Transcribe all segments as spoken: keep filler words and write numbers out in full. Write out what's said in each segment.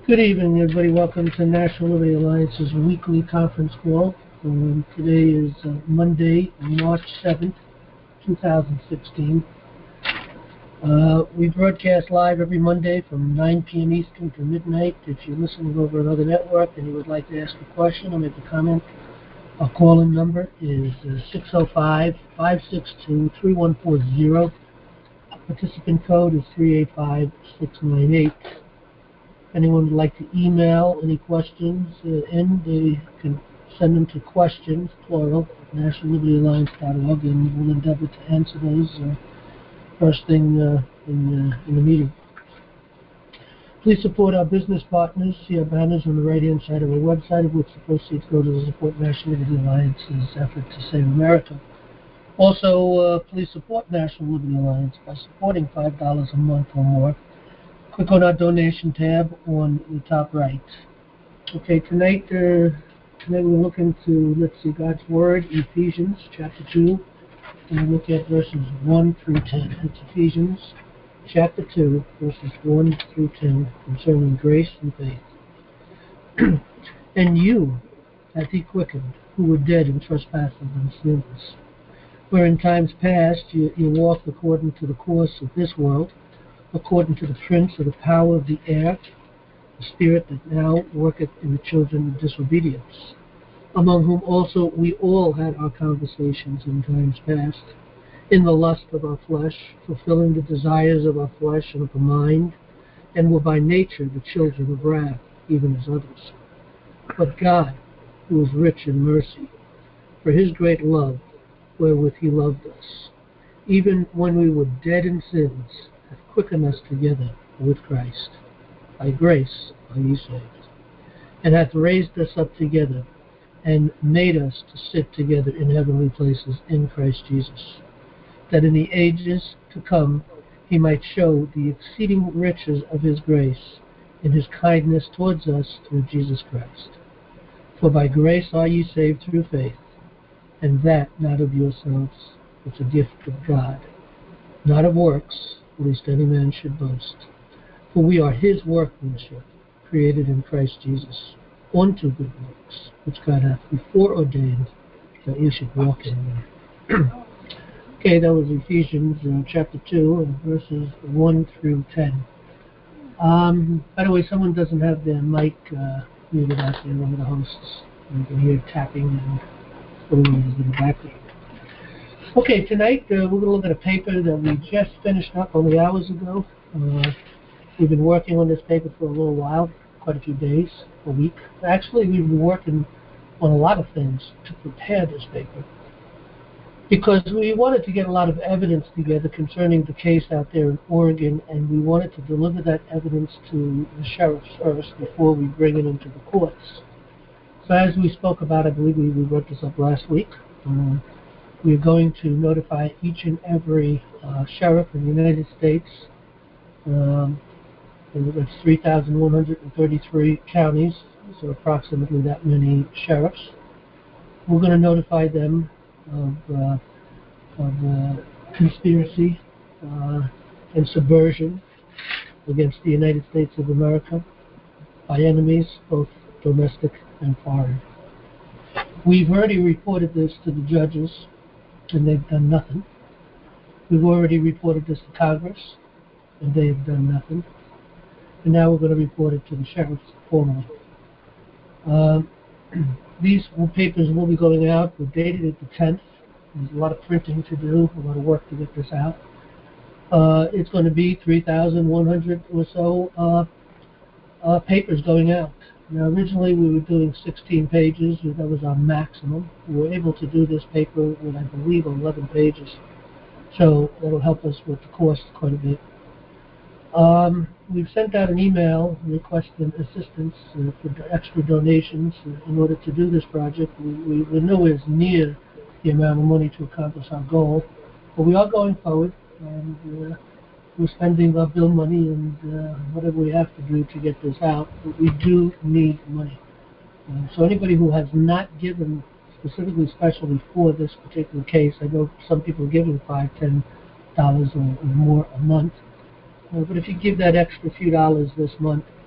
Good evening, everybody. Welcome to National Liberty Alliance's weekly conference call. Um, today is uh, Monday, March seventh, two thousand sixteen. Uh, we broadcast live every Monday from nine p.m. Eastern to midnight. If you're listening over another network and you would like to ask a question or make a comment, our call-in number is uh, six oh five, five six two, three one four zero. Participant code is three eight five, six nine eight. If anyone would like to email any questions uh, in, they can send them to questions, plural, at national liberty alliance dot org, and we'll endeavor to answer those uh, first thing uh, in, uh, in the meeting. Please support our business partners. See our banners on the right-hand side of our website, of which the proceeds go to support National Liberty Alliance's effort to save America. Also, uh, please support National Liberty Alliance by supporting five dollars a month or more. Click on our donation tab on the top right. Okay, tonight, uh, tonight we're looking to, let's see, God's Word, Ephesians chapter two, and we'll look at verses one through ten. It's Ephesians chapter two, verses one through ten, concerning grace and faith. And you hath he quickened, who were dead in trespasses and sins, where in times past you, you walked according to the course of this world, according to the prince of the power of the air, the spirit that now worketh in the children of disobedience, among whom also we all had our conversations in times past, in the lust of our flesh, fulfilling the desires of our flesh and of the mind, and were by nature the children of wrath, even as others. But God, who is rich in mercy, for his great love, wherewith he loved us, even when we were dead in sins, hath quickened us together with Christ. By grace are ye saved, and hath raised us up together, and made us to sit together in heavenly places in Christ Jesus, that in the ages to come he might show the exceeding riches of his grace in his kindness towards us through Jesus Christ. For by grace are ye saved through faith, and that not of yourselves, it's a gift of God, not of works, lest any man should boast. For we are his workmanship, created in Christ Jesus, unto good works, which God hath before ordained that we should walk in them. Okay, that was Ephesians uh, chapter two, and verses one through ten. Um, by the way, someone doesn't have their mic uh, muted out there, one of the hosts. You can hear tapping and boom in the background. Okay, tonight uh, we're going to look at a paper that we just finished up only hours ago. Uh, we've been working on this paper for a little while, quite a few days, a week. Actually, we've been working on a lot of things to prepare this paper, because we wanted to get a lot of evidence together concerning the case out there in Oregon, and we wanted to deliver that evidence to the sheriffs first before we bring it into the courts. So as we spoke about, I believe we, we wrote this up last week, um, we're going to notify each and every uh, sheriff in the United States. Um, that's three thousand one hundred thirty-three counties, so approximately that many sheriffs. We're going to notify them of, uh, of uh, conspiracy uh, and subversion against the United States of America by enemies, both domestic and foreign. We've already reported this to the judges, and they've done nothing. We've already reported this to Congress, and they have done nothing. And now we're going to report it to the sheriffs formally. Uh, these papers will be going out. We're dated at the tenth. There's a lot of printing to do, a lot of work to get this out. Uh, it's going to be three thousand one hundred or so uh, uh, papers going out. Now, originally we were doing sixteen pages. That was our maximum. We were able to do this paper with, I believe, eleven pages. So that'll help us with the cost quite a bit. Um, we've sent out an email requesting assistance uh, for extra donations uh, in order to do this project. We, we, we're nowhere near the amount of money to accomplish our goal, but we are going forward, and uh, we're spending our bill money and uh, whatever we have to do to get this out. But we do need money. Uh, so anybody who has not given specifically, especially for this particular case, I know some people are giving five, ten dollars or, or more a month. Uh, but if you give that extra few dollars this month,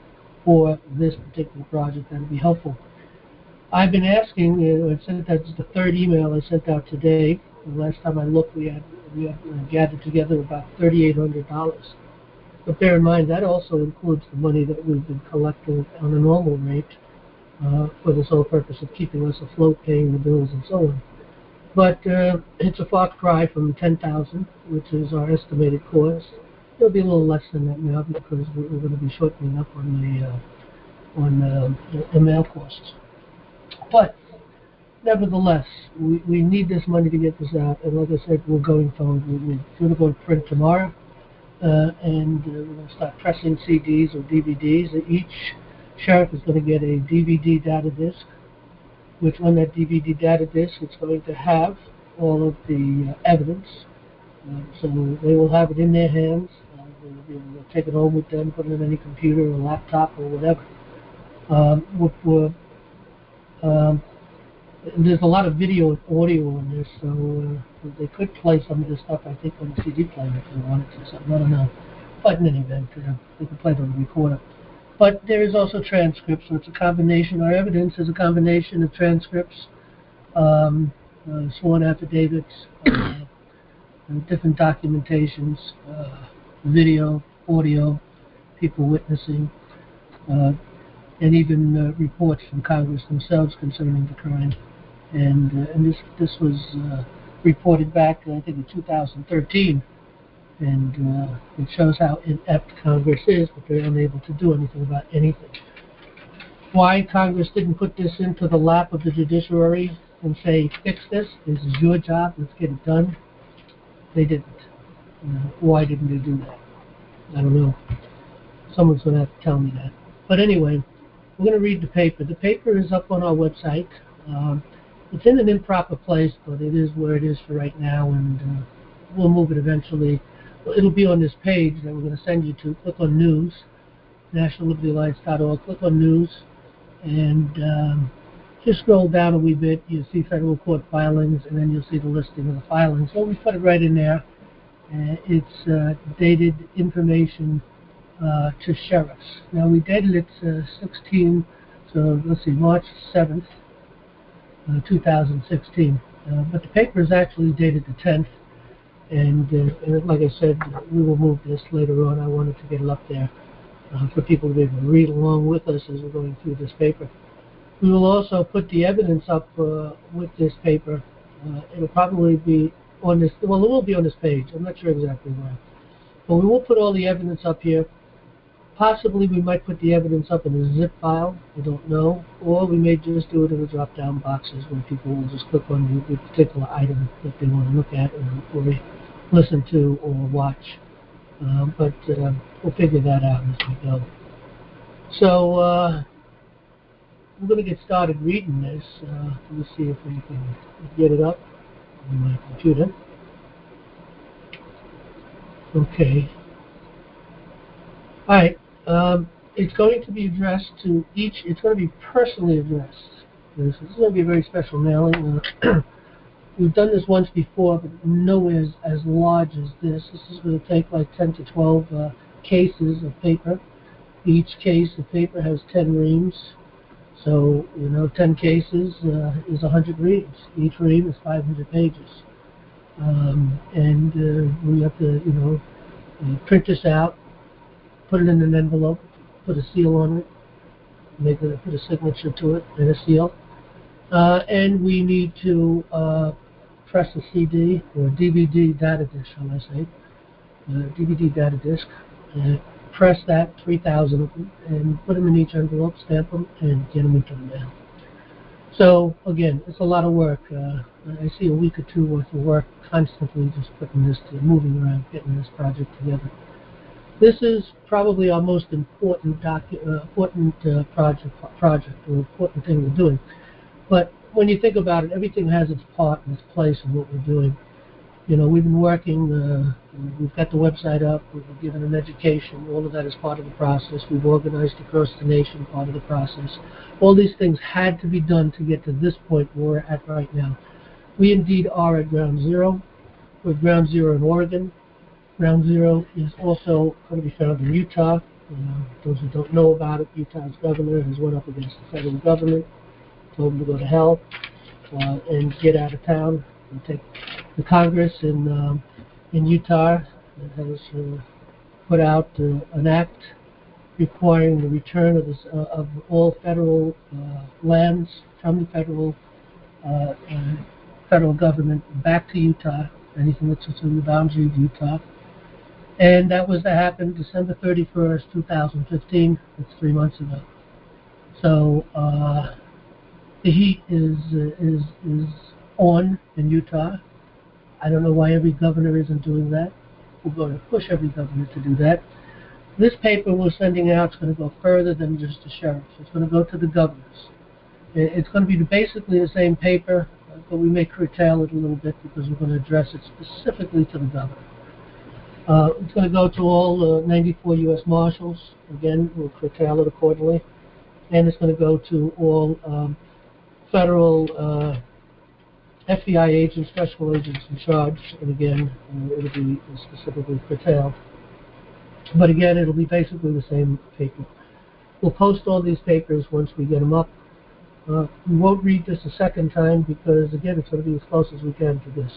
for this particular project. That would be helpful. I've been asking, uh, I sent that's the third email I sent out today. The last time I looked, we had, we had uh, gathered together about three thousand eight hundred dollars. But bear in mind, that also includes the money that we've been collecting on a normal rate uh, for the sole purpose of keeping us afloat, paying the bills, and so on. But uh, it's a far cry from ten thousand dollars, which is our estimated cost. It'll be a little less than that now because we're, we're going to be shortening up on the uh, on uh, the mail costs. But nevertheless, we, we need this money to get this out. And like I said, we're going forward. We, we're going to go to print tomorrow. Uh, and uh, we're going to start pressing C Ds or D V Ds. Each sheriff is going to get a D V D data disk, which on that D V D data disk it's going to have all of the uh, evidence. Uh, so they will have it in their hands. Uh, they will be able to take it home with them, put it in any computer or laptop or whatever. Um, with, with, um, there's a lot of video and audio on this, so uh, they could play some of this stuff, I think, on the C D player if they wanted to. So I don't know. But in any event, uh, they could play it on the recorder. But there is also transcripts, so it's a combination. Our evidence is a combination of transcripts, um, uh, sworn affidavits, uh, different documentations, uh, video, audio, people witnessing, uh, and even uh, reports from Congress themselves concerning the crime. And, uh, and this this was uh, reported back, I think, in two thousand thirteen, and uh, it shows how inept Congress is, but they're unable to do anything about anything. Why Congress didn't put this into the lap of the judiciary and say, fix this, this is your job, let's get it done, they didn't. Uh, why didn't they do that? I don't know. Someone's going to have to tell me that. But anyway, we're going to read the paper. The paper is up on our website. Um, it's in an improper place, but it is where it is for right now, and uh, we'll move it eventually. It'll be on this page that we're going to send you to. Click on News, national liberty alliance dot org. Click on News, and um, just scroll down a wee bit. You'll see federal court filings, and then you'll see the listing of the filings. So we put it right in there. Uh, it's uh, dated information uh, to sheriffs. Now we dated it uh, sixteen, so let's see, March seventh, uh, two thousand sixteen. Uh, but the paper is actually dated the tenth, and, uh, and like I said, we will move this later on. I wanted to get it up there uh, for people to be able to read along with us as we're going through this paper. We will also put the evidence up uh, with this paper. Uh, it'll probably be on this, well, it will be on this page. I'm not sure exactly where. But we will put all the evidence up here. Possibly we might put the evidence up in a zip file, I don't know, or we may just do it in the drop-down boxes where people will just click on the particular item that they want to look at or, or listen to or watch. Uh, but uh, we'll figure that out as we go. So uh, I'm going to get started reading this. Uh, let's see if we can get it up on my computer. Okay. All right. Um, it's going to be addressed to each, it's going to be personally addressed. This is going to be a very special mailing. Uh, we've done this once before, but nowhere as, as large as this. This is going to take like ten to twelve uh, cases of paper. Each case of paper has ten reams. So, you know, ten cases uh, is one hundred reams. Each ream is five hundred pages. Um, and uh, we have to, you know, uh, print this out, put it in an envelope, put a seal on it, make it, put a signature to it, and a seal. Uh, and we need to uh, press a C D or a D V D data disk, shall I say, uh, D V D data disk, and press that, three thousand of them, and put them in each envelope, stamp them, and get them into the mail. So, again, it's a lot of work. Uh, I see a week or two worth of work constantly just putting this, to, moving around, getting this project together. This is probably our most important docu- uh, important uh, project, project or important thing we're doing. But when you think about it, everything has its part and its place in what we're doing. You know, we've been working, uh, we've got the website up, we've been given an education, all of that is part of the process. We've organized across the nation, part of the process. All these things had to be done to get to this point where we're at right now. We indeed are at ground zero. We're at ground zero in Oregon. Ground zero is also going to be found in Utah, Uh, those who don't know about it, Utah's governor has went up against the federal government, told them to go to hell uh, and get out of town. And take the Congress in um, in Utah has uh, put out uh, an act requiring the return of, this, uh, of all federal uh, lands from the federal uh, uh, federal government back to Utah, anything that's within the boundary of Utah. And that was to happen December thirty-first, two thousand fifteen. That's three months ago. So uh, the heat is uh, is is on in Utah. I don't know why every governor isn't doing that. We're going to push every governor to do that. This paper we're sending out is going to go further than just the sheriffs. It's going to go to the governors. It's going to be basically the same paper, but we may curtail it a little bit because we're going to address it specifically to the governor. Uh, it's going to go to all uh, ninety-four U S Marshals. Again, we'll curtail it accordingly. And it's going to go to all um, federal uh, F B I agents, special agents in charge. And again, uh, it'll be specifically curtailed. But again, it'll be basically the same paper. We'll post all these papers once we get them up. Uh, we won't read this a second time because, again, it's going to be as close as we can to this.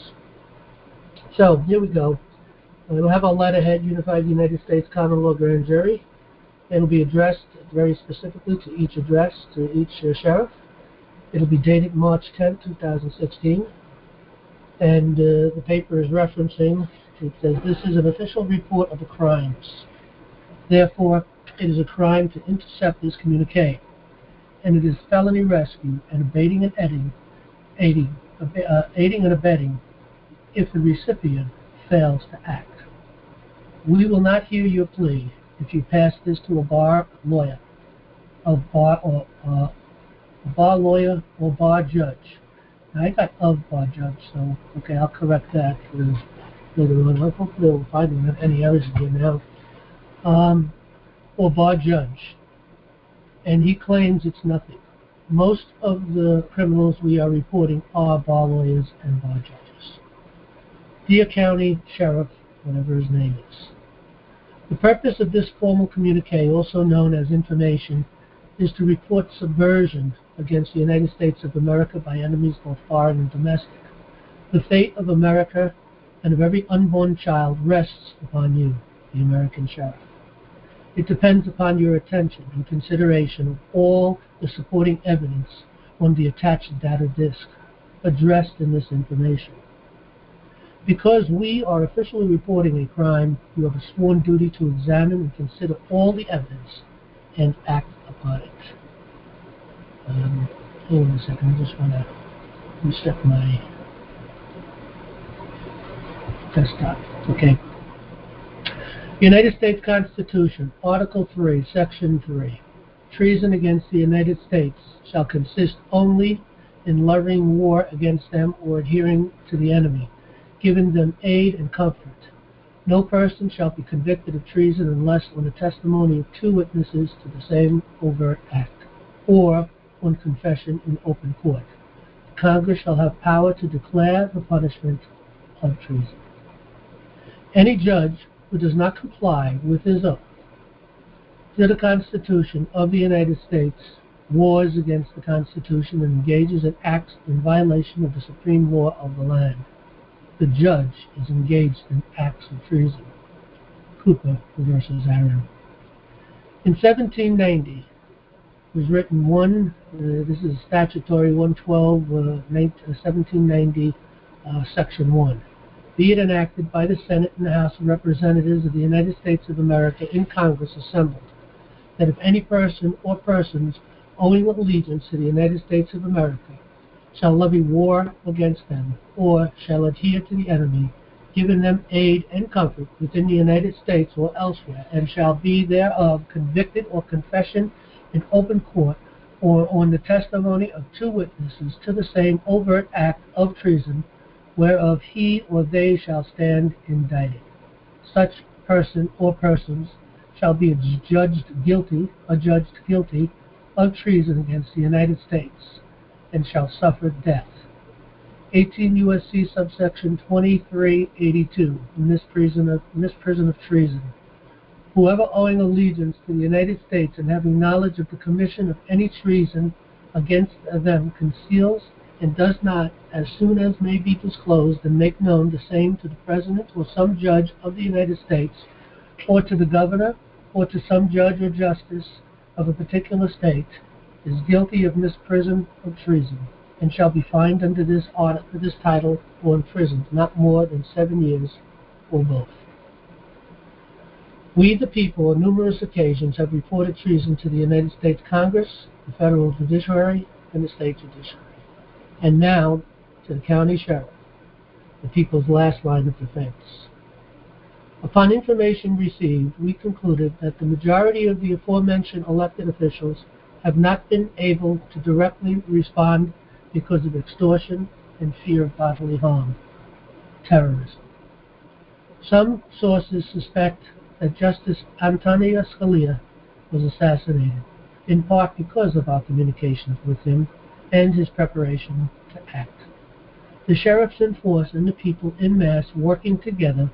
So, here we go. Uh, we'll have our letterhead, Unified United States Common Law Grand Jury. It'll be addressed very specifically to each address, to each uh, sheriff. It'll be dated March tenth, two thousand sixteen. And uh, the paper is referencing, it says, this is an official report of the crimes. Therefore, it is a crime to intercept this communique. And it is felony rescue and abating and aiding, aiding, uh, aiding and abetting if the recipient fails to act. We will not hear your plea if you pass this to a bar lawyer, a bar or uh, a bar lawyer or bar judge. Now, I got of bar judge, so okay, I'll correct that for later on. Hopefully, they'll find them any errors again now. Um, or bar judge, and he claims it's nothing. Most of the criminals we are reporting are bar lawyers and bar judges. Dear County Sheriff, whatever his name is. The purpose of this formal communique, also known as information, is to report subversion against the United States of America by enemies both foreign and domestic. The fate of America and of every unborn child rests upon you, the American Sheriff. It depends upon your attention and consideration of all the supporting evidence on the attached data disk addressed in this information. Because we are officially reporting a crime, you have a sworn duty to examine and consider all the evidence and act upon it. Um, hold on a second, I just want to reset my desktop. Okay. United States Constitution, Article three, Section three. Treason against the United States shall consist only in levying war against them or adhering to the enemy, giving them aid and comfort. No person shall be convicted of treason unless on the testimony of two witnesses to the same overt act, or on confession in open court. Congress shall have power to declare the punishment of treason. Any judge who does not comply with his oath to the Constitution of the United States wars against the Constitution and engages in acts in violation of the supreme law of the land. The judge is engaged in acts of treason. Cooper versus Aaron. In seventeen ninety, was written one, uh, this is statutory one twelve, uh, seventeen ninety, uh, Section one. Be it enacted by the Senate and the House of Representatives of the United States of America in Congress assembled, that if any person or persons owing allegiance to the United States of America shall levy war against them, or shall adhere to the enemy, giving them aid and comfort within the United States or elsewhere, and shall be thereof convicted or confession in open court, or on the testimony of two witnesses to the same overt act of treason, whereof he or they shall stand indicted. Such person or persons shall be adjudged guilty, adjudged guilty of treason against the United States, and shall suffer death. eighteen U S C subsection twenty-three eighty-two, misprision of, misprision of treason. Whoever owing allegiance to the United States and having knowledge of the commission of any treason against them conceals and does not, as soon as may be disclosed, and make known the same to the President or some judge of the United States, or to the governor, or to some judge or justice of a particular state, is guilty of misprision of treason, and shall be fined under this article, this title, or imprisoned not more than seven years, or both. We, the people, on numerous occasions have reported treason to the United States Congress, the federal judiciary, and the state judiciary, and now to the county sheriff, the people's last line of defense. Upon information received, we concluded that the majority of the aforementioned elected officials have not been able to directly respond because of extortion and fear of bodily harm, terrorism. Some sources suspect that Justice Antonin Scalia was assassinated, in part because of our communications with him and his preparation to act. The sheriffs in force and the people in mass working together,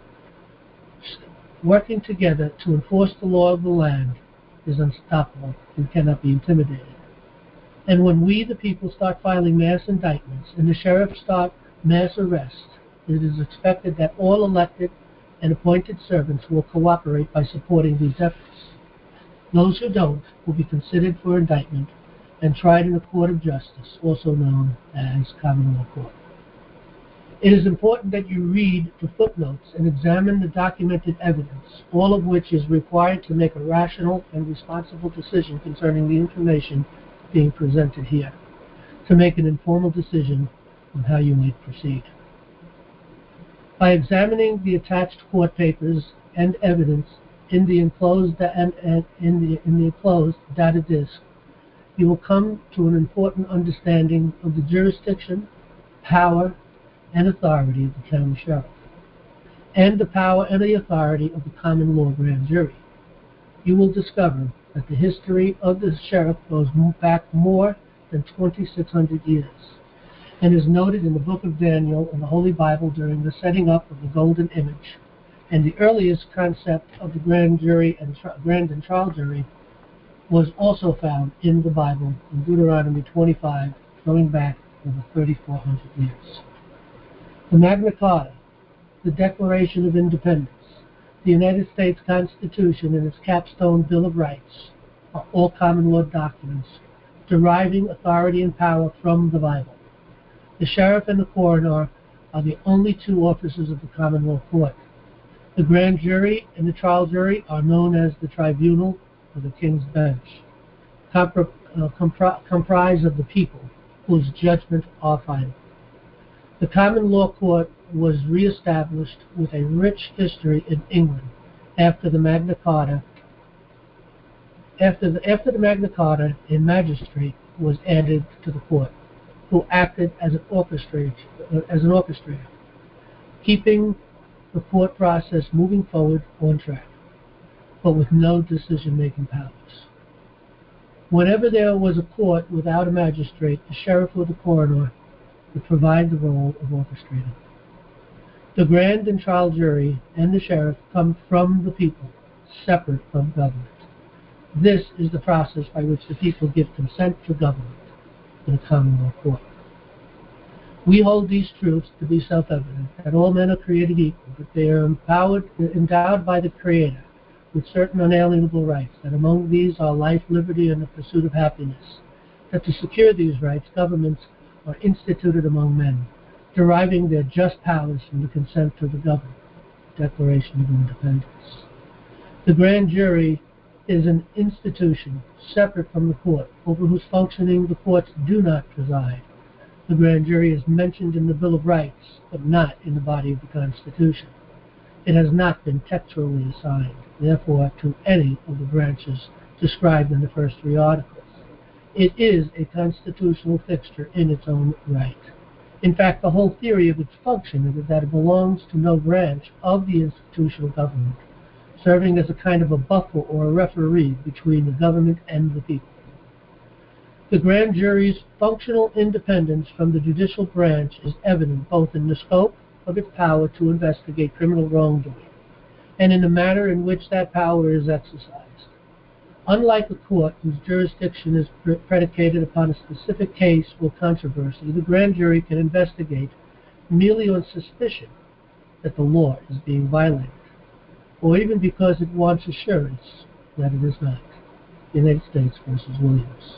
working together to enforce the law of the land is unstoppable and cannot be intimidated. And when we, the people, start filing mass indictments and the sheriffs start mass arrests, it is expected that all elected and appointed servants will cooperate by supporting these efforts. Those who don't will be considered for indictment and tried in a court of justice, also known as common law court. It is important that you read the footnotes and examine the documented evidence, all of which is required to make a rational and responsible decision concerning the information being presented here, to make an informed decision on how you may proceed. By examining the attached court papers and evidence in the enclosed and, and in the in the enclosed data disk, you will come to an important understanding of the jurisdiction, power, and authority of the county sheriff, and the power and the authority of the common law grand jury. You will discover that the history of the sheriff goes back more than twenty-six hundred years, and is noted in the book of Daniel in the Holy Bible during the setting up of the golden image, and the earliest concept of the grand jury and tri- grand and trial jury was also found in the Bible in Deuteronomy twenty-five, going back over thirty-four hundred years. The Magna Carta, the Declaration of Independence, the United States Constitution and its capstone Bill of Rights are all common law documents deriving authority and power from the Bible. The sheriff and the coroner are the only two officers of the common law court. The grand jury and the trial jury are known as the tribunal or the king's bench, compri- uh, compri- comprised of the people whose judgment are final. The common law court was reestablished with a rich history in England after the Magna Carta. After the, after the Magna Carta, a magistrate was added to the court, who acted as an orchestrator, uh, as an orchestrator, keeping the court process moving forward on track, but with no decision-making powers. Whenever there was a court without a magistrate, the sheriff or the coroner would provide the role of orchestrator. The grand and trial jury and the sheriff come from the people, separate from government. This is the process by which the people give consent for government in a common law court. We hold these truths to be self-evident, that all men are created equal, that they are empowered, endowed by the Creator with certain unalienable rights, that among these are life, liberty, and the pursuit of happiness, that to secure these rights, governments are instituted among men, deriving their just powers from the consent of the governed. Declaration of Independence. The grand jury is an institution separate from the court, over whose functioning the courts do not preside. The grand jury is mentioned in the Bill of Rights, but not in the body of the Constitution. It has not been textually assigned, therefore, to any of the branches described in the first three articles. It is a constitutional fixture in its own right. In fact, the whole theory of its function is that it belongs to no branch of the institutional government, serving as a kind of a buffer or a referee between the government and the people. The grand jury's functional independence from the judicial branch is evident both in the scope of its power to investigate criminal wrongdoing and in the manner in which that power is exercised. Unlike a court whose jurisdiction is pre- predicated upon a specific case or controversy, the grand jury can investigate merely on suspicion that the law is being violated, or even because it wants assurance that it is not. United States versus Williams.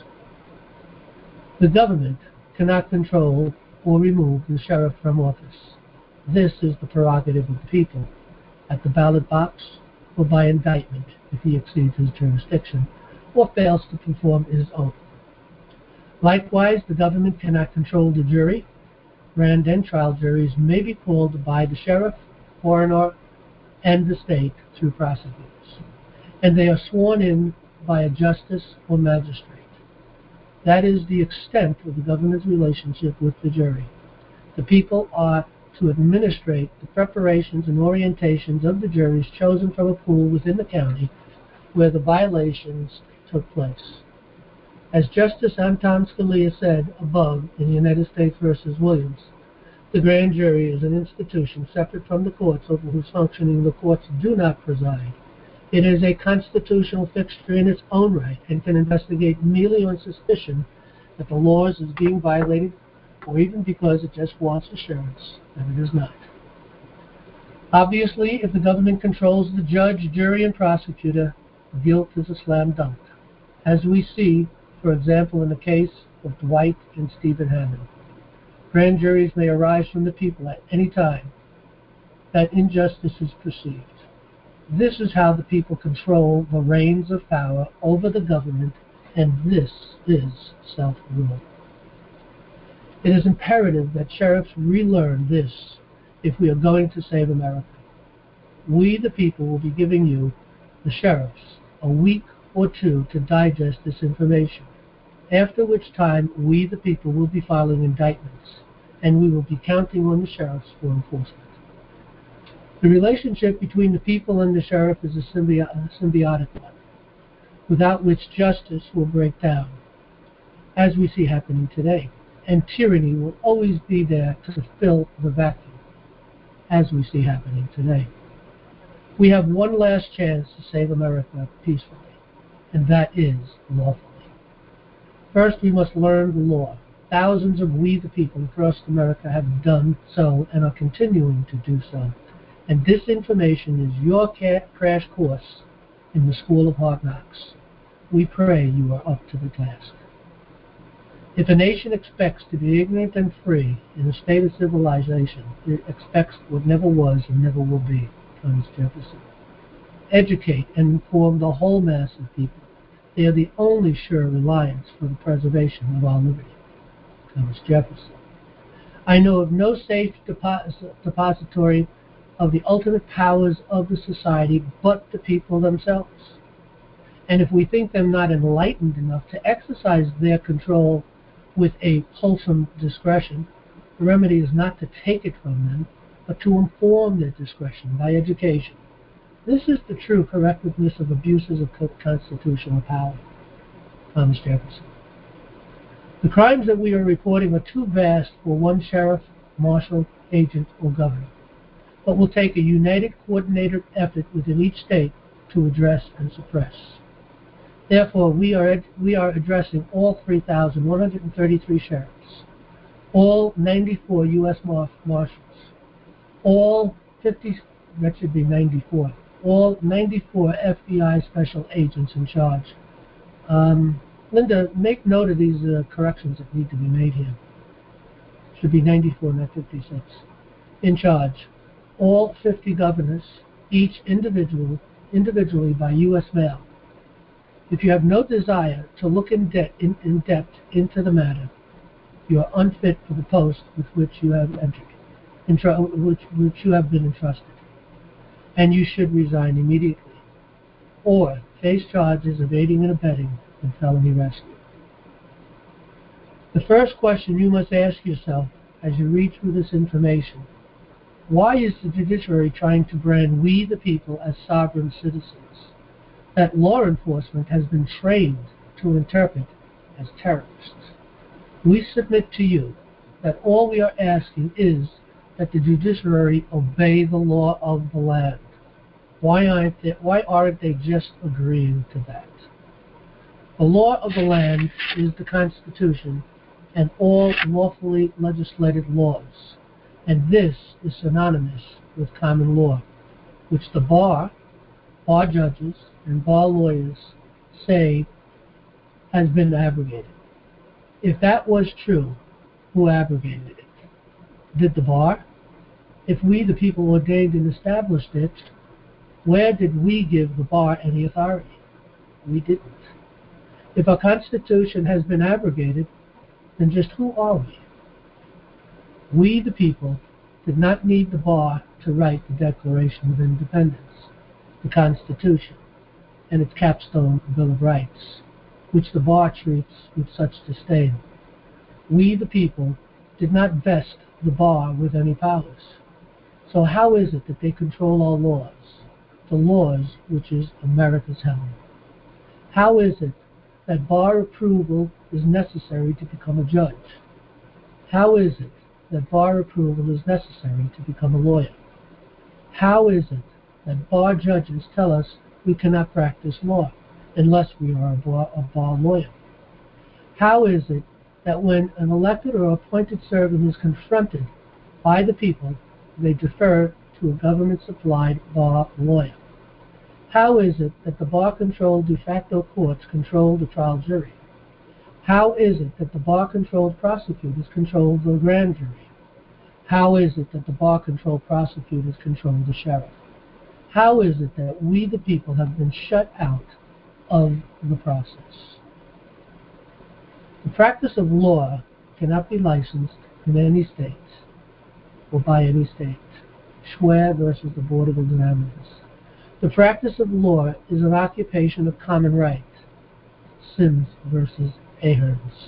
The government cannot control or remove the sheriff from office. This is the prerogative of the people, at the ballot box or by indictment if he exceeds his jurisdiction or fails to perform his oath. Likewise, the government cannot control the jury. Grand and trial juries may be called by the sheriff, coroner, and the state through prosecutors, and they are sworn in by a justice or magistrate. That is the extent of the government's relationship with the jury. The people are to administrate the preparations and orientations of the juries chosen from a pool within the county where the violations took place. As Justice Anton Scalia said above in United States versus Williams, the grand jury is an institution separate from the courts over whose functioning the courts do not preside. It is a constitutional fixture in its own right and can investigate merely on suspicion that the laws is being violated, or even because it just wants assurance that it is not. Obviously, if the government controls the judge, jury, and prosecutor, guilt is a slam dunk, as we see, for example, in the case of Dwight and Stephen Hammond. Grand juries may arise from the people at any time that injustice is perceived. This is how the people control the reins of power over the government, and this is self-rule. It is imperative that sheriffs relearn this if we are going to save America. We, the people, will be giving you, the sheriffs, a week or two to digest this information, after which time we, the people, will be filing indictments, and we will be counting on the sheriffs for enforcement. The relationship between the people and the sheriff is a symbi- symbiotic one, without which justice will break down, as we see happening today, and tyranny will always be there to fill the vacuum, as we see happening today. We have one last chance to save America peacefully, and that is lawfully. First, we must learn the law. Thousands of we the people across America have done so and are continuing to do so. And this information is your ca- crash course in the School of Hard Knocks. We pray you are up to the task. If a nation expects to be ignorant and free in a state of civilization, it expects what never was and never will be. Thomas Jefferson. Educate and inform the whole mass of people. They are the only sure reliance for the preservation of our liberty. Thomas Jefferson. I know of no safe depos- depository of the ultimate powers of the society but the people themselves. And if we think them not enlightened enough to exercise their control with a wholesome discretion, the remedy is not to take it from them, but to inform their discretion by education. This is the true correctiveness of abuses of constitutional power. Thomas Jefferson. The crimes that we are reporting are too vast for one sheriff, marshal, agent, or governor, but will take a united, coordinated effort within each state to address and suppress. Therefore, we are ad- we are addressing all three thousand one hundred thirty-three sheriffs, all ninety-four U S Mar- marshals, all fifty, that should be ninety-four, all ninety-four F B I special agents in charge. Um, Linda, make note of these uh, corrections that need to be made here. Should be ninety-four, not fifty-six. In charge. All fifty governors, each individual, individually by U S mail. If you have no desire to look in, de- in, in depth into the matter, you are unfit for the post with which you have entered, entru- which, which you have been entrusted, and you should resign immediately, or face charges of aiding and abetting and felony rescue. The first question you must ask yourself as you read through this information: why is the judiciary trying to brand we the people as sovereign citizens that law enforcement has been trained to interpret as terrorists? We submit to you that all we are asking is that the judiciary obey the law of the land. Why aren't they, why aren't they just agreeing to that? The law of the land is the Constitution and all lawfully legislated laws, and this is synonymous with common law, which the bar, bar judges, and bar lawyers say has been abrogated. If that was true, who abrogated it? Did the bar? If we, the people, ordained and established it, where did we give the bar any authority? We didn't. If our Constitution has been abrogated, then just who are we? We, the people, did not need the bar to write the Declaration of Independence, the Constitution, and its capstone Bill of Rights, which the bar treats with such disdain. We, the people, did not vest the bar with any powers. So how is it that they control our laws, the laws which is America's helm? How is it that bar approval is necessary to become a judge? How is it that bar approval is necessary to become a lawyer? How is it that bar judges tell us we cannot practice law unless we are a bar, a bar lawyer? How is it that when an elected or appointed servant is confronted by the people, they defer to a government-supplied bar lawyer? How is it that the bar-controlled de facto courts control the trial jury? How is it that the bar-controlled prosecutors control the grand jury? How is it that the bar-controlled prosecutors control the sheriff? How is it that we, the people, have been shut out of the process? The practice of law cannot be licensed in any state or by any state. Schwer versus the Board of Examiners. The practice of law is an occupation of common right. Sims versus Ahrens.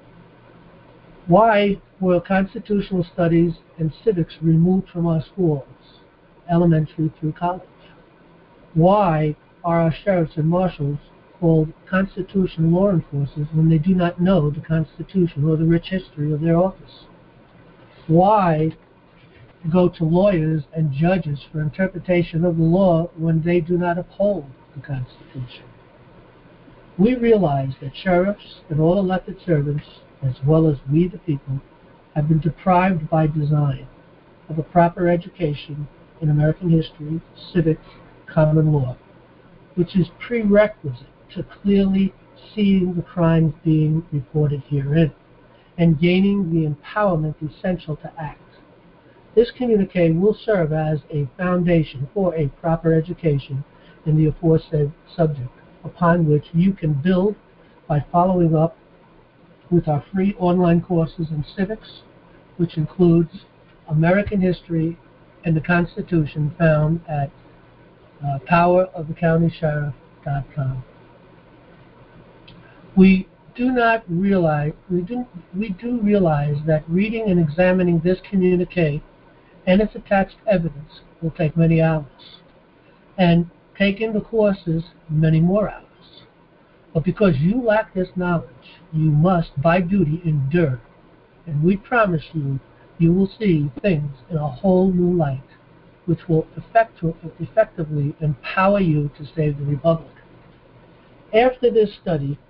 Why were constitutional studies and civics removed from our schools, elementary through college? Why are our sheriffs and marshals called constitutional law enforcers when they do not know the Constitution or the rich history of their office? Why go to lawyers and judges for interpretation of the law when they do not uphold the Constitution? We realize that sheriffs and all elected servants, as well as we the people, have been deprived by design of a proper education in American history, civics, common law, which is prerequisite to clearly seeing the crimes being reported herein and gaining the empowerment essential to act. This communique will serve as a foundation for a proper education in the aforesaid subject, upon which you can build by following up with our free online courses in civics, which includes American history and the Constitution, found at uh, power of the county sheriff dot com. We do not realize, we do, we do realize that reading and examining this communique and its attached evidence will take many hours, and taking the courses many more hours. But because you lack this knowledge, you must, by duty, endure, and we promise you, you will see things in a whole new light, which will effect, effectively empower you to save the Republic. After this study,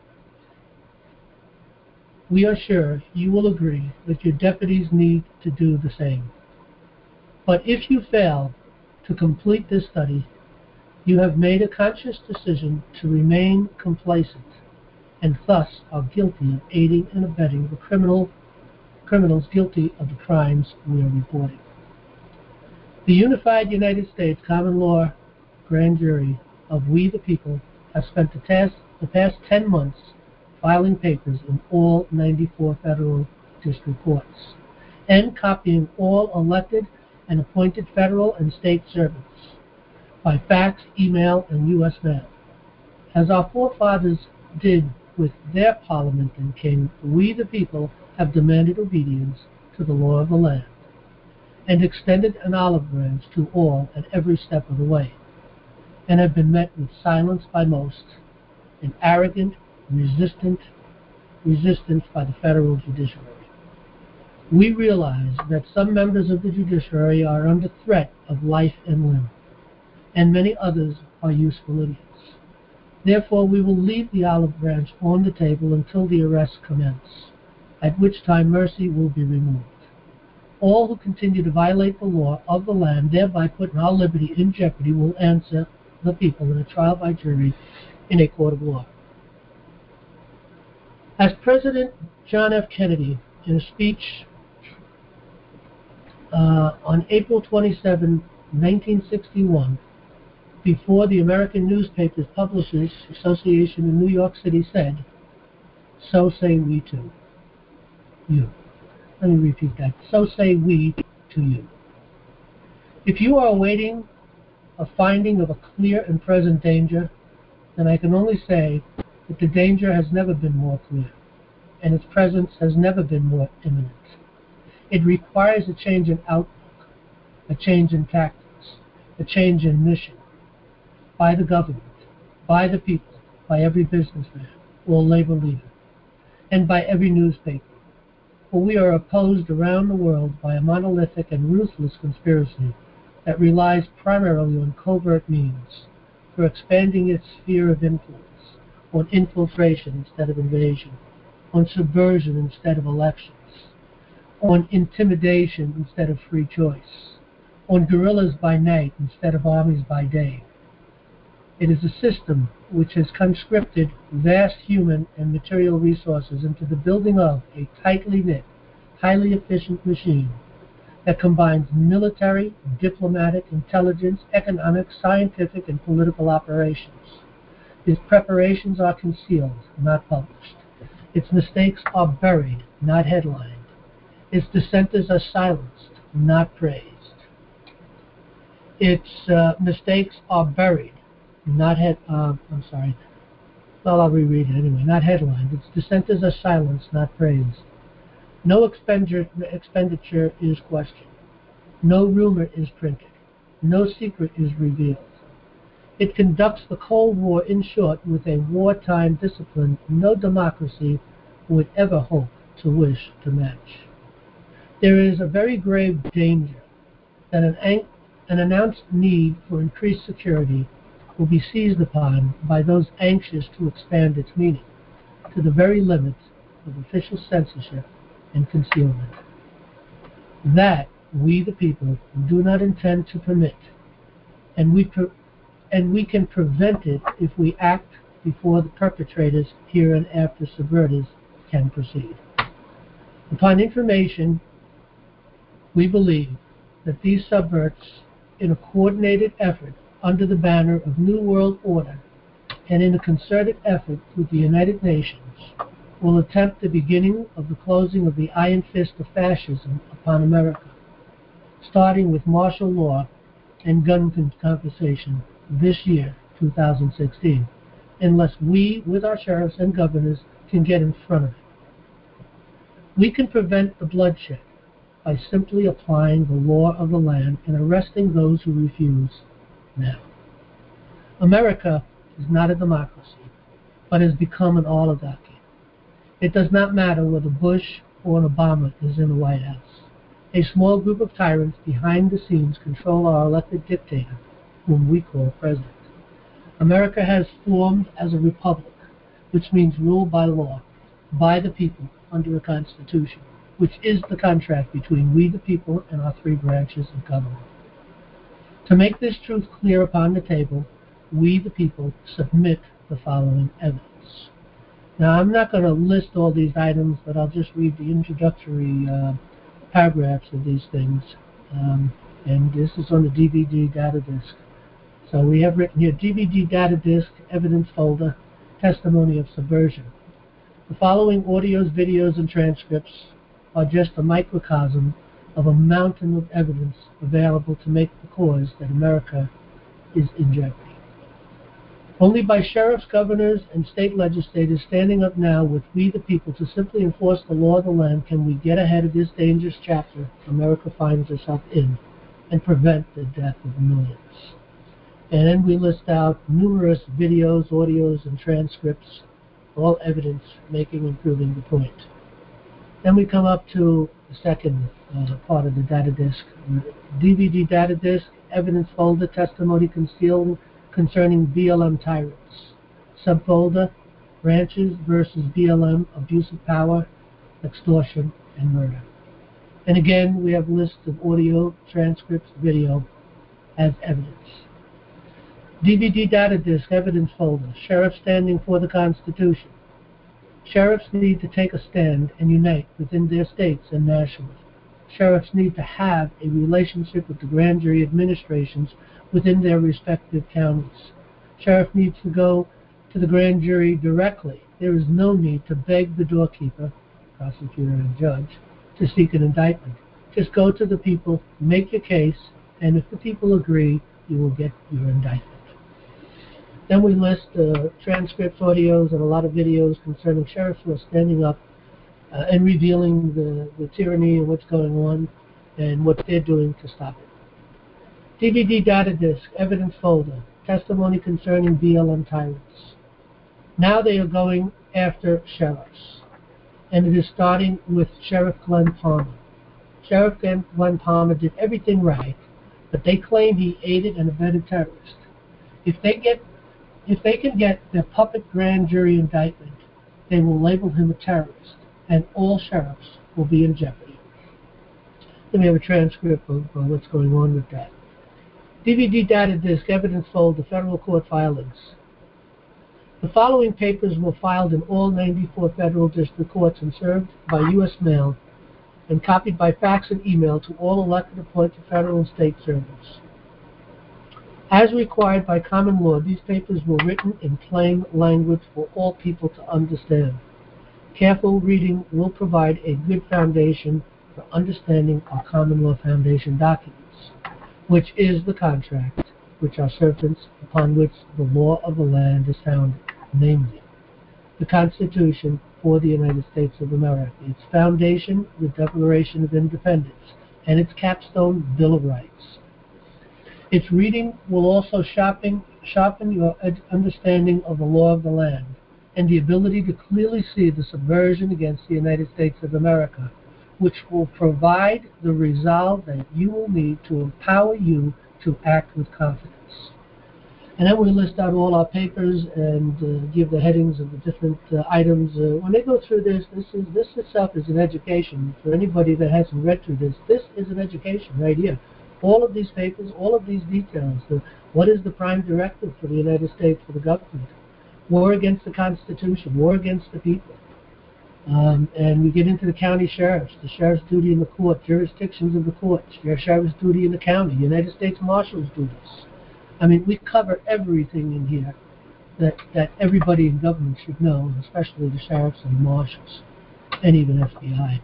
we are sure you will agree that your deputies need to do the same. But if you fail to complete this study, you have made a conscious decision to remain complacent and thus are guilty of aiding and abetting the criminal, criminals guilty of the crimes we are reporting. The Unified United States Common Law Grand Jury of We the People have spent the, task, the past ten months filing papers in all ninety-four federal district courts and copying all elected and appointed federal and state servants by fax, email, and U S mail. As our forefathers did with their parliament and king, we the people have demanded obedience to the law of the land and extended an olive branch to all at every step of the way, and have been met with silence by most, and arrogant, resistant resistance by the federal judiciary. We realize that some members of the judiciary are under threat of life and limb, and many others are useful idiots. Therefore, we will leave the olive branch on the table until the arrests commence, at which time mercy will be removed. All who continue to violate the law of the land, thereby putting our liberty in jeopardy, will answer the people in a trial by jury in a court of law. As President John F. Kennedy, in a speech uh, on April twenty-seventh, nineteen sixty-one, before the American Newspapers Publishers Association in New York City said, "So say we to you." Let me repeat that. So say we to you. If you are awaiting a finding of a clear and present danger, then I can only say that the danger has never been more clear, and its presence has never been more imminent. It requires a change in outlook, a change in tactics, a change in mission, by the government, by the people, by every businessman or labor leader, and by every newspaper. For we are opposed around the world by a monolithic and ruthless conspiracy that relies primarily on covert means for expanding its sphere of influence, on infiltration instead of invasion, on subversion instead of elections, on intimidation instead of free choice, on guerrillas by night instead of armies by day. It is a system which has conscripted vast human and material resources into the building of a tightly knit, highly efficient machine that combines military, diplomatic, intelligence, economic, scientific, and political operations. Its preparations are concealed, not published. Its mistakes are buried, not headlined. Its dissenters are silenced, not praised. Its uh, mistakes are buried, not head. Uh, I'm sorry. Well, I'll reread it anyway. Not headlined. Its dissenters are silenced, not praised. No expenditure, expenditure is questioned. No rumor is printed. No secret is revealed. It conducts the Cold War, in short, with a wartime discipline no democracy would ever hope to wish to match. There is a very grave danger that an, an an announced need for increased security will be seized upon by those anxious to expand its meaning to the very limits of official censorship and concealment. That we, the people, do not intend to permit, and we, pre- and we can prevent it if we act before the perpetrators, hereinafter subverters, can proceed. Upon information, we believe that these subverts, in a coordinated effort under the banner of New World Order and in a concerted effort with the United Nations, will attempt the beginning of the closing of the iron fist of fascism upon America, starting with martial law and gun confiscation this year, two thousand sixteen, unless we, with our sheriffs and governors, can get in front of it. We can prevent the bloodshed by simply applying the law of the land and arresting those who refuse now. America is not a democracy, but has become an oligarchy. It does not matter whether Bush or Obama is in the White House. A small group of tyrants behind the scenes control our elected dictator, whom we call president. America has formed as a republic, which means ruled by law, by the people, under a constitution, which is the contract between we the people and our three branches of government. To make this truth clear upon the table, we the people submit the following evidence. Now, I'm not going to list all these items, but I'll just read the introductory uh, paragraphs of these things. Um, and this is on the D V D data disk. So we have written here, D V D data disk, evidence folder, testimony of subversion. The following audios, videos, and transcripts are just a microcosm of a mountain of evidence available to make the cause that America is in jeopardy. Only by sheriffs, governors, and state legislators standing up now with we the people to simply enforce the law of the land can we get ahead of this dangerous chapter America finds herself in and prevent the death of millions. And then we list out numerous videos, audios, and transcripts, all evidence making and proving the point. Then we come up to the second uh, part of the data disk, D V D data disk, evidence folder, testimony concealed concerning B L M tyrants. Subfolder, branches versus B L M, abuse of power, extortion, and murder. And again, we have lists of audio, transcripts, video as evidence. D V D data disc, evidence folder, sheriff standing for the Constitution. Sheriffs need to take a stand and unite within their states and nationally. Sheriffs need to have a relationship with the grand jury administrations within their respective counties. Sheriff needs to go to the grand jury directly. There is no need to beg the doorkeeper, prosecutor, and judge to seek an indictment. Just go to the people, make your case, and if the people agree, you will get your indictment. Then we list uh, transcripts, audios, and a lot of videos concerning sheriffs who are standing up uh, and revealing the, the tyranny and what's going on and what they're doing to stop it. D V D data disc, evidence folder, testimony concerning B L M tyrants. Now they are going after sheriffs, and it is starting with Sheriff Glenn Palmer. Sheriff Glenn Palmer did everything right, but they claim he aided and abetted terrorists. If they get If they can get their puppet grand jury indictment, they will label him a terrorist, and all sheriffs will be in jeopardy. Then we have a transcript of uh, what's going on with that. D V D data disc, evidence folder, federal court filings. The following papers were filed in all ninety-four federal district courts and served by U S mail and copied by fax and email to all elected appointed federal and state servants. As required by common law, these papers were written in plain language for all people to understand. Careful reading will provide a good foundation for understanding our common law foundation documents, which is the contract, which are serpents upon which the law of the land is founded, namely, the Constitution for the United States of America, its foundation, the Declaration of Independence, and its capstone, Bill of Rights. Its reading will also sharpen, sharpen your understanding of the law of the land and the ability to clearly see the subversion against the United States of America, which will provide the resolve that you will need to empower you to act with confidence. And then we list out all our papers and uh, give the headings of the different uh, items. Uh, when they go through this, this is this itself is an education. For anybody that hasn't read through this, this is an education right here. All of these papers, all of these details. The, what is the prime directive for the United States, for the government? War against the Constitution, war against the people. Um, and we get into the county sheriffs, the sheriff's duty in the court, jurisdictions of the courts, your sheriff's duty in the county, United States Marshal's duties. I mean, we cover everything in here that, that everybody in government should know, especially the sheriffs and the marshals, and even F B I.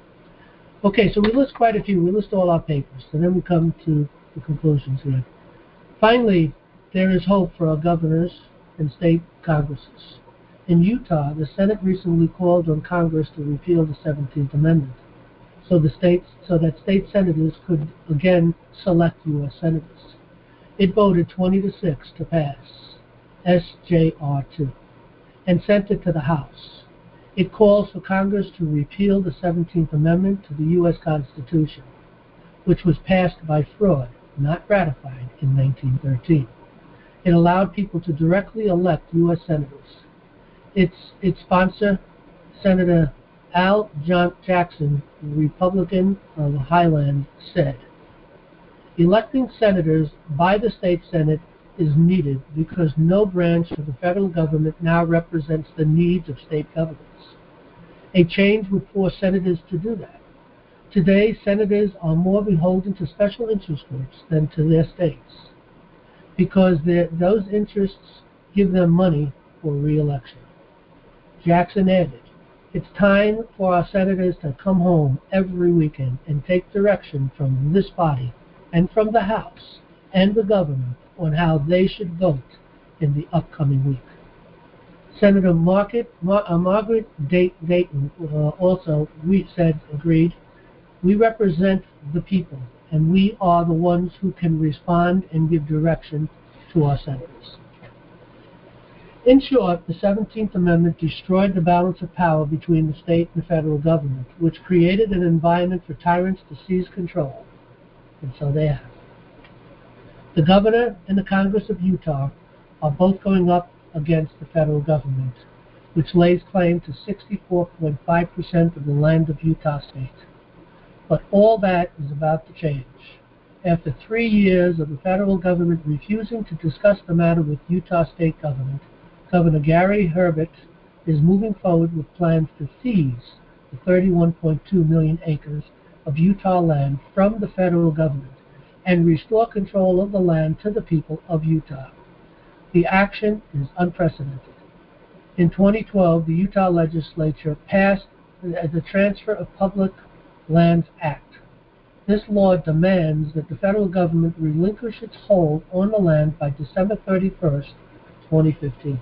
Okay, so we list quite a few. We list all our papers, and then we come to the conclusions here. Finally, there is hope for our governors and state congresses. In Utah, the Senate recently called on Congress to repeal the seventeenth Amendment, so the states, so that state senators could again select U S senators. It voted twenty to six to pass S J R two and sent it to the House. It calls for Congress to repeal the seventeenth Amendment to the U S Constitution, which was passed by fraud, not ratified, in nineteen thirteen. It allowed people to directly elect U S senators. Its, its sponsor, Senator Al John Jackson, Republican of Highland, said, "Electing senators by the state Senate is needed because no branch of the federal government now represents the needs of state governments. A change would force senators to do that. Today, senators are more beholden to special interest groups than to their states because those interests give them money for re-election." Jackson added, "It's time for our senators to come home every weekend and take direction from this body and from the House and the governor on how they should vote in the upcoming week." Senator Margaret, Mar- uh, Margaret Dayton uh, also we said, agreed, "We represent the people, and we are the ones who can respond and give direction to our senators." In short, the seventeenth Amendment destroyed the balance of power between the state and the federal government, which created an environment for tyrants to seize control. And so they have. The governor and the Congress of Utah are both going up against the federal government, which lays claim to sixty-four point five percent of the land of Utah State. But all that is about to change. After three years of the federal government refusing to discuss the matter with Utah State government, Governor Gary Herbert is moving forward with plans to seize the thirty-one point two million acres of Utah land from the federal government and restore control of the land to the people of Utah. The action is unprecedented. In twenty twelve, the Utah legislature passed the Transfer of Public Lands Act. This law demands that the federal government relinquish its hold on the land by December thirty-first, twenty fifteen.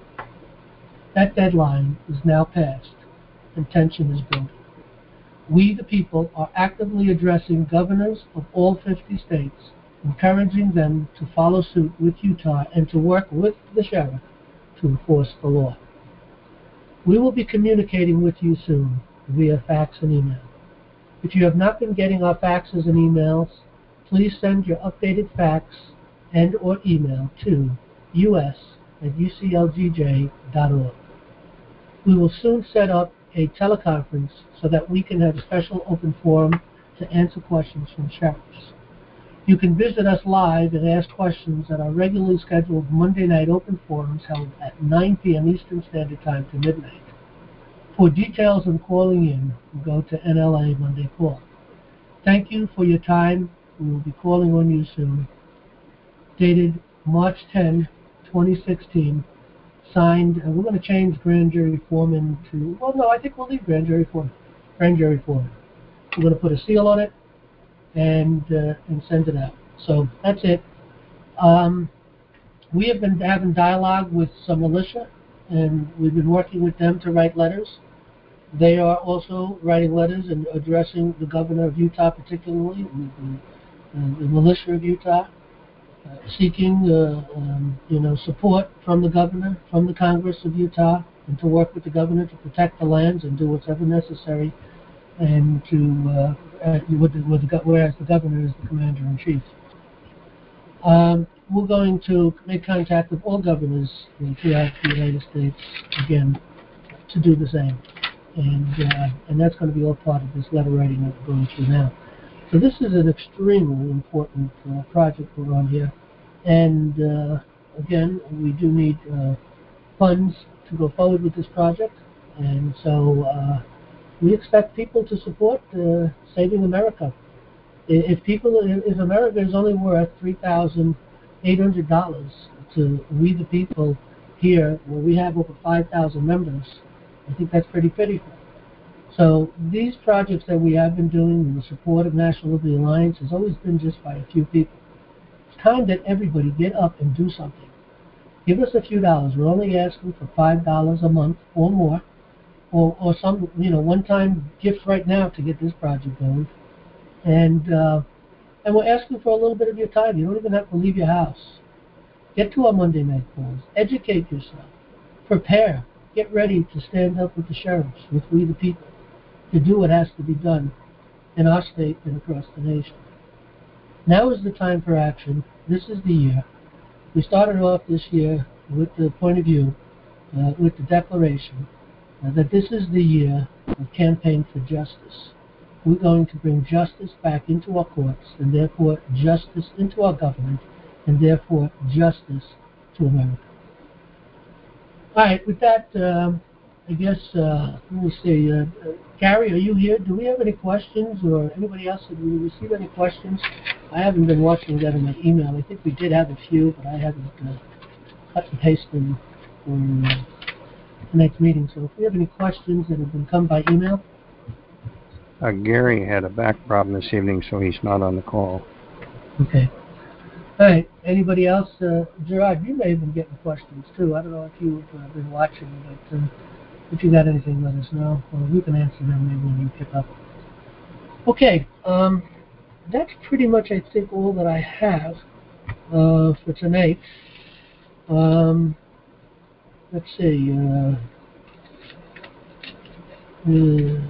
That deadline is now passed, and tension is building. We, the people, are actively addressing governors of all fifty states, encouraging them to follow suit with Utah and to work with the sheriff to enforce the law. We will be communicating with you soon via fax and email. If you have not been getting our faxes and emails, please send your updated fax and or email to us at u c l g j dot org. We will soon set up a teleconference so that we can have a special open forum to answer questions from sheriffs. You can visit us live and ask questions at our regularly scheduled Monday night open forums held at nine p.m. Eastern Standard Time to midnight. For details on calling in, go to N L A Monday Call. Thank you for your time. We will be calling on you soon. Dated March tenth, twenty sixteen. Signed, and we're going to change grand jury foreman to, well, no, I think we'll leave grand jury foreman. Grand jury foreman. We're going to put a seal on it and uh, and send it out. So that's it. Um, we have been having dialogue with some militia, and we've been working with them to write letters. They are also writing letters and addressing the governor of Utah, particularly, and the, uh, the militia of Utah, uh, seeking uh, um, you know, support from the governor, from the Congress of Utah, and to work with the governor to protect the lands and do whatever necessary, and to uh, uh, with the, with the, whereas the governor is the commander-in-chief. Um, we're going to make contact with all governors throughout the United States again to do the same. And uh, and that's going to be all part of this letter writing that we're going through now. So this is an extremely important uh, project we're on here. And uh, again, we do need uh, funds to go forward with this project. And so uh, we expect people to support uh, Saving America. If people, if America is only worth three thousand eight hundred dollars to we the people here, where we have over five thousand members, I think that's pretty pitiful. So these projects that we have been doing with the support of National Liberty Alliance has always been just by a few people. It's time that everybody get up and do something. Give us a few dollars. We're only asking for five dollars a month or more, or, or some, you know, one-time gift right now to get this project going. And uh, and we're asking for a little bit of your time. You don't even have to leave your house. Get to our Monday night calls. Educate yourself. Prepare. Get ready to stand up with the sheriffs, with we the people, to do what has to be done in our state and across the nation. Now is the time for action. This is the year. We started off this year with the point of view, uh, with the declaration, uh, that this is the year of campaign for justice. We're going to bring justice back into our courts, and therefore justice into our government, and therefore justice to America. All right, with that, um, I guess, uh, let me see, uh, uh, Gary, are you here? Do we have any questions, or anybody else? Did we receive any questions? I haven't been watching that in my email. I think we did have a few, but I haven't uh, cut and pasted them for uh, the next meeting. So if we have any questions that have been come by email. Uh, Gary had a back problem this evening, so he's not on the call. Okay. All right. Anybody else? Uh, Gerard, you may have been getting questions, too. I don't know if you've uh, been watching, but uh, if you got anything, let us know. Or we can answer them maybe when you pick up. Okay. Um, that's pretty much, I think, all that I have uh, for tonight. Um, let's see. Uh, uh,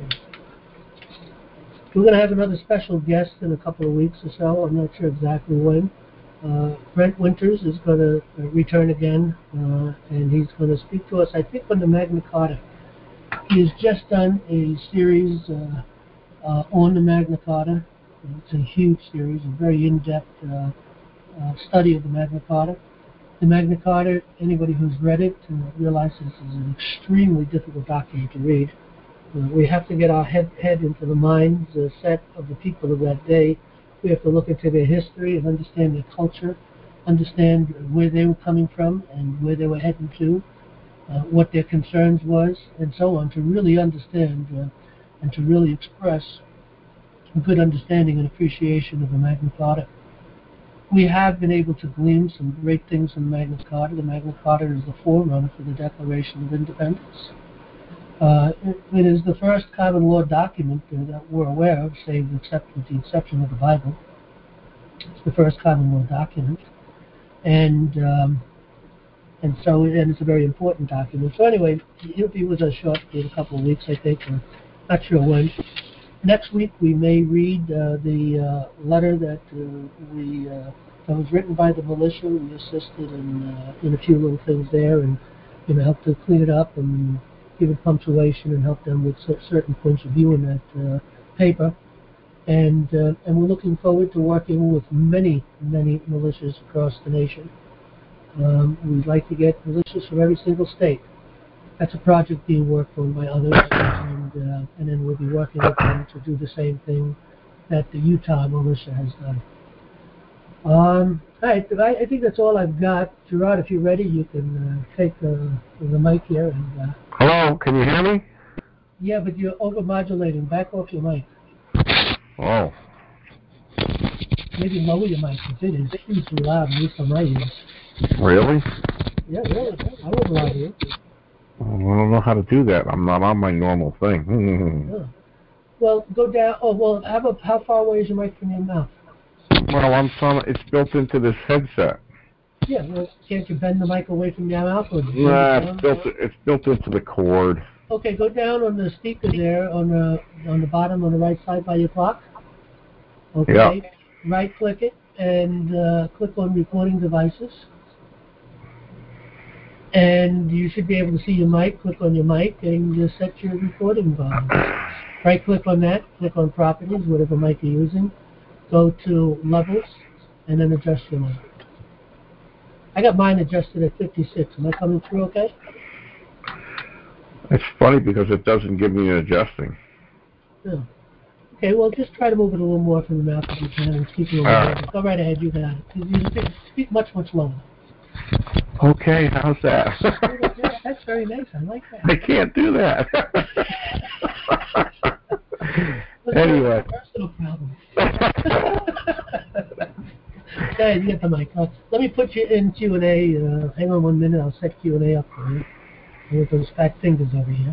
We're going to have another special guest in a couple of weeks or so. I'm not sure exactly when. Uh, Brent Winters is going to uh, return again, uh, and he's going to speak to us, I think, on the Magna Carta. He has just done a series uh, uh, on the Magna Carta. It's a huge series, a very in-depth uh, uh, study of the Magna Carta. The Magna Carta, anybody who's read it uh, realizes is an extremely difficult document to read. Uh, we have to get our head, head into the minds uh, set of the people of that day. We have to look into their history and understand their culture, understand where they were coming from and where they were heading to, uh, what their concerns was, and so on, to really understand uh, and to really express a good understanding and appreciation of the Magna Carta. We have been able to glean some great things from the Magna Carta. The Magna Carta is the forerunner for the Declaration of Independence. Uh, it, it is the first common law document uh, that we're aware of, save except with the exception of the Bible. It's the first common law document, and um, and so and it's a very important document. So anyway, he'll be with us shortly in a couple of weeks, I think. Or not sure when. Next week we may read uh, the uh, letter that uh, we uh, that was written by the militia. We assisted in uh, in a few little things there, and you know helped to clean it up and give it punctuation and help them with certain points of view in that uh, paper. And uh, and we're looking forward to working with many many militias across the nation. Um, we'd like to get militias from every single state. That's a project being worked on by others, and uh, and then we'll be working with them to do the same thing that the Utah militia has done. Um, all right, I, I think that's all I've got. Gerard, if you're ready, you can uh, take the, the mic here. And, uh, Hello, can you hear me? Yeah, but you're over-modulating. Back off your mic. Oh. Maybe lower your mic, because it is hugely loud, at least on my ears. Really? Yeah, really. I won't lie to you. I don't know how to do that. I'm not on my normal thing. Oh. Well, go down. Oh, well, how, about, how far away is your mic from your mouth? Well, I'm trying. It's built into this headset. Yeah, well, can't you bend the mic away from your mouth? Or Nah, it's built. It's built into the cord. Okay, go down on the speaker there on the on the bottom on the right side by your clock. Okay. Yeah. Right click it and uh, click on recording devices. And you should be able to see your mic. Click on your mic and uh, set your recording volume. Right click on that. Click on properties, whatever mic you're using. Go to levels and then adjust your level. I got mine adjusted at fifty-six. Am I coming through okay? It's funny because it doesn't give me an adjusting. Oh. Okay, well, just try to move it a little more from the mouth if you can and speak a little uh, more. Go right ahead, you got it. You speak, speak much, much lower. Okay, how's that? Yeah, that's very nice. I like that. I can't do that. Anyway. Personal problem. Okay, you get the mic. Uh, let me put you in Q and A. Uh, hang on one minute. I'll set Q and A up for you. With those fat fingers over here.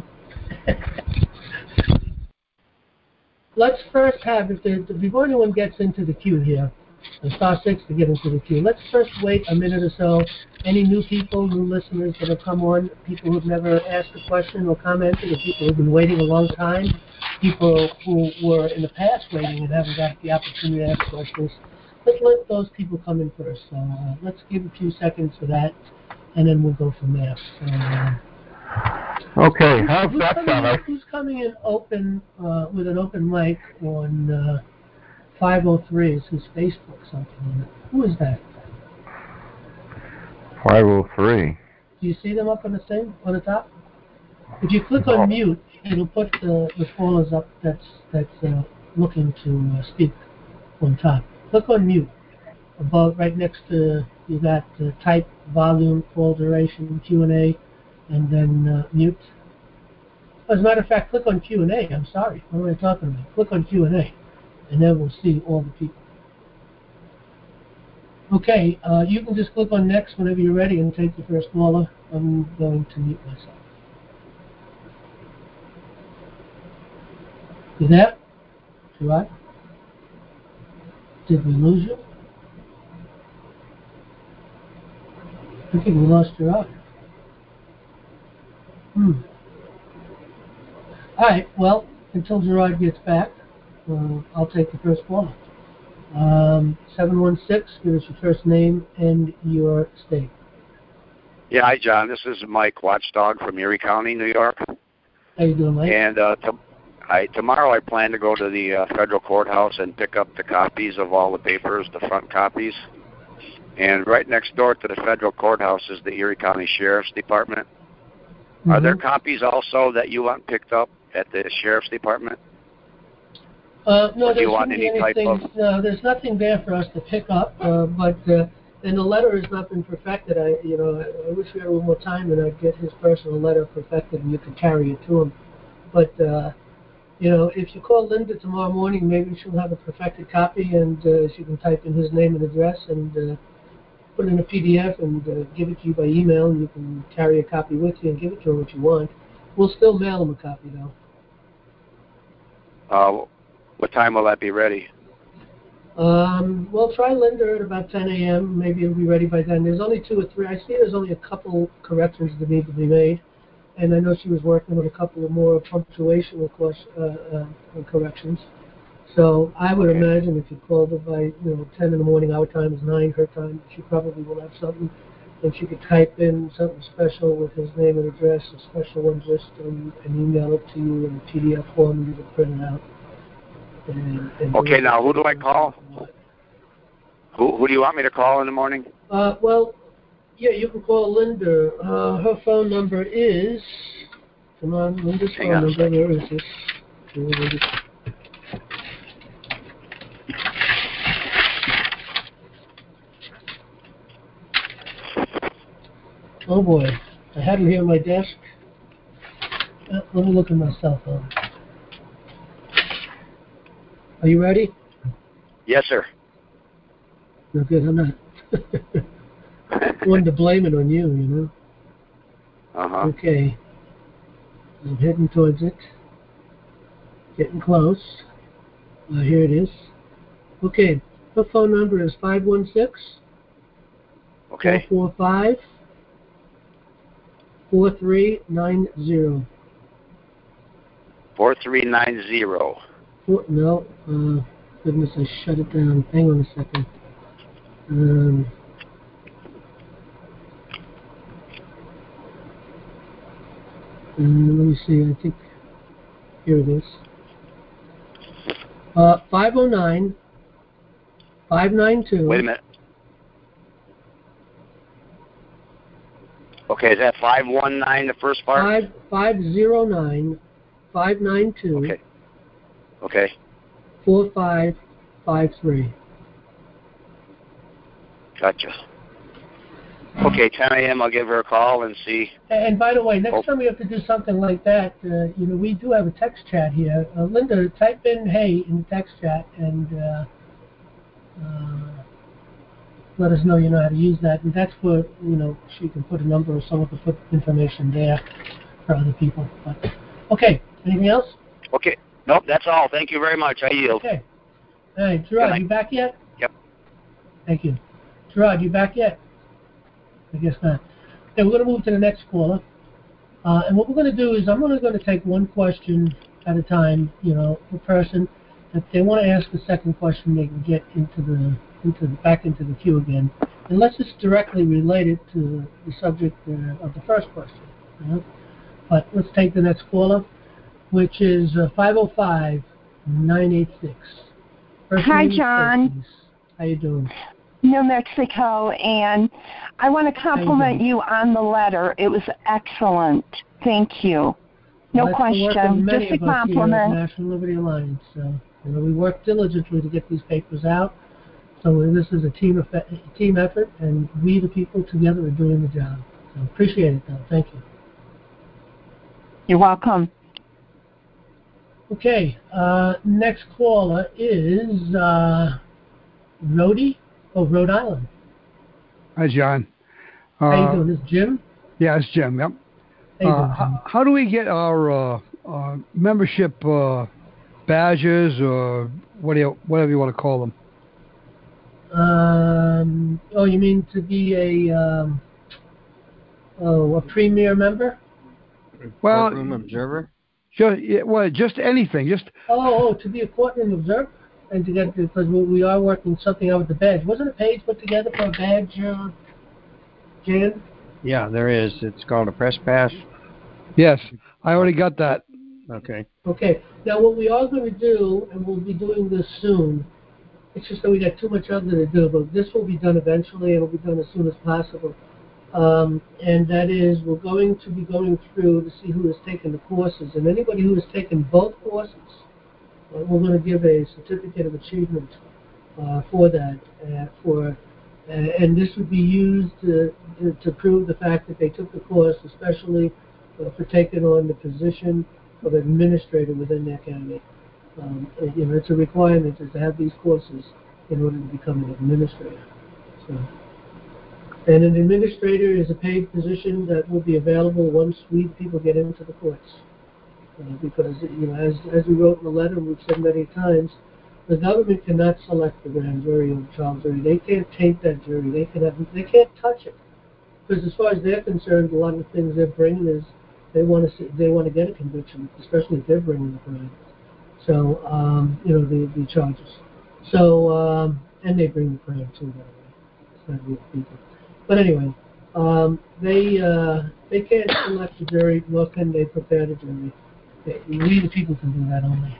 Let's first have, if the, before anyone gets into the queue here, the star six to get into the queue, let's first wait a minute or so. Any new people, new listeners that have come on, people who've never asked a question or commented, or people who've been waiting a long time, people who were in the past waiting and haven't got the opportunity to ask questions, let's let those people come in first. So uh, let's give a few seconds for that, and then we'll go from there. So, uh, Okay, who's, how's who's that sound? Who's coming in open uh, with an open mic on uh, five oh three? Is his Facebook something on it? Who is that? five oh three. Do you see them up on the thing on the top? If you click Oh. on mute, it'll put the, the callers up that's that's uh, looking to uh, speak on top. Click on mute. Above, right next to, you got uh, type, volume, call duration, Q and A, and then uh, mute. As a matter of fact, click on Q and A. I'm sorry. What am I talking about? Click on Q and A, and then we'll see all the people. Okay, uh, you can just click on next whenever you're ready and take the first caller. I'm going to mute myself. You there? Gerard? Did we lose you? I think we lost Gerard. Hmm. All right, well, until Gerard gets back, uh, I'll take the first caller. Um, seven one six, give us your first name and your state. Yeah, hi, John. This is Mike Watchdog from Erie County, New York. How you doing, Mike? And uh, to, I, tomorrow I plan to go to the uh, federal courthouse and pick up the copies of all the papers, the front copies. And right next door to the federal courthouse is the Erie County Sheriff's Department. Mm-hmm. Are there copies also that you want picked up at the Sheriff's Department? Uh, no, or do there you want shouldn't any be anything. type of... No, there's nothing there for us to pick up. Uh, but uh, and the letter has not been perfected. I, you know, I, I wish we had a little more time and I'd get his personal letter perfected and you could carry it to him. But uh, you know, if you call Linda tomorrow morning, maybe she'll have a perfected copy and uh, she can type in his name and address and uh, put it in a P D F and uh, give it to you by email, and you can carry a copy with you and give it to him if you want. We'll still mail him a copy, though. Uh, what time will that be ready? Um, well, try Linda at about ten a.m. Maybe it'll be ready by then. There's only two or three. I see there's only a couple corrections that need to be made, and I know she was working on a couple of more punctuation, of course, uh, uh, corrections. So I would okay. imagine if you called her by, you know, ten in the morning, our time is nine, her time, she probably will have something, and she could type in something special with his name and address, a special one just, and, and email it to you in a P D F form, and you can print it out. And, and okay, now who do I call? Who, who do you want me to call in the morning? Uh, well, yeah, you can call Linda. Uh, her phone number is, come on, Linda's Hang phone on number, where is this? Where is it? Oh boy, I had it here on my desk. Uh, let me look at my cell phone. Are you ready? Yes, sir. No good, I'm not. I wanted to blame it on you, you know. Uh-huh. Okay. I'm heading towards it. Getting close. Uh, here it is. Okay, her phone number is five one six, okay. four four five, four three nine zero. four three nine zero. Four, no, uh, goodness, I shut it down. Hang on a second. Um, uh, let me see, I think, here it is. Uh, five oh nine, five nine two. Wait a minute. Okay, is that five one nine the first part? Five five zero nine, five nine two. Okay. Okay. Four five five three. Gotcha. Okay, ten a.m. I'll give her a call and see. And by the way, next oh. time we have to do something like that, uh, you know, we do have a text chat here. Uh, Linda, type in "Hey" in the text chat and uh, uh, let us know you know how to use that. And that's for, you know, she can put a number or someone can put information there for other people. But, okay, anything else? Okay. Nope, that's all. Thank you very much. I yield. Okay. All right, Gerard, you back yet? Yep. Thank you. Gerard, you back yet? I guess not. Okay, we're going to move to the next caller. Uh, and what we're going to do is I'm only going to take one question at a time, you know, per person. If they want to ask the second question, they can get into the into the, back into the queue again, unless it's directly related to the subject uh, of the first question. You know? But let's take the next caller, which is uh, five oh five, nine eight six. Hi, John. How you doing? New Mexico, and I want to compliment you, you on the letter. It was excellent. Thank you. No well, question, just a compliment. National Liberty Alliance. So, you know, we work diligently to get these papers out. So this is a team effort, team effort, and we, the people, together are doing the job. So appreciate it, though. Thank you. You're welcome. Okay, uh, next caller is uh, Rhody. Oh, Rhode Island. Hi, John. Uh, how you doing? This is Jim? Yeah, it's Jim, yep. How, uh, doing, Jim? how, how do we get our uh, uh, membership uh, badges or what do you, whatever you want to call them? Um, oh, you mean to be a um, oh, a premier member? Well, courtroom observer? Just, well, just anything. Just oh, oh, to be a courtroom observer? and to get, because we, we are working something out with the badge. Wasn't a page put together for a badge, uh, Jan? Yeah, there is. It's called a press pass. Yes, I already got that. Okay. Okay. Now, what we are going to do, and we'll be doing this soon, it's just that we got too much other to do, but this will be done eventually, and it'll be done as soon as possible. Um, and that is, we're going to be going through to see who has taken the courses, and anybody who has taken both courses, uh, we're going to give a certificate of achievement uh, for that, uh, for, uh, and this would be used to, to prove the fact that they took the course, especially uh, for taking on the position of administrator within their county. Um, you know, it's a requirement is to have these courses in order to become an administrator. So, and an administrator is a paid position that will be available once we people get into the courts. Uh, because, you know, as, as we wrote in the letter, and we've said many times, the government cannot select the grand jury or the trial jury. They can't taint that jury. They can have, they can't touch it. Because as far as they're concerned, a lot of the things they're bringing is they want to they want to get a conviction, especially if they're bringing the crime. So, um, you know, the, the charges. So, um, and they bring the crime too, by the way. It's not real people. But anyway, um, they uh, they can't select the jury, nor can they prepare the jury. They, we, the people, can do that only.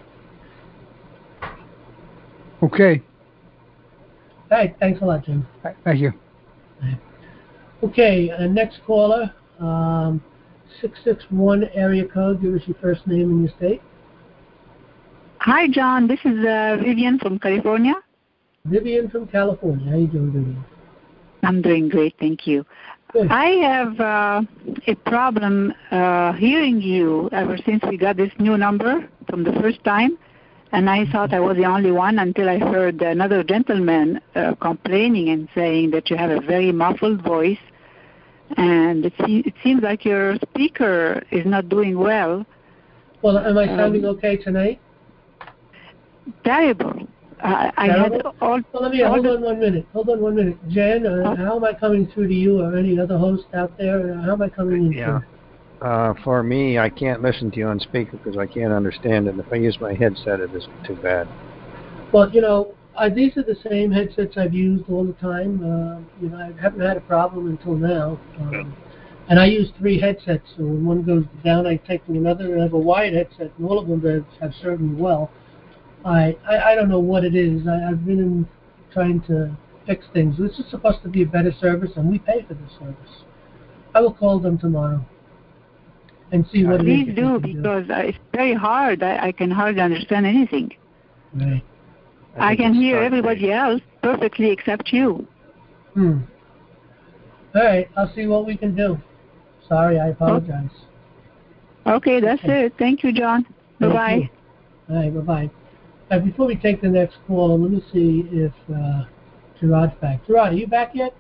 Okay. All right, thanks a lot, Jim. Thank you. Okay, uh, next caller, um, six six one area code. Give us your first name and your state. Hi, John. This is uh, Vivian from California. Vivian from California. How you doing, Vivian? I'm doing great, thank you. Good. I have uh, a problem uh, hearing you ever since we got this new number from the first time, and I thought I was the only one until I heard another gentleman uh, complaining and saying that you have a very muffled voice, and it, se- it seems like your speaker is not doing well. Well, am I sounding um, okay tonight? Terrible. Uh, I had all. Well, let me all hold the, on one minute. Hold on one minute, Jan. Uh, huh? How am I coming through to you or any other host out there? How am I coming in? Yeah. Uh, for me, I can't listen to you on speaker because I can't understand it. And if I use my headset, it isn't too bad. Well, you know, uh, these are the same headsets I've used all the time. Uh, you know, I haven't had a problem until now. Um, and I use three headsets. So when one goes down, I take another. And I have a wired headset, and all of them have, have served me well. I, I I don't know what it is. I, I've been in trying to fix things. This is supposed to be a better service, and we pay for this service. I will call them tomorrow and see what Please it is. do, because uh, it's very hard. I, I can hardly understand anything. Right. I, I can hear everybody else perfectly except you. Hmm. All right. I'll see what we can do. Sorry, I apologize. Okay, that's okay. it. Thank you, John. Thank Bye-bye. You. All right, bye-bye. Uh, before we take the next call, let me see if uh, Gerard's back. Gerard, are you back yet?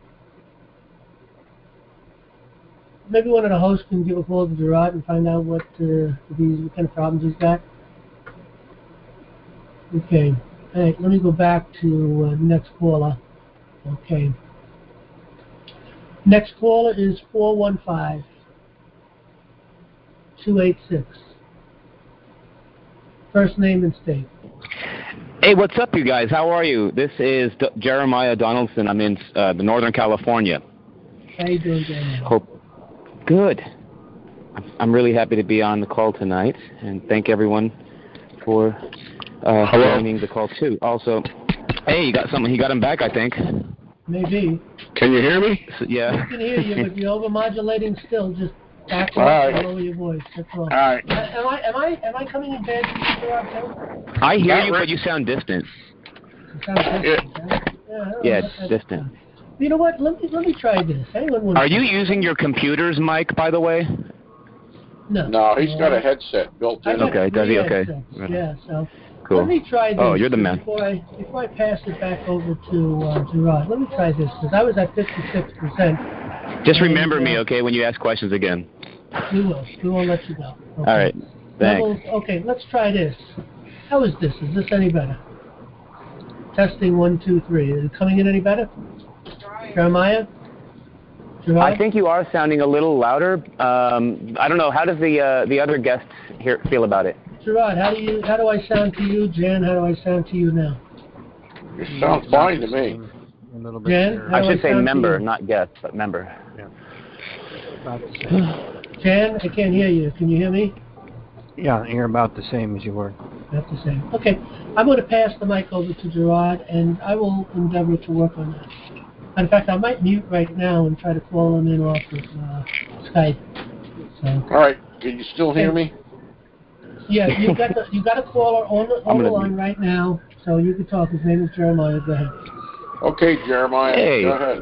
Maybe one of the hosts can give a call to Gerard and find out what, uh, these, what kind of problems he's got. Okay. All right, let me go back to uh, next caller. Okay. Next caller is four one five, two eight six. First name and state. Hey, what's up, you guys? How are you? This is D- Jeremiah Donaldson. I'm in uh, the Northern California. How you doing, Jeremiah? Hope good. I'm really happy to be on the call tonight, and thank everyone for uh, joining the call too. Also, hey, you got something? He got him back, I think. Maybe. Can you hear me? So, yeah. I can hear you, but you're overmodulating still. Just back up right. and lower your voice. That's all. All right. Uh, am I am I am I coming in bad for you, Gerard, too? I hear Not you, right. but you sound distant. You sound distant, huh? Yeah, I don't Yeah, know. it's That's- distant. You know what? Let me let me try this. Hang on one Are you second. using your computer's mic, by the way? No. No, he's got a headset built I in. got Okay, does three he? Okay. headsets. Yeah, so Cool. let me try this. Oh, you're the man. Before I before I pass it back over to uh, Gerard, let me try this because I was at fifty-six percent. Just remember me, okay, when you ask questions again. We will. We won't let you go. Okay. All right. Thanks. Levels, okay, let's try this. How is this? Is this any better? Testing one, two, three. Is it coming in any better? Jeremiah? Gerard? I think you are sounding a little louder. Um, I don't know. How does the uh, the other guests here feel about it? Gerard, how do you how do I sound to you? Jan, how do I sound to you now? It sounds fine to me. A little bit Jan, clearer. how I do should say sound to member, you? not guest, but member. About the same. Jan, I can't hear you. Can you hear me? Yeah, you're about the same as you were. That's the same. Okay, I'm going to pass the mic over to Gerard, and I will endeavor to work on that. In fact, I might mute right now and try to call him in off of uh, Skype. So. All right. Can you still hear me? Yeah, you got the you got a caller on the on the line mute. right now, so you can talk. His name is Jeremiah. Go ahead. Okay, Jeremiah. Hey. Go ahead.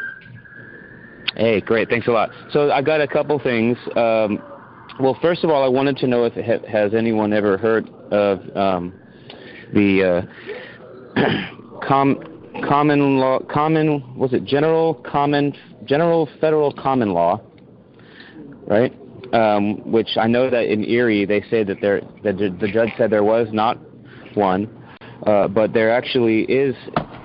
Hey, great. Thanks a lot. So I've got a couple things. Um, well, first of all, I wanted to know if it ha- has anyone ever heard of um, the uh, com- common law, common was it general common general federal common law, right? Um, which I know that in Erie they say that there that the judge said there was not one, uh, but there actually is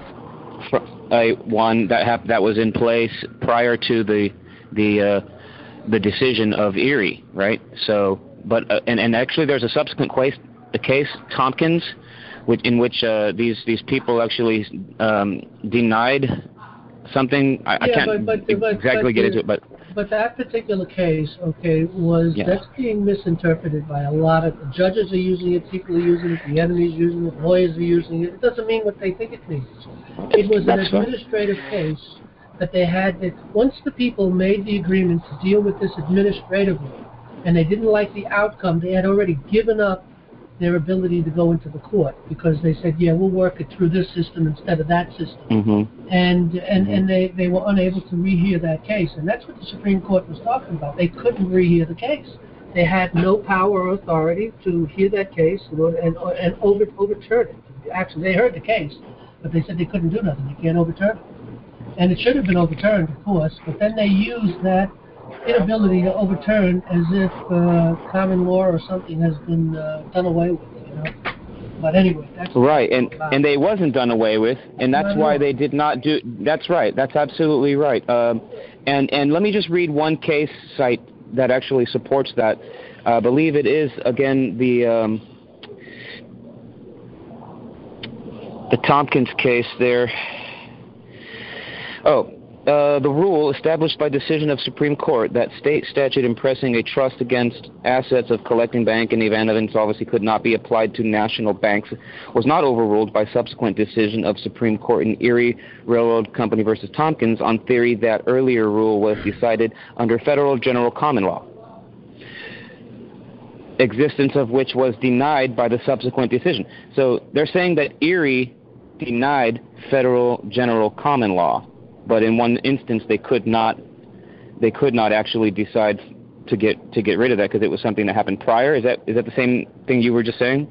a one that hap- that was in place prior to the the uh, the decision of Erie, right? So, but uh, and and actually there's a subsequent case, the case Tompkins, which in which uh, these these people actually um, denied something. I, I Yeah, can't but, but, but, exactly but, get into it, but. But that particular case, okay, was Yeah. that's being misinterpreted by a lot of judges are using it, people are using it, the enemy's using it, lawyers are using it. It doesn't mean what they think it means. It was an That's fine. administrative case that they had that once the people made the agreement to deal with this administratively, and they didn't like the outcome, they had already given up their ability to go into the court because they said, yeah, we'll work it through this system instead of that system. Mm-hmm. And and, Mm-hmm. and they, they were unable to rehear that case. And that's what the Supreme Court was talking about. They couldn't rehear the case. They had no power or authority to hear that case and, and, and over, overturn it. Actually, they heard the case, but they said they couldn't do nothing. They can't overturn it. And it should have been overturned, of course, but then they used that inability to overturn as if uh, common law or something has been uh, done away with, you know. But anyway, that's right, and and they wasn't done away with, and that's Not at why all. they did not do. That's right. That's absolutely right. Um, and and let me just read one case site that actually supports that. I believe it is again the um, the Tompkins case there. Oh. Uh, the rule established by decision of Supreme Court that state statute impressing a trust against assets of collecting bank in the event of insolvency could not be applied to national banks was not overruled by subsequent decision of Supreme Court in Erie Railroad Company versus Tompkins on theory that earlier rule was decided under federal general common law, existence of which was denied by the subsequent decision. So they're saying that Erie denied federal general common law. But in one instance, they could not, they could not actually decide to get to get rid of that because it was something that happened prior. Is that is that the same thing you were just saying?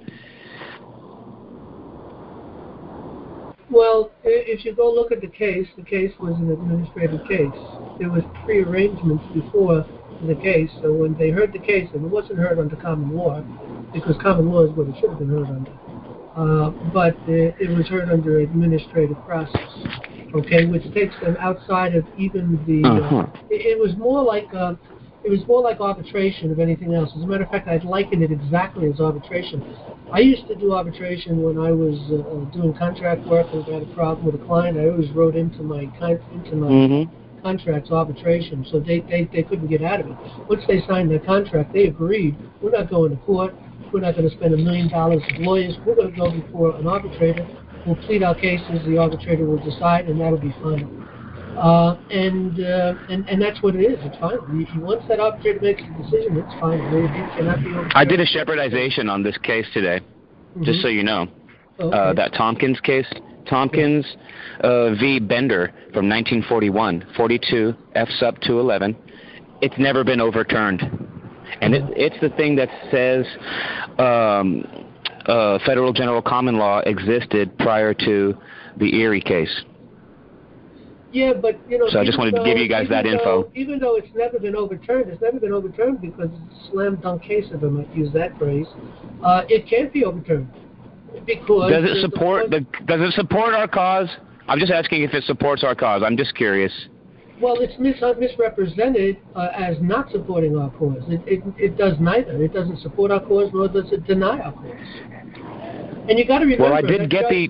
Well, i- if you go look at the case, the case was an administrative case. There was pre-arrangements before the case, so when they heard the case, and it wasn't heard under common law, because common law is what it should have been heard under, uh, but uh, it was heard under administrative process. Okay, which takes them outside of even the. Uh-huh. Uh, it, it was more like uh, it was more like arbitration of anything else. As a matter of fact, I'd liken it exactly as arbitration. I used to do arbitration when I was uh, doing contract work, and if I had a problem with a client, I always wrote into my con- into my Mm-hmm. contracts arbitration, so they, they they couldn't get out of it. Once they signed their contract, they agreed. We're not going to court. We're not going to spend a million dollars with lawyers. We're going to go before an arbitrator. We'll plead our cases, the arbitrator will decide, and that'll be final. Uh, and, uh, and and that's what it is. It's final. You, you, once that arbitrator makes a decision, it's final. It, it cannot be overturned. I did a shepherdization on this case today, Mm-hmm. just so you know. Okay. Uh, that Tompkins case, Tompkins uh, v. Bender from nineteen forty-one, forty-two F sub two eleven. It's never been overturned. And it, it's the thing that says um, uh, federal general common law existed prior to the Erie case. Yeah, but, you know... So I just wanted though, to give you guys that though, info. Even though it's never been overturned, it's never been overturned because it's a slam dunk case, if I might use that phrase. Uh, it can't be overturned. Because... Does it the, support the, the, Does it support our cause? I'm just asking if it supports our cause. I'm just curious. Well, it's mis- misrepresented uh, as not supporting our cause. It, it it does neither. It doesn't support our cause, nor does it deny our cause. And you got to remember... Well, I did get judge, the...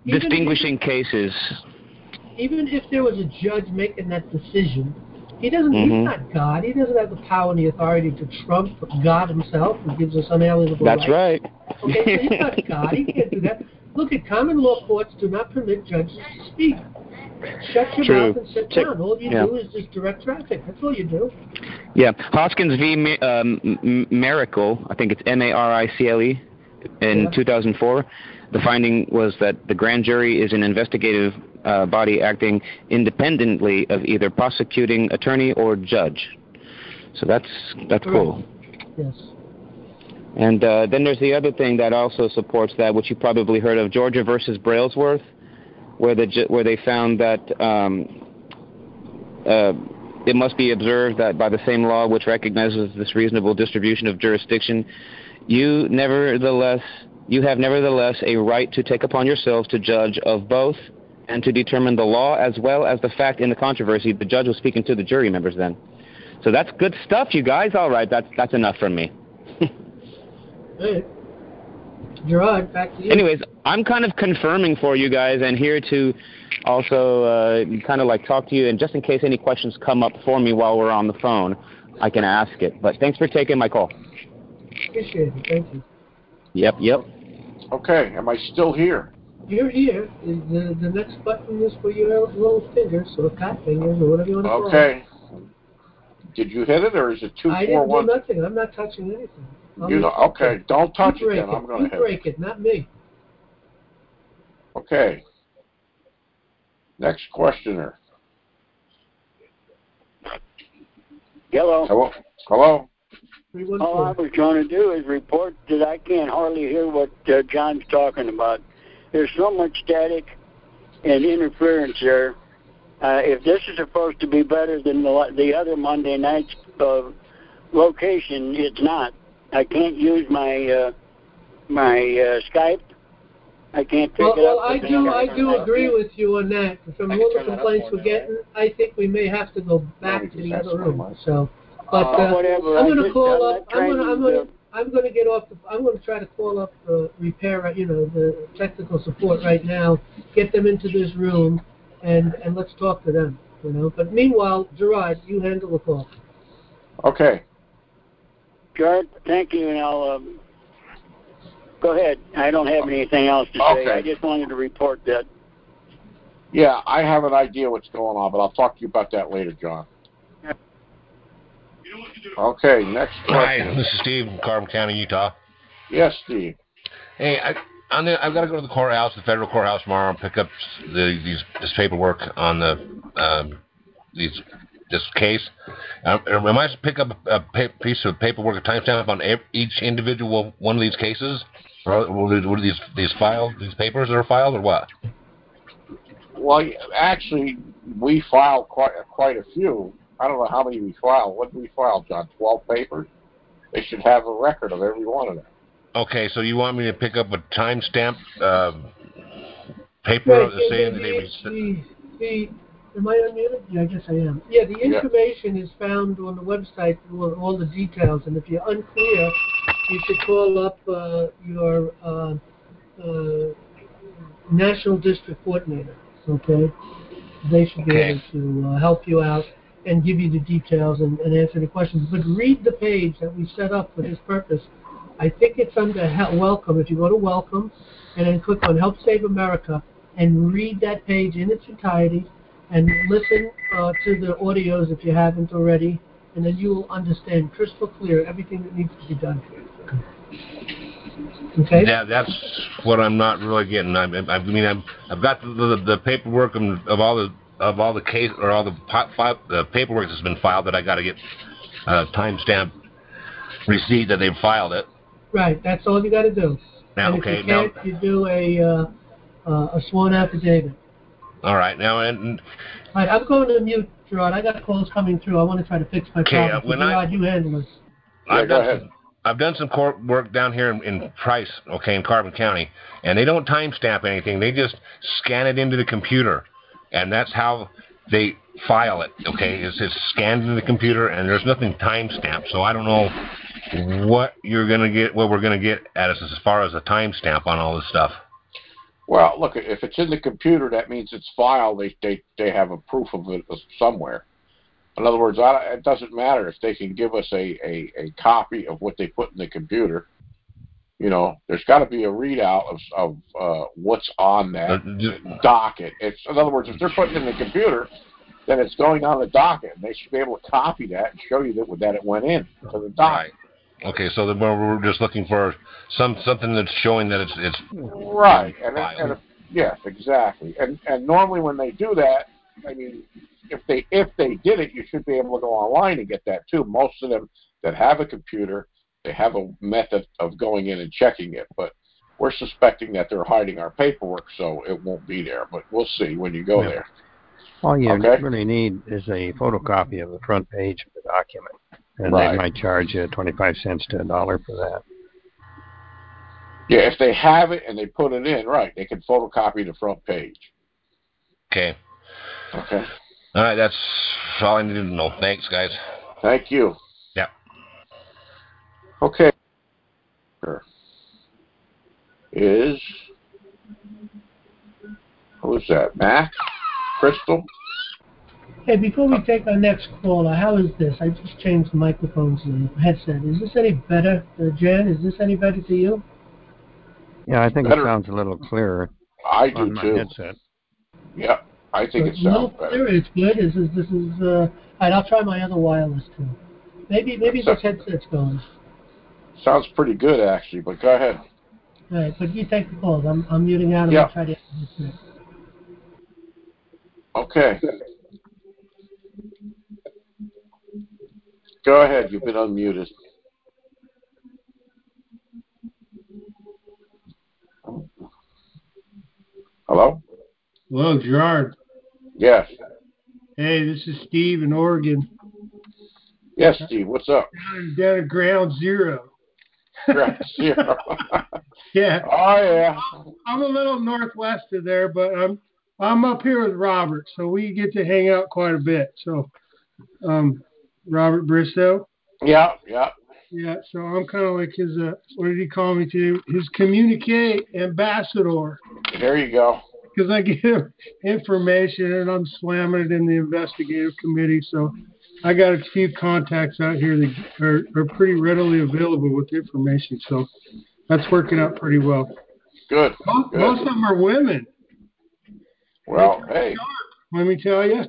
even distinguishing if, cases. Even if there was a judge making that decision, he doesn't. Mm-hmm. He's not God. He doesn't have the power and the authority to trump God himself, who gives us unalienable That's rights. right. Okay, so he's not God. He can't do that. Look, at common law courts do not permit judges to speak. Shut your True. mouth and sit Check. down. All you Yeah. do is just direct traffic. That's all you do. Yeah, Hoskins v. Um, Miracle, I think it's M A R I C L E, in Yeah. two thousand four. The finding was that the grand jury is an investigative uh, body acting independently of either prosecuting attorney or judge. So that's that's cool. Yes. And uh, then there's the other thing that also supports that, which you probably heard of, Georgia versus Brailsworth, where the ju- where they found that um, uh, it must be observed that by the same law which recognizes this reasonable distribution of jurisdiction, you nevertheless you have nevertheless a right to take upon yourselves to judge of both and to determine the law as well as the fact in the controversy. The judge was speaking to the jury members then. So that's good stuff, you guys. All right, that's that's enough from me. Hey. Gerard, back to you. Anyways, I'm kind of confirming for you guys and here to also uh, kind of like talk to you, and just in case any questions come up for me while we're on the phone, I can ask it. But thanks for taking my call. Appreciate it. Thank you. Yep, yep. Okay, am I still here? You're here. The, the next button is for your little fingers, or fat fingers, or whatever you want to call it. Okay. Did you hit it, or is it two I four didn't one? do nothing. I'm not touching anything. I'll You know, let okay, it. don't touch You it then. break I'm going You to hit break it, not me. it. Okay. Next questioner. Hello. Hello. Hello. All I was trying to do is report that I can't hardly hear what uh, John's talking about. There's so much static and interference there. Uh, if this is supposed to be better than the, the other Monday nights uh, location, it's not. I can't use my uh, my uh, Skype. I can't pick Well, it well up. I do. I do agree with you on that. From all the complaints we're getting, I think we may have to go back to the other room. So, but uh, uh, whatever. I'm going to just, call I'm up. I'm going to. I'm going to. I'm going to get off the. I'm going to try to call up the repair. You know, the technical support right now. Get them into this room, and and let's talk to them. You know. But meanwhile, Gerard, you handle the call. Okay. Gerard, thank you, and I'll. Um, Go ahead. I don't have anything else to say. Okay. I just wanted to report that. Yeah, I have an idea what's going on, but I'll talk to you about that later, John. Okay, next question. Hi, this is Steve from Carbon County, Utah. Yes, Steve. Hey, I, I'm the, I've got to go to the courthouse, the federal courthouse tomorrow, and pick up the, these this paperwork on the um, these this case. Um, am I to pick up a, a piece of paperwork, a timestamp on every, each individual one of these cases? Or what are these these files, these papers that are filed, or what? Well, actually, we filed quite quite a few. I don't know how many we filed. What did we file, John? Twelve papers. They should have a record of every one of them. Okay, so you want me to pick up a timestamp uh, paper Right, yeah, saying the, that they the, received? the, the, am I unmuted? Yeah, I guess I am. Yeah, the information yeah. is found on the website, all, all the details, and if you're unclear, you should call up uh, your uh, uh, National District Coordinator, okay? They should be okay. able to uh, help you out and give you the details and, and answer the questions. But read the page that we set up for this purpose. I think it's under Welcome. If you go to Welcome and then click on Help Save America and read that page in its entirety and listen uh, to the audios if you haven't already, and then you will understand crystal clear everything that needs to be done. Okay? Yeah, that's what I'm not really getting. I, I mean, I'm, I've got the, the, the paperwork of, of all the of all the case or all the, fi, the paperwork that's been filed that I got to get a timestamp receipt that they've filed it. Right, that's all you got to do. Now, and okay, if you can't, now, you do a uh, uh, a sworn affidavit. All right, now and. All right, I'm going to mute, Gerard. I got calls coming through. I want to try to fix my okay, problem. Uh, when Gerard, I, you handle this. Yeah, I've go done ahead. Some, I've done some court work down here in, in Price, okay, in Carbon County, and they don't timestamp anything. They just scan it into the computer, and that's how they file it, okay? It's, it's scanned into the computer, and there's nothing timestamped, so I don't know what you're going to get, what we're going to get at us as far as a timestamp on all this stuff. Well, look, if it's in the computer, that means it's filed. They they they have a proof of it somewhere. In other words, I, it doesn't matter if they can give us a, a, a copy of what they put in the computer. You know, there's got to be a readout of of uh, what's on that uh, docket. It's, in other words, if they're putting it in the computer, then it's going on the docket, and they should be able to copy that and show you that that it went in to the docket. Right. Okay, so then we're just looking for some something that's showing that it's it's right, and, and if, yes, exactly. And and normally when they do that, I mean, if they if they did it, you should be able to go online and get that too. Most of them that have a computer, they have a method of going in and checking it. But we're suspecting that they're hiding our paperwork, so it won't be there. But we'll see when you go yeah. there. All you okay? really need is a photocopy of the front page of the document. And right. they might charge you twenty-five cents to a dollar for that. Yeah, if they have it and they put it in, right, they can photocopy the front page. Okay. Okay. All right, that's all I needed to know. Thanks, guys. Thank you. Yeah. Okay. Is, who's that, Mac? Crystal? Hey, before we take our next caller, how is this? I just changed the microphones and the headset. Is this any better, uh, Jan? Is this any better to you? Yeah, I think better. It sounds a little clearer. I do on my too. Headset. Yeah, I think so it sounds a little better. clearer. It's good. Is this, this is? Uh, all right, I'll try my other wireless too. Maybe maybe this headset's going. Sounds pretty good actually, but go ahead. All right, but you take the calls. I'm I'm muting out and yeah. I'll try to answer it. Okay. Go ahead. You've been unmuted. Hello? Hello, Gerard. Yes. Hey, this is Steve in Oregon. Yes, Steve. What's up? Down, down at Ground Zero. Ground Zero. yeah. Oh yeah. I'm a little northwest of there, but I'm I'm up here with Robert, so we get to hang out quite a bit. So, um, Robert Bristow. Yeah, yeah. Yeah, so I'm kind of like his, uh, what did he call me to? His communique ambassador. There you go. Because I give him information and I'm slamming it in the investigative committee. So I got a few contacts out here that are, are pretty readily available with information. So that's working out pretty well. Good. Most, Good. most of them are women. Well, hey. Let me tell you.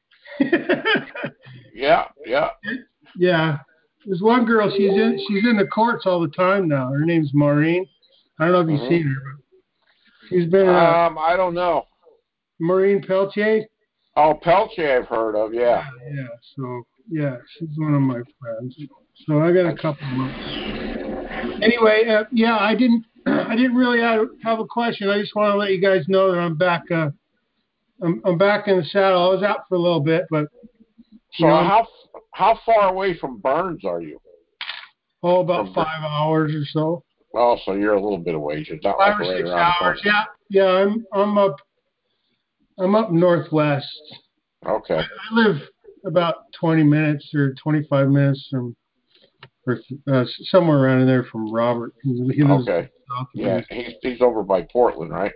yeah, yeah. Yeah. There's one girl, she's in she's in the courts all the time now. Her name's Maureen. I don't know if you've mm-hmm. seen her, but she's been uh, Um, I don't know. Maureen Peltier? Oh, Peltier I've heard of, yeah. Yeah, yeah. So yeah, she's one of my friends. So I got a couple of months. Anyway, uh, yeah, I didn't I didn't really have a question. I just want to let you guys know that I'm back uh I'm I'm back in the saddle. I was out for a little bit, but So know, how how far away from Burns are you? Oh, about from five Burns? hours or so. Oh, so you're a little bit away. It's not five like or right six around hours. Yeah, yeah. I'm I'm up I'm up northwest. Okay. I, I live about twenty minutes or twenty-five minutes from, or uh, somewhere around in there from Robert. He lives okay. south of yeah, he's he's over by Portland, right?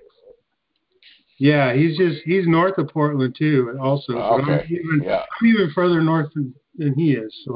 Yeah, he's just he's north of Portland too, also. Okay. But I'm even yeah. I'm even further north than, than he is. So,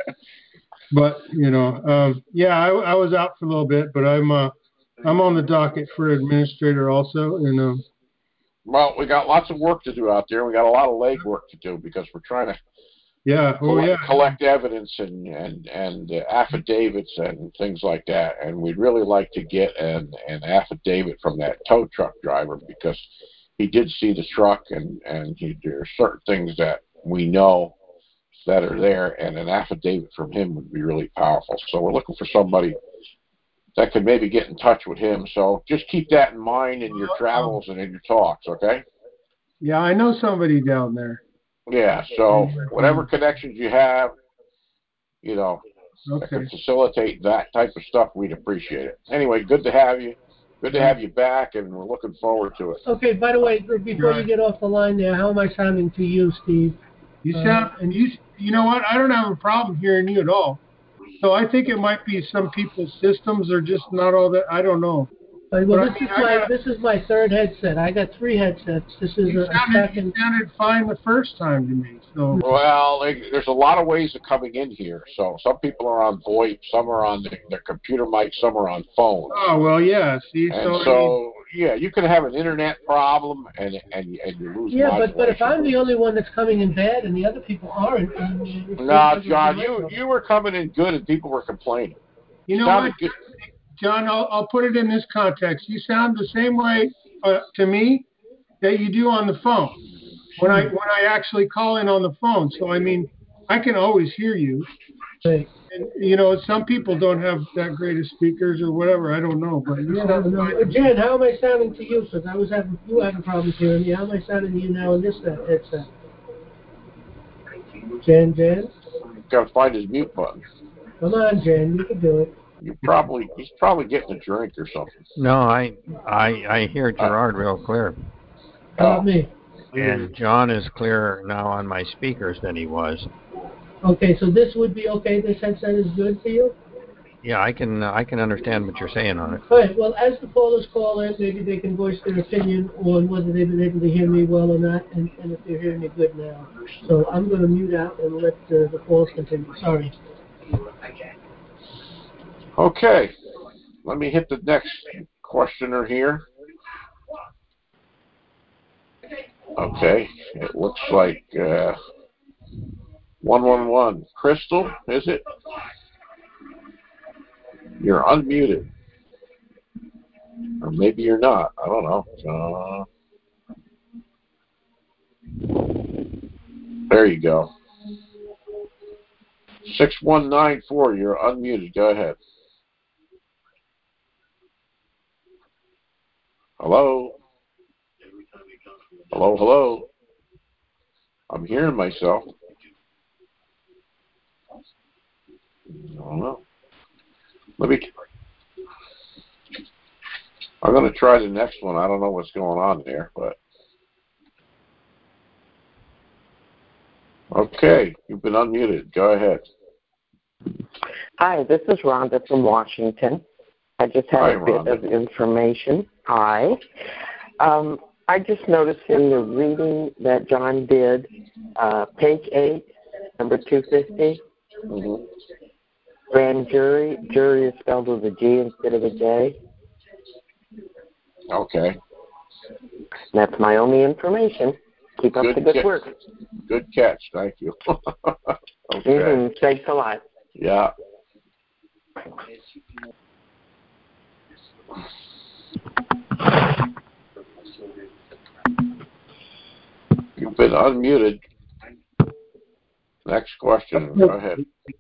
but you know, um, yeah, I, I was out for a little bit, but I'm uh, I'm on the docket for administrator also, and um. Well, we got lots of work to do out there. We got a lot of leg work to do because we're trying to yeah, oh collect, yeah, collect evidence and and and uh, affidavits and things like that. And we'd really like to get an an affidavit from that tow truck driver because he did see the truck and and he, there are certain things that we know that are there, and an affidavit from him would be really powerful. So we're looking for somebody that could maybe get in touch with him. So just keep that in mind in your travels and in your talks, okay? Yeah, I know somebody down there. Yeah, so whatever connections you have, you know, okay. that can facilitate that type of stuff, we'd appreciate it. Anyway, good to have you. Good to have you back, and we're looking forward to it. Okay, by the way, before you get off the line there, how am I sounding to you, Steve? You sound, uh, and you, you know what? I don't have a problem hearing you at all. So I think it might be some people's systems are just not all that. I don't know. Uh, well, But, I this mean, is I my gotta- this is my third headset. I got three headsets. This is You a, a sounded, second. you sounded fine the first time to me. So Well, like, there's a lot of ways of coming in here. So some people are on VoIP, some are on the, their computer mic, some are on phones. oh well, yeah. See, And so, so, I mean, yeah, you could have an internet problem and and and you lose Yeah, but but if modulation. I'm the only one that's coming in bad and the other people aren't, then it's- No, it's- John, you you were coming in good and people were complaining. you know Sounded what, good. John? I'll, I'll put it in this context. You sound the same way uh, to me that you do on the phone when I when I actually call in on the phone. So I mean, I can always hear you. Right. And you know, some people don't have that great of speakers or whatever. I don't know, but you Yeah, sound no, fine. no. Jen, how am I sounding to you? Because I was having you were having problems hearing me. How am I sounding to you now in this uh, headset? Jen, Jen, Got to find his mute button. come on, Jen, you can do it. You probably he's probably getting a drink or something. No, I I I hear Gerard real clear, How Oh. about me? and John is clearer now on my speakers than he was. Okay, so this would be okay. This headset is good for you. Yeah, I can uh, I can understand what you're saying on it. All right. Well, as the callers call in, maybe they can voice their opinion on whether they've been able to hear me well or not, and, and if they're hearing me good now. So I'm going to mute out and let uh, the calls continue. Sorry. Okay, let me hit the next questioner here. Okay, it looks like uh, one one one. Crystal, is it? You're unmuted. Or maybe you're not. I don't know. Uh, there you go. six one nine four, you're unmuted. Go ahead. Hello? Hello, hello? I'm hearing myself. I don't know. Let me... I'm going to try the next one. I don't know what's going on there, but... Okay, you've been unmuted. Go ahead. Hi, this is Rhonda from Washington. I just had Hi, a bit Rhonda. of information. Hi. Um, I just noticed in the reading that John did, uh, page eight, number two fifty, Mm-hmm. grand jury, jury is spelled with a G instead of a J. Okay. That's my only information. Keep up Good the good catch. work. Good catch. Thank you. Okay. Mm-hmm. Thanks a lot. Yeah. You've been unmuted. Next question. Go ahead.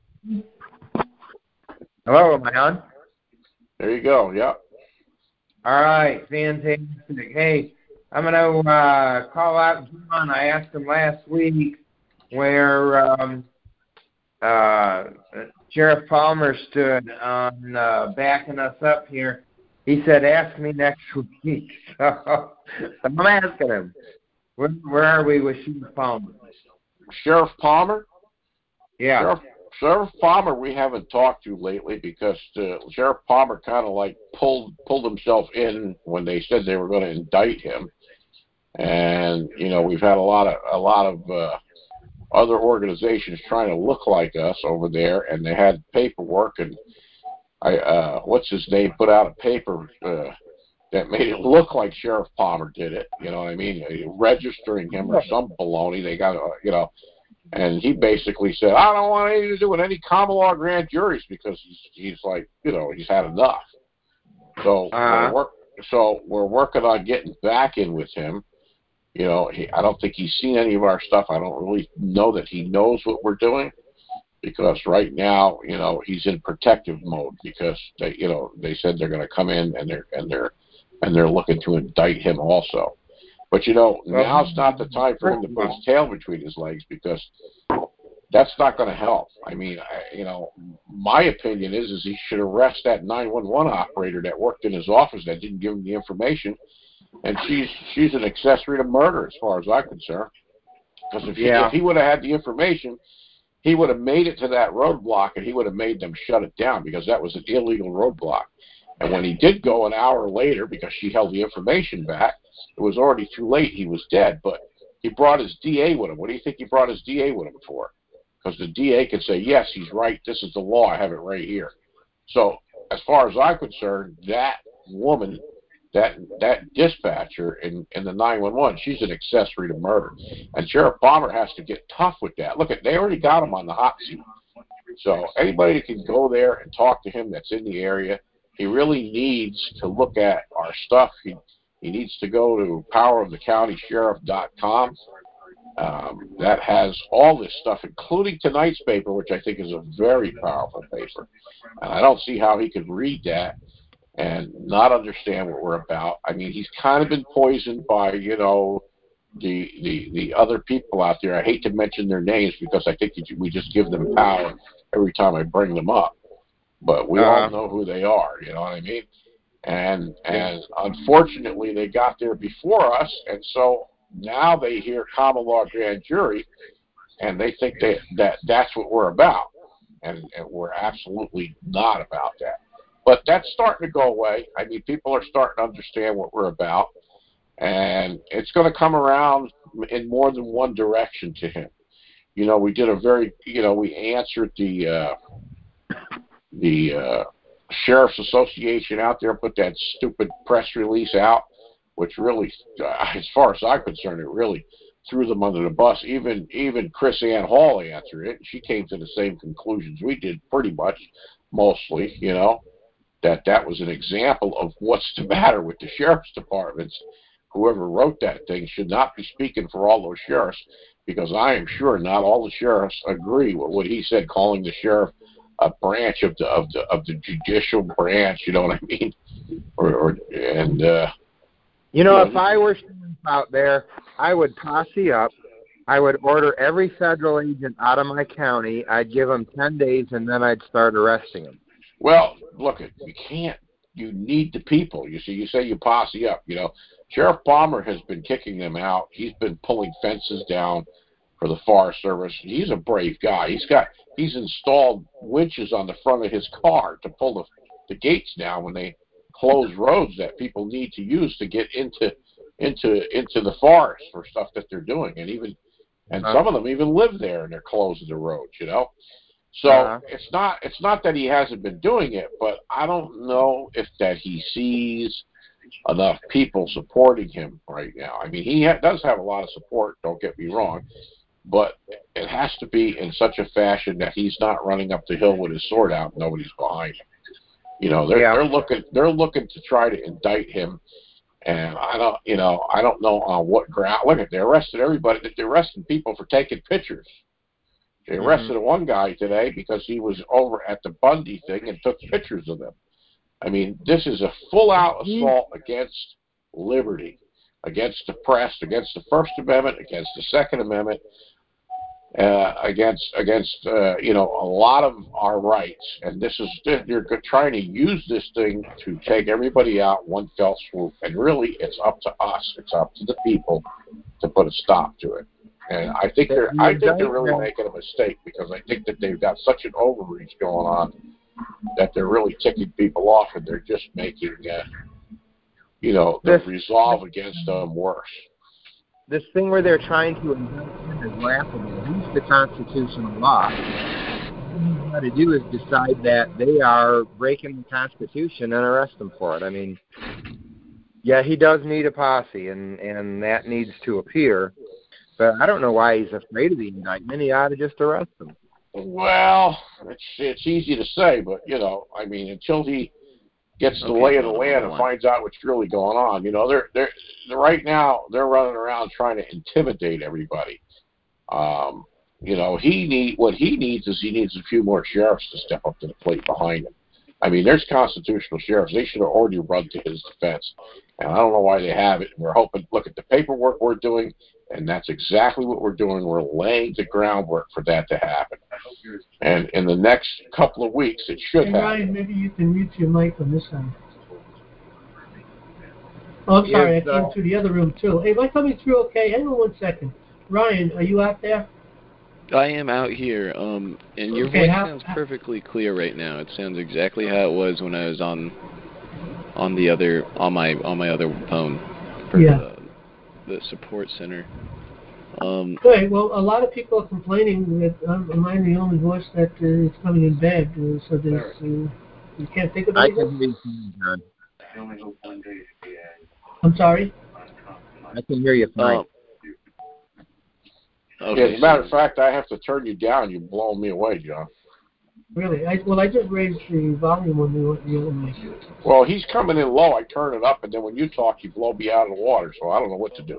Hello, am I on? There you go. Yeah. All right, fantastic. Hey, I'm going to uh, call out John. I asked him last week where um, uh, Sheriff Palmer stood on uh, backing us up here. He said, ask me next week. So I'm asking him, where, where are we with Sheriff Palmer? Sheriff Palmer? Yeah. Sheriff, Sheriff Palmer we haven't talked to lately because uh, Sheriff Palmer kind of like pulled pulled himself in when they said they were going to indict him. And, you know, we've had a lot of a lot of uh, other organizations trying to look like us over there, and they had paperwork, and I uh, what's his name put out a paper uh, that made it look like Sheriff Palmer did it. You know what I mean? Registering him or some baloney. They got, uh, you know, and he basically said, I don't want anything to do with any common law grand juries because he's he's like, you know, he's had enough. So Uh-huh. we're work, so we're working on getting back in with him. You know, he, I don't think he's seen any of our stuff. I don't really know that he knows what we're doing because right now, you know, he's in protective mode because they, you know, they said they're going to come in and they're and they're and they're looking to indict him also. But you know, Well, now's not the time for him to put his tail between his legs because that's not going to help. I mean, I, you know, my opinion is is he should arrest that nine one one operator that worked in his office that didn't give him the information. And she's she's an accessory to murder as far as I'm concerned. Because if, Yeah. if he would have had the information, he would have made it to that roadblock and he would have made them shut it down because that was an illegal roadblock. And when he did go an hour later, because she held the information back, it was already too late. He was dead. But he brought his D A with him. What do you think he brought his D A with him for? Because the D A could say, yes, he's right. This is the law. I have it right here. So as far as I'm concerned, that woman, that that dispatcher in, in the nine one one, she's an accessory to murder. And Sheriff Palmer has to get tough with that. Look, at they already got him on the hot seat. So anybody that can go there and talk to him that's in the area, he really needs to look at our stuff. He, he needs to go to power of the county sheriff dot com. Um, that has all this stuff, including tonight's paper, which I think is a very powerful paper. And I don't see how he could read that and not understand what we're about. I mean, he's kind of been poisoned by, you know, the the the other people out there. I hate to mention their names because I think we just give them power every time I bring them up. But we uh, all know who they are, you know what I mean? And and unfortunately, they got there before us, and so now they hear common law grand jury, and they think that, that that's what we're about. And, and we're absolutely not about that. But that's starting to go away. I mean, people are starting to understand what we're about. And it's going to come around in more than one direction to him. You know, we did a very, you know, we answered the uh, the uh, Sheriff's Association out there, put that stupid press release out, which really, uh, as far as I'm concerned, it really threw them under the bus. Even even Chris Ann Hall answered it. She came to the same conclusions we did, pretty much, mostly, you know, that that was an example of what's the matter with the sheriff's departments. Whoever wrote that thing should not be speaking for all those sheriffs, because I am sure not all the sheriffs agree with what he said, calling the sheriff a branch of the of the of the judicial branch. You know what I mean? Or, or and uh, you know, you if know, I were out there, I would posse up. I would order every federal agent out of my county. I'd give them ten days, and then I'd start arresting them. Well, look, you can't. You need the people. You see, you say you posse up. You know, Sheriff Palmer has been kicking them out. He's been pulling fences down for the Forest Service. He's a brave guy. He's got he's installed winches on the front of his car to pull the the gates down when they close roads that people need to use to get into into into the forest for stuff that they're doing. And even and uh-huh. some of them even live there, and they're closing the roads. You know. So uh-huh. it's not it's not that he hasn't been doing it, but I don't know if that he sees enough people supporting him right now. I mean, he ha- does have a lot of support, don't get me wrong, but it has to be in such a fashion that he's not running up the hill with his sword out and nobody's behind him. You know, they're yeah. they're looking they're looking to try to indict him, and I don't you know I don't know on what ground. Look at they arrested everybody. They're arresting people for taking pictures. They arrested mm-hmm. one guy today because he was over at the Bundy thing and took pictures of them. I mean, this is a full-out assault against liberty, against the press, against the First Amendment, against the Second Amendment, uh, against against uh, you know a lot of our rights. And this is you're trying to use this thing to take everybody out one fell swoop. And really, it's up to us. It's up to the people to put a stop to it. And I think they're I think they're really making a mistake, because I think that they've got such an overreach going on that they're really ticking people off, and they're just making uh, you know the this, resolve against them worse. This thing where they're trying to indict him is laughable. He's the constitutional law. What you got to do is decide that they are breaking the Constitution and arrest them for it. I mean, yeah, he does need a posse, and and that needs to appear. But I don't know why he's afraid of the indictment. He ought to just arrest him. Well, it's it's easy to say, but, you know, I mean, until he gets the okay, lay of the land and finds out what's really going on, you know, they're, they're, they're right now, they're running around trying to intimidate everybody. Um, you know, he need what he needs is he needs a few more sheriffs to step up to the plate behind him. I mean, there's constitutional sheriffs. They should have already run to his defense. And I don't know why they haven't. We're hoping, look at the paperwork we're doing, and that's exactly what we're doing. We're laying the groundwork for that to happen. And in the next couple of weeks, it should hey, happen. Ryan, maybe you can mute your mic on this end. Oh, I'm sorry. Yes, I came uh, through the other room, too. Hey, am I coming through okay? Hang on one second. Ryan, are you out there? I am out here, um, and your okay, voice how, sounds perfectly clear right now. It sounds exactly how it was when I was on on the other on my on my other phone for Yeah. the, the support center. Um, Okay, well, a lot of people are complaining that um, am I the only voice that uh, is coming in bad? Uh, so there's, uh, you can't think of I anything? can hear you, John. I'm sorry? I can hear you fine. um, Yeah, okay, as a matter so- of fact, I have to turn you down. You're blowing me away, John. Really? I, well, I just raised the volume on the, the other mic. Well, he's coming in low. I turn it up, and then when you talk, you blow me out of the water. So I don't know what to do.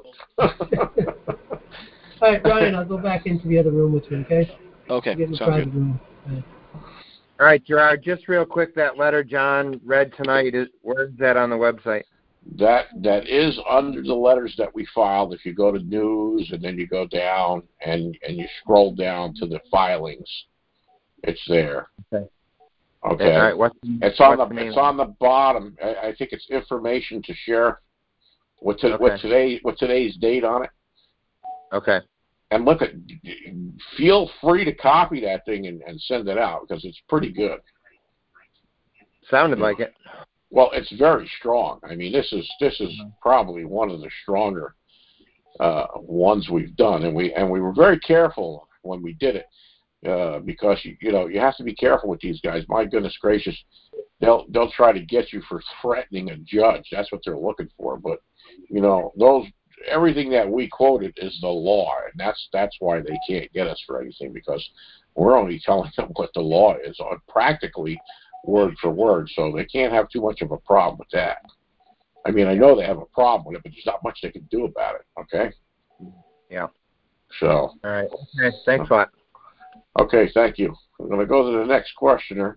All right, Ryan, I'll go back into the other room with you, okay? Okay, Get in the sounds private good. room. All right. All right, Gerard, just real quick, that letter John read tonight, is, where's that on the website? That that is under the letters that we filed. If you go to news and then you go down and and you scroll down to the filings, it's there. Okay. Okay. All right, what's, It's on what's the, the name? it's on the bottom. I, I think it's information to share with to, Okay. with today with today's date on it. Okay. And look at, feel free to copy that thing and, and send it out because it's pretty good. Sounded like it. Well, it's very strong. I mean, this is this is probably one of the stronger uh, ones we've done, and we and we were very careful when we did it uh, because you, you know you have to be careful with these guys. My goodness gracious, they'll they'll try to get you for threatening a judge. That's what they're looking for. But you know those everything that we quoted is the law, and that's that's why they can't get us for anything because we're only telling them what the law is on practically word for word, so they can't have too much of a problem with that. I mean, I know they have a problem with it, but there's not much they can do about it, okay? Yeah. So. All right. Okay, thanks a lot. Okay, thank you. I'm going to go to the next questioner.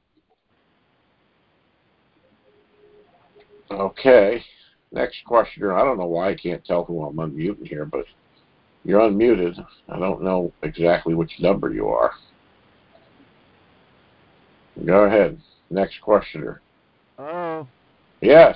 Okay, next questioner. I don't know why I can't tell who I'm unmuting here, but you're unmuted. I don't know exactly which number you are. Go ahead. Next questioner. Hello. Yes.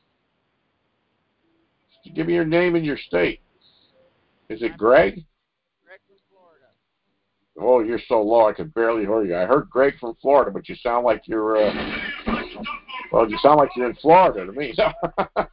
Give me your name and your state. Is it Greg? Greg from Florida. Oh, you're so low I could barely hear you. I heard Greg from Florida, but you sound like you're, uh, well, you sound like you're in Florida to me. How's that? I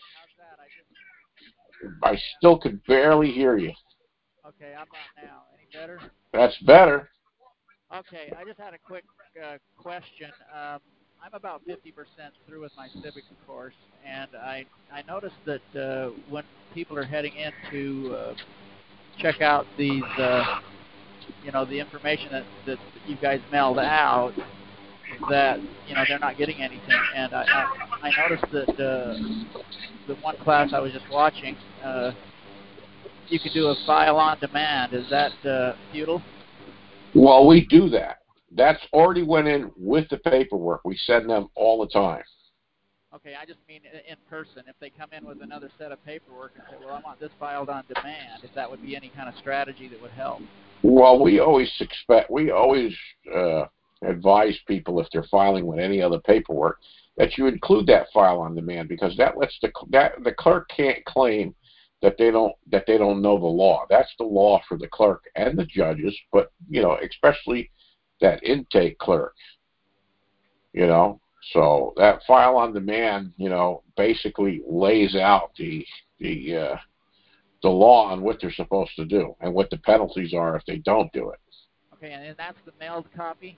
just... I still could barely hear you. Okay, how about now? Any better? That's better. Okay, I just had a quick uh, question. Um, I'm about fifty percent through with my civics course, and I I noticed that uh, when people are heading in to uh, check out these, uh, you know, the information that, that you guys mailed out, that, you know, they're not getting anything. And I, I, I noticed that uh, the one class I was just watching, uh, you could do a file on demand. Is that uh, futile? Well, we do that. That's already went in with the paperwork. We send them all the time. Okay, I just mean in person. If they come in with another set of paperwork and say, well, I want this filed on demand, if that would be any kind of strategy that would help. Well, we always expect, we always uh, advise people if they're filing with any other paperwork that you include that file on demand because that lets the that the clerk can't claim that they don't that they don't know the law. That's the law for the clerk and the judges, but you know, especially that intake clerk. You know, so that file on demand, you know, basically lays out the the uh, the law on what they're supposed to do and what the penalties are if they don't do it. Okay, and that's the mailed copy?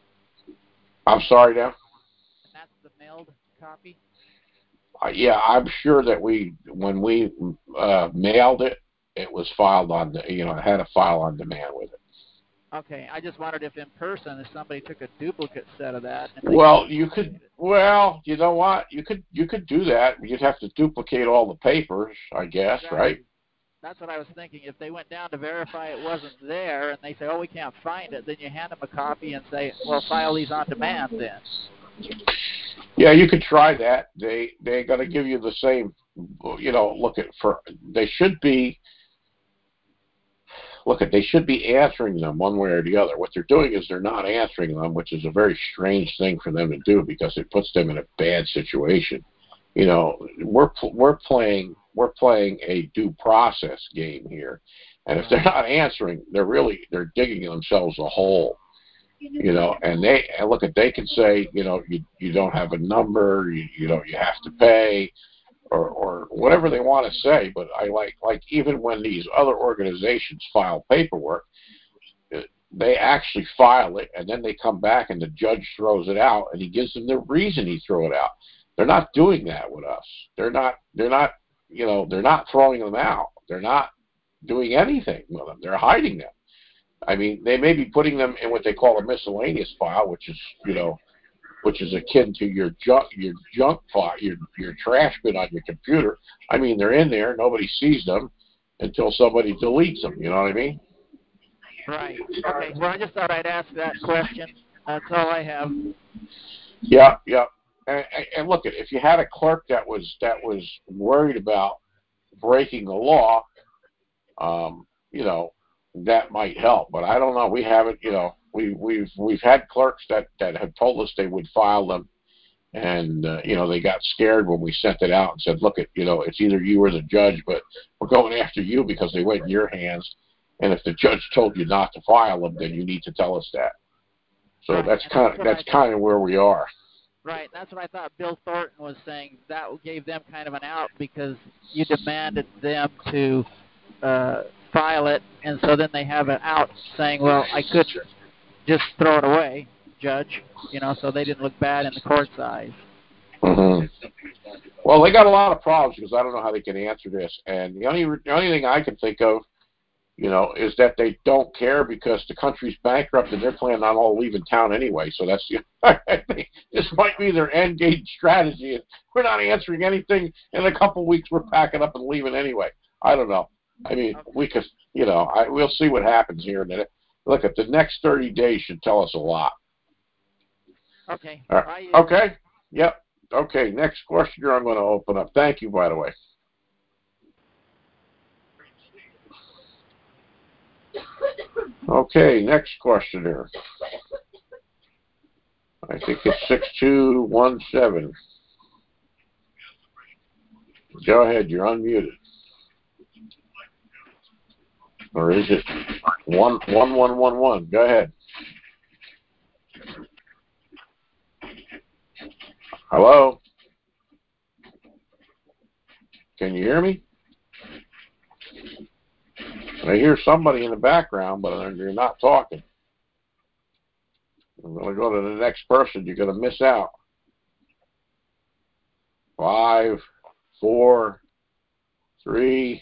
I'm sorry, now. And that's the mailed copy? Uh, yeah, I'm sure that we, when we uh, mailed it, it was filed on, the, you know, it had a file on demand with it. Okay, I just wondered if in person, if somebody took a duplicate set of that. Well, could you could. Well, you know what? You could. You could do that. You'd have to duplicate all the papers, I guess, exactly. right? That's what I was thinking. If they went down to verify it wasn't there, and they say, "Oh, we can't find it," then you hand them a copy and say, "Well, file these on demand then." Yeah, you could try that. They they're going to give you the same. You know, look at for they should be. Look at they should be answering them one way or the other. What they're doing is they're not answering them, which is a very strange thing for them to do because it puts them in a bad situation. You know, we're we're playing we're playing a due process game here, and if they're not answering, they're really they're digging themselves a hole. You know, and they and look at they can say, you know, you you don't have a number, you you know, you have to pay, or or whatever they want to say. But I like like even when these other organizations file paperwork, they actually file it, and then they come back and the judge throws it out, and he gives them the reason he threw it out. They're not doing that with us. They're not. They're not. You know, they're not throwing them out. They're not doing anything with them. They're hiding them. I mean, they may be putting them in what they call a miscellaneous file, which is, you know, which is akin to your junk, your junk file, your your trash bin on your computer. I mean, they're in there. Nobody sees them until somebody deletes them. You know what I mean? Right. Okay. Well, I just thought I'd ask that question. That's all I have. Yeah, yeah. And, and look, if you had a clerk that was that was worried about breaking the law, um, you know, that might help. But I don't know. We haven't. You know, we we've we've had clerks that that have told us they would file them, and uh, you know, they got scared when we sent it out and said, look, at you know, it's either you or the judge, but we're going after you because they went in your hands. And if the judge told you not to file them, then you need to tell us that. So right. that's kind of that's kind of where we are. Right. That's what I thought Bill Thornton was saying. That gave them kind of an out because you demanded them to uh, file it, and so then they have an out saying, "Well, I could just throw it away, Judge." You know, so they didn't look bad in the court's eyes. Mm-hmm. Well, they got a lot of problems because I don't know how they can answer this, and the only the only thing I can think of, you know, is that they don't care because the country's bankrupt and they're planning on all leaving town anyway. So that's this might be their end game strategy. We're not answering anything. In a couple of weeks, we're packing up and leaving anyway. I don't know. I mean, we could, you know, I, we'll see what happens here. And look, at the next thirty days should tell us a lot. Okay. All right. Okay. Yep. Okay. Next question I'm going to open up. Thank you, by the way. Okay, next questioner. I think it's six two one seven. Go ahead, you're unmuted. Or is it one one one one one? Go ahead. Hello? Can you hear me? I hear somebody in the background, but you're not talking. I'm going to go to the next person. You're going to miss out. Five, four, three,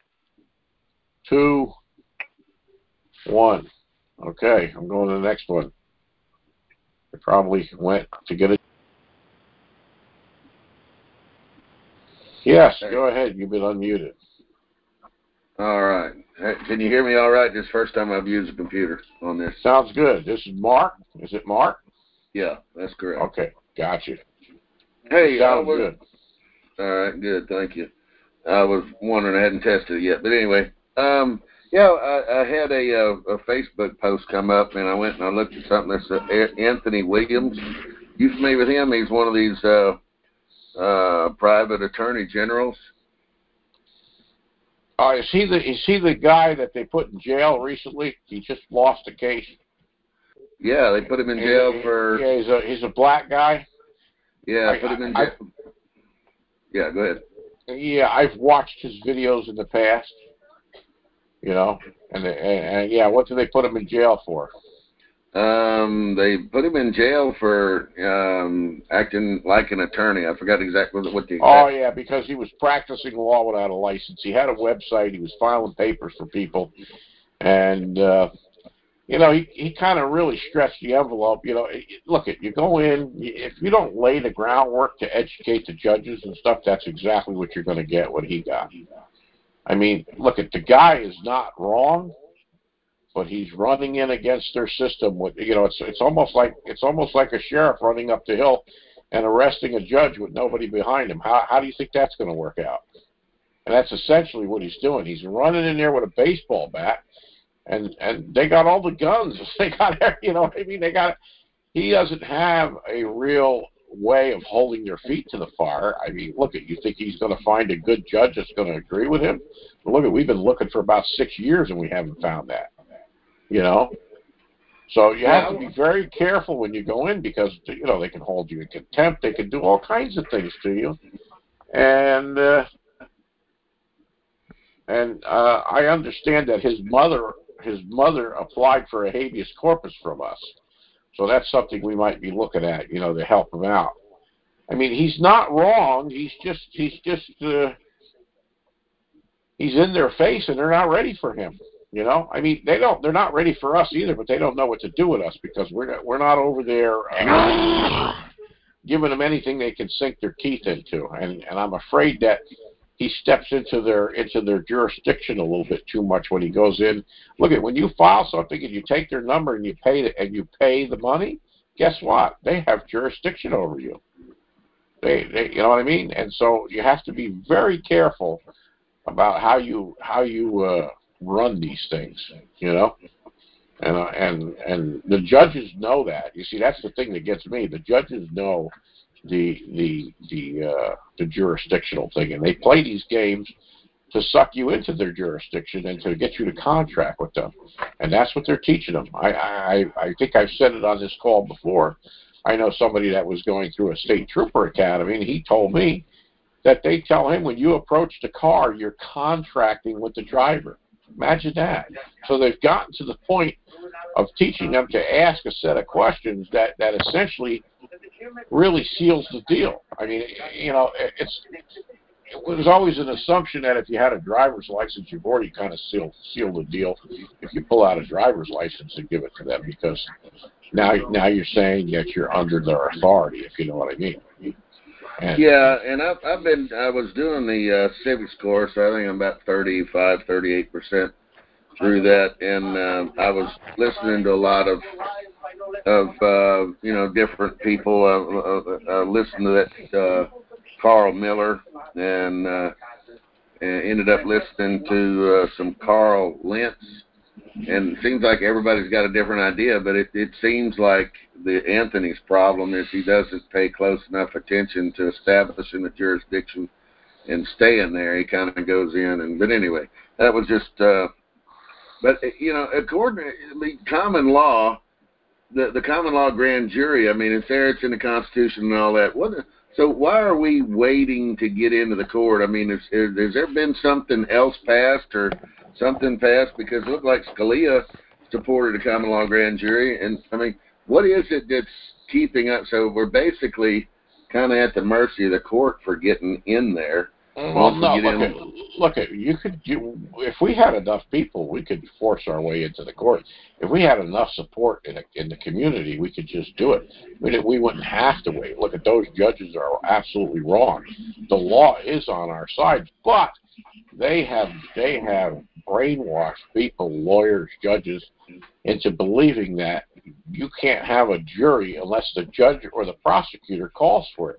two, one. Okay, I'm going to the next one. I probably went to get it. Yes, go ahead. You've been unmuted. All right. Can you hear me all right? This is the first time I've used a computer on this. Sounds good. This is Mark. Is it Mark? Yeah, that's correct. Okay, gotcha. Hey, sounds was, good. All right, good. Thank you. I was wondering, I hadn't tested it yet. But anyway, um, yeah, I, I had a, a, a Facebook post come up, and I went and I looked at something that said Anthony Williams. You familiar with him? He's one of these uh, uh, private attorney generals. Uh, is he the is he the guy that they put in jail recently? He just lost a case. Yeah, they put him in jail he, for. Yeah, he's a he's a black guy. Yeah, I, put him in I, jail. I, yeah, go ahead. Yeah, I've watched his videos in the past. You know, and, and and yeah, what do they put him in jail for? Um, they put him in jail for um, acting like an attorney. I forgot exactly what the. Exact oh yeah, because he was practicing law without a license. He had a website. He was filing papers for people, and uh, you know, he he kind of really stretched the envelope. You know, look, at you go in if you don't lay the groundwork to educate the judges and stuff. That's exactly what you're going to get. What he got. I mean, look, at the guy is not wrong. But he's running in against their system with, you know, it's it's almost like it's almost like a sheriff running up the hill and arresting a judge with nobody behind him. How how do you think that's going to work out? And that's essentially what he's doing. He's running in there with a baseball bat, and and they got all the guns. They got, you know what I mean? They got. He doesn't have a real way of holding their feet to the fire. I mean, look at you think he's going to find a good judge that's going to agree with him? Look at we've been looking for about six years and we haven't found that. You know, So you have Yeah. to be very careful when you go in because, you know, they can hold you in contempt. They can do all kinds of things to you. And uh, and uh, I understand that his mother his mother applied for a habeas corpus from us. So that's something we might be looking at, you know, to help him out. I mean, he's not wrong. He's just he's just uh, he's in their face, and they're not ready for him. You know, I mean, they don't. They're not ready for us either, but they don't know what to do with us because we're not, we're not over there uh, giving them anything they can sink their teeth into. And and I'm afraid that he steps into their into their jurisdiction a little bit too much when he goes in. Look at when you file something and you take their number and you pay it and you pay the money. Guess what? They have jurisdiction over you. They, they, you know what I mean? And so you have to be very careful about how you how you uh, run these things, you know. And uh, and and the judges know that. You see, that's the thing that gets me. The judges know the the the uh, the jurisdictional thing, and they play these games to suck you into their jurisdiction and to get you to contract with them. And that's what they're teaching them. I I I think I've said it on this call before. I know somebody that was going through a state trooper academy, and he told me that they tell him when you approach the car, you're contracting with the driver. Imagine that. So they've gotten to the point of teaching them to ask a set of questions that, that essentially really seals the deal. I mean, you know, it's it was always an assumption that if you had a driver's license, you've already kind of sealed sealed the deal. If you pull out a driver's license and give it to them, because now now you're saying that you're under their authority, if you know what I mean. And yeah, and I've I've been I was doing the uh, civics course. I think I'm about thirty-five, thirty-eight percent through that, and uh, I was listening to a lot of of uh, you know different people. Uh, uh, uh, listened to that uh, Carl Miller, and, uh, and ended up listening to uh, some Carl Lentz. And it seems like everybody's got a different idea, but it, it seems like the Anthony's problem is he doesn't pay close enough attention to establishing a jurisdiction and staying there. He kind of goes in, and but anyway, that was just. Uh, but you know, according to the common law, the the common law grand jury. I mean, it's there. It's in the Constitution and all that. What? So why are we waiting to get into the court? I mean, is, is, has there been something else passed or something passed? Because it looked like Scalia supported a common law grand jury. And, I mean, what is it that's keeping us? So we're basically kind of at the mercy of the court for getting in there. Well, no, we look in, at, look at, you could, you, if we had enough people, we could force our way into the court. If we had enough support in, a, in the community, we could just do it. We, we wouldn't have to wait. Look at those judges are absolutely wrong. The law is on our side, but they have, they have brainwashed people, lawyers, judges, into believing that you can't have a jury unless the judge or the prosecutor calls for it.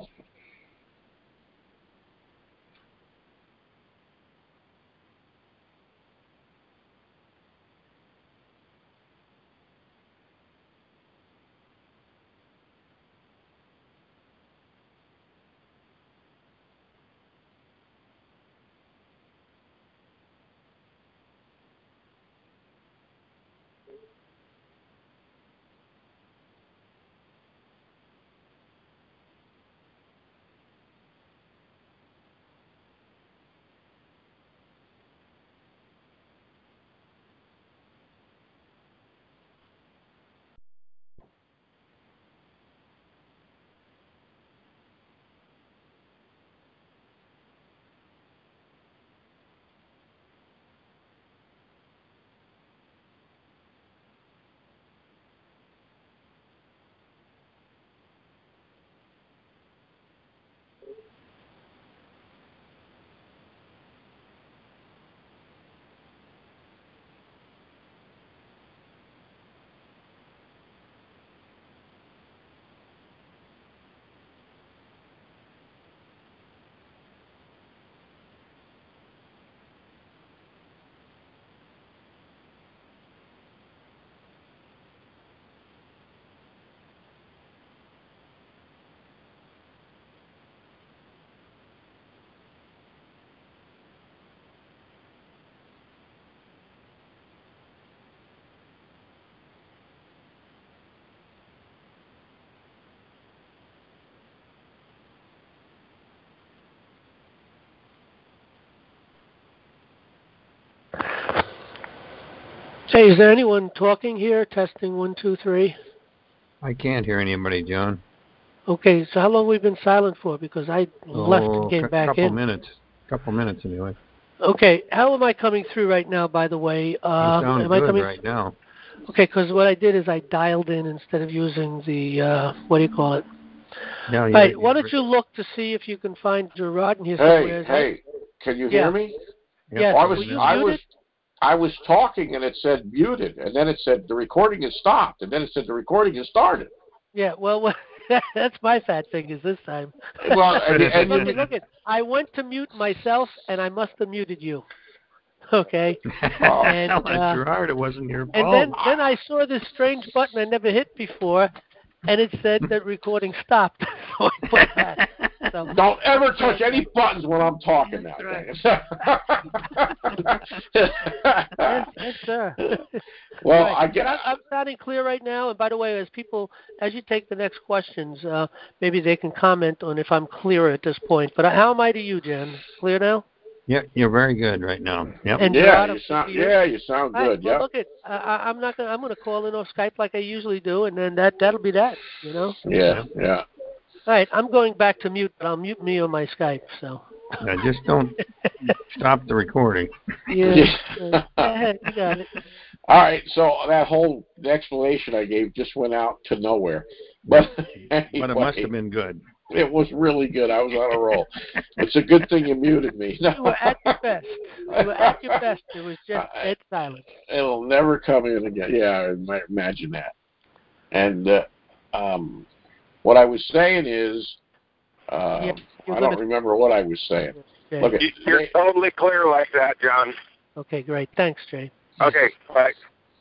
Say, is there anyone talking here? Testing one, two, three. I can't hear anybody, John. Okay, so how long have we been silent for? Because I left Oh, and came a back couple in. minutes. Couple minutes anyway. Okay, how am I coming through right now, by the way? Uh, you sound am good I coming... right now. Okay, because what I did is I dialed in instead of using the, uh, what do you call it? No, All you right, why don't you look to see if you can find Gerard in here Hey, somewhere? hey, can you Yeah. hear me? Yes, I was, were you I muted? was, I was talking and it said muted, and then it said the recording is stopped, and then it said the recording is started. Yeah, well, well that's my fat fingers this time. Well, and, and look, you, it, look it. I went to mute myself, and I must have muted you. Okay. Oh, and, uh, Gerard, it wasn't your fault. And then, then I saw this strange button I never hit before, and it said that recording stopped. So I put that. So, don't ever touch any buttons when I'm talking now. Right. yes, yes, sir. Well, right. I get. I, I'm sounding clear right now. And by the way, as people, as you take the next questions, uh, maybe they can comment on if I'm clear at this point. But how am I to you, Jen? Clear now? Yeah, you're very good right now. Yep. And yeah, Gerard, you I'm sound. good to you? Yeah, you sound All right, good. well, Yeah. look at. I, I- I'm not gonna. I'm gonna call in off Skype like I usually do, and then that that'll be that. You know. Yeah. Yeah. All right, I'm going back to mute, but I'll mute me on my Skype. So. Yeah, just don't stop the recording. Yeah. Go ahead, you got it. All right, so that whole explanation I gave just went out to nowhere. But anyway, But it must have been good. It was really good. I was on a roll. It's a good thing you muted me. You were at your best. You were at your best. It was just dead silent. It'll never come in again. Yeah, I imagine that. And uh, um, what I was saying is, uh, yeah, I don't remember what I was saying. Okay. Look at, You're totally clear like that, John. Okay, great. Thanks, Jay. Okay, bye.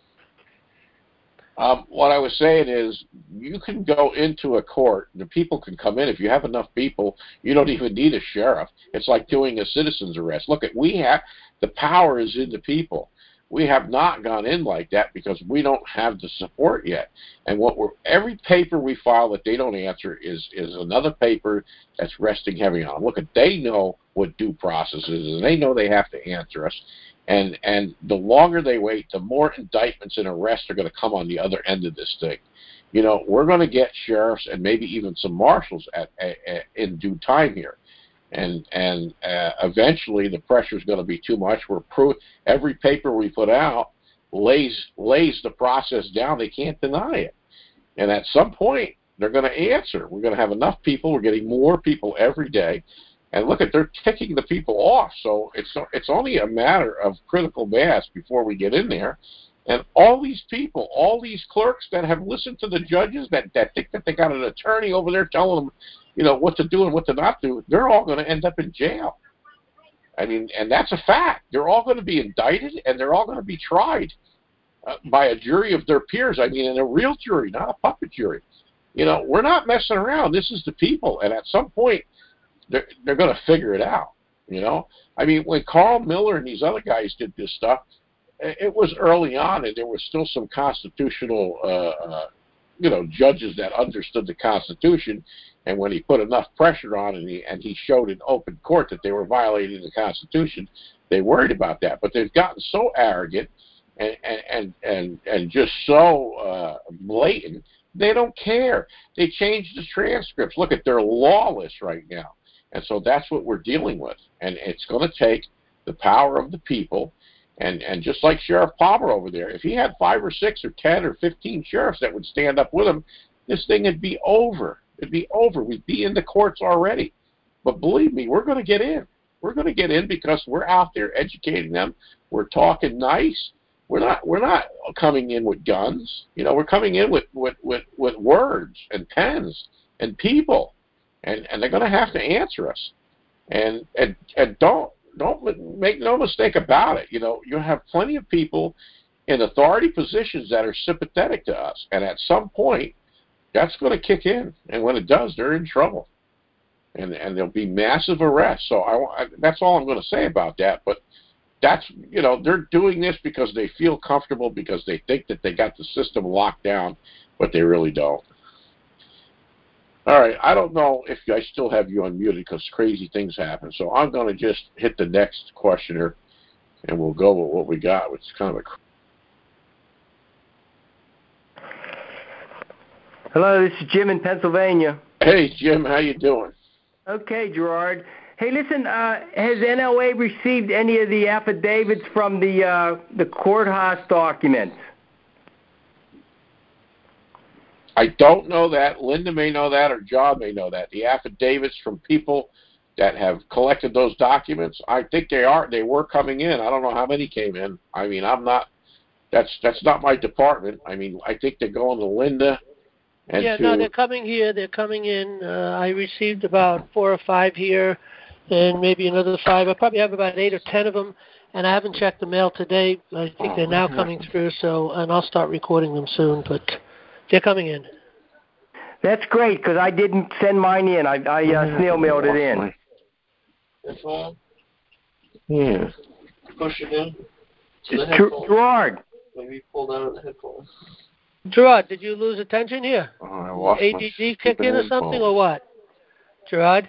Um, what I was saying is, you can go into a court. The people can come in. If you have enough people, you don't even need a sheriff. It's like doing a citizen's arrest. Look, at we have the power is in the people. We have not gone in like that because we don't have the support yet. And what we're every paper we file that they don't answer is is another paper that's resting heavy on them. Look, at they know what due process is, and they know they have to answer us. And and the longer they wait, the more indictments and arrests are going to come on the other end of this thing. You know, we're going to get sheriffs and maybe even some marshals at, at, at in due time here, and and uh, eventually the pressure is going to be too much. We're pro- every paper we put out lays lays the process down. They can't deny it, and at some point they're going to answer. We're going to have enough people. We're getting more people every day. And look at, they're ticking the people off. So it's it's only a matter of critical mass before we get in there. And all these people, all these clerks that have listened to the judges that, that think that they got an attorney over there telling them, you know, what to do and what to not do, they're all going to end up in jail. I mean, and that's a fact. They're all going to be indicted and they're all going to be tried uh, by a jury of their peers. I mean, in a real jury, not a puppet jury. You know, we're not messing around. This is the people. And at some point, They're, they're going to figure it out, you know. I mean, when Carl Miller and these other guys did this stuff, it was early on, and there was still some constitutional, uh, uh, you know, judges that understood the Constitution. And when he put enough pressure on, and he and he showed in open court that they were violating the Constitution, they worried about that. But they've gotten so arrogant and and and and just so uh, blatant, they don't care. They changed the transcripts. Look at, they're lawless right now. And so that's what we're dealing with. And it's going to take the power of the people. And, and just like Sheriff Palmer over there, if he had five or six or ten or fifteen sheriffs that would stand up with him, this thing would be over. It'd be over. We'd be in the courts already. But believe me, we're going to get in. We're going to get in because we're out there educating them. We're talking nice. We're not we're not coming in with guns. You know, we're coming in with, with, with, with words and pens and people. And and they're going to have to answer us, and and and don't don't make no mistake about it. You know, you have plenty of people in authority positions that are sympathetic to us, and at some point, that's going to kick in, and when it does, they're in trouble, and and there'll be massive arrests. So I, I that's all I'm going to say about that. But that's, you know, they're doing this because they feel comfortable, because they think that they got the system locked down, but they really don't. All right, I don't know if I still have you unmuted because crazy things happen. So I'm going to just hit the next questioner, and we'll go with what we got, which is kind of a Hello, this is Jim in Pennsylvania. Hey, Jim, how you doing? Okay, Gerard. Hey, listen, uh, has N L A received any of the affidavits from the uh, the courthouse documents? I don't know that. Linda may know that, or John may know that. The affidavits from people that have collected those documents, I think they are. They were coming in. I don't know how many came in. I mean, I'm not. That's that's not my department. I mean, I think they're going to Linda. And yeah, to, no, they're coming here. They're coming in. Uh, I received about four or five here, and maybe another five. I probably have about eight or ten of them, and I haven't checked the mail today. I think oh, they're now coming through. So, and I'll start recording them soon. But they're coming in. That's great because I didn't send mine in. I, I uh, snail mailed it in. If, uh, yeah. Push it in. Gerard. Maybe pull down the headphones. Gerard, did you lose attention here? Oh, I lost A D D kick in or something, headphones. or what? Gerard,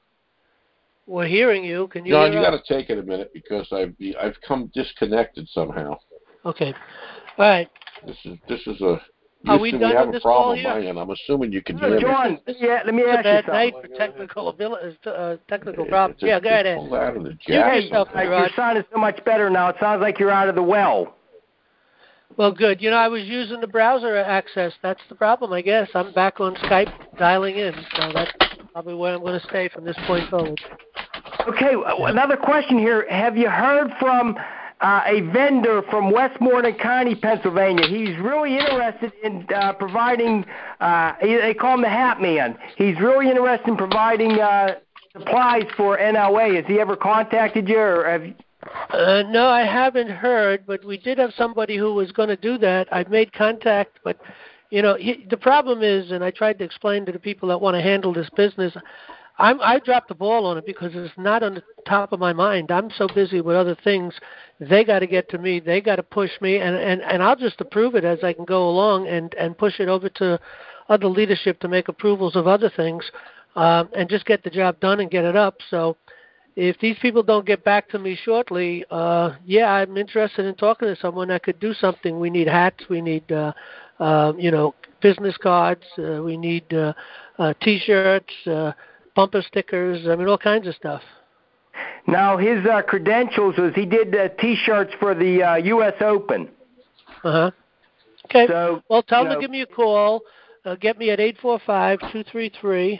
we're hearing you. Can you? John, hear you got us? to take it a minute because I've I've come disconnected somehow. Okay. All right. This is this is a. Are we Houston, done we have with a this call problem here? on my end. I'm assuming you can Oh, hear John, me. yeah, let me It's a ask you bad something. night for technical ability, uh, technical problems. It's a- Yeah, go it's ahead. pulled out of the Mute jack. yourself, Hey, Gerard. your sound is so much better now. It sounds like you're out of the well. Well, good. You know, I was using the browser access. That's the problem, I guess. I'm back on Skype dialing in, so that's probably where I'm going to stay from this point forward. Okay, another question here. Have you heard from uh, a vendor from Westmoreland County, Pennsylvania? He's really interested in uh, providing, uh, they call him the Hat Man. He's really interested in providing uh, supplies for N L A. Has he ever contacted you, or have you? Uh, no, I haven't heard, but we did have somebody who was going to do that. I've made contact, but, you know, he, the problem is, and I tried to explain to the people that want to handle this business, I'm, I dropped the ball on it because it's not on the top of my mind. I'm so busy with other things. They got to get to me. They got to push me, and, and, and I'll just approve it as I can go along and, and push it over to other leadership to make approvals of other things uh, and just get the job done and get it up. So if these people don't get back to me shortly, uh, yeah, I'm interested in talking to someone that could do something. We need hats. We need, uh, uh, you know, business cards. Uh, we need uh, uh, T-shirts, uh, bumper stickers. I mean, all kinds of stuff. Now, his uh, credentials was he did uh, T-shirts for the uh, U S Open. Uh-huh. Okay. So, well, tell you him know, to give me a call. Uh, get me at eight four five, two three three.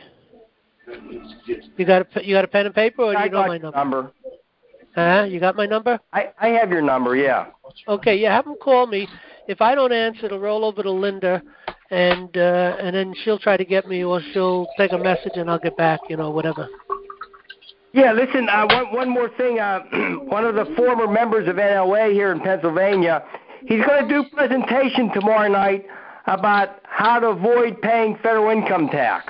You got a you got a pen and paper, or do I you know got my your number? number. Huh? You got my number? I, I have your number, yeah. Okay, yeah, have him call me. If I don't answer, it'll roll over to Linda, and uh, and then she'll try to get me, or she'll take a message and I'll get back, you know, whatever. Yeah, listen, uh, one, one more thing. Uh, one of the former members of N L A here in Pennsylvania, he's going to do a presentation tomorrow night about how to avoid paying federal income tax.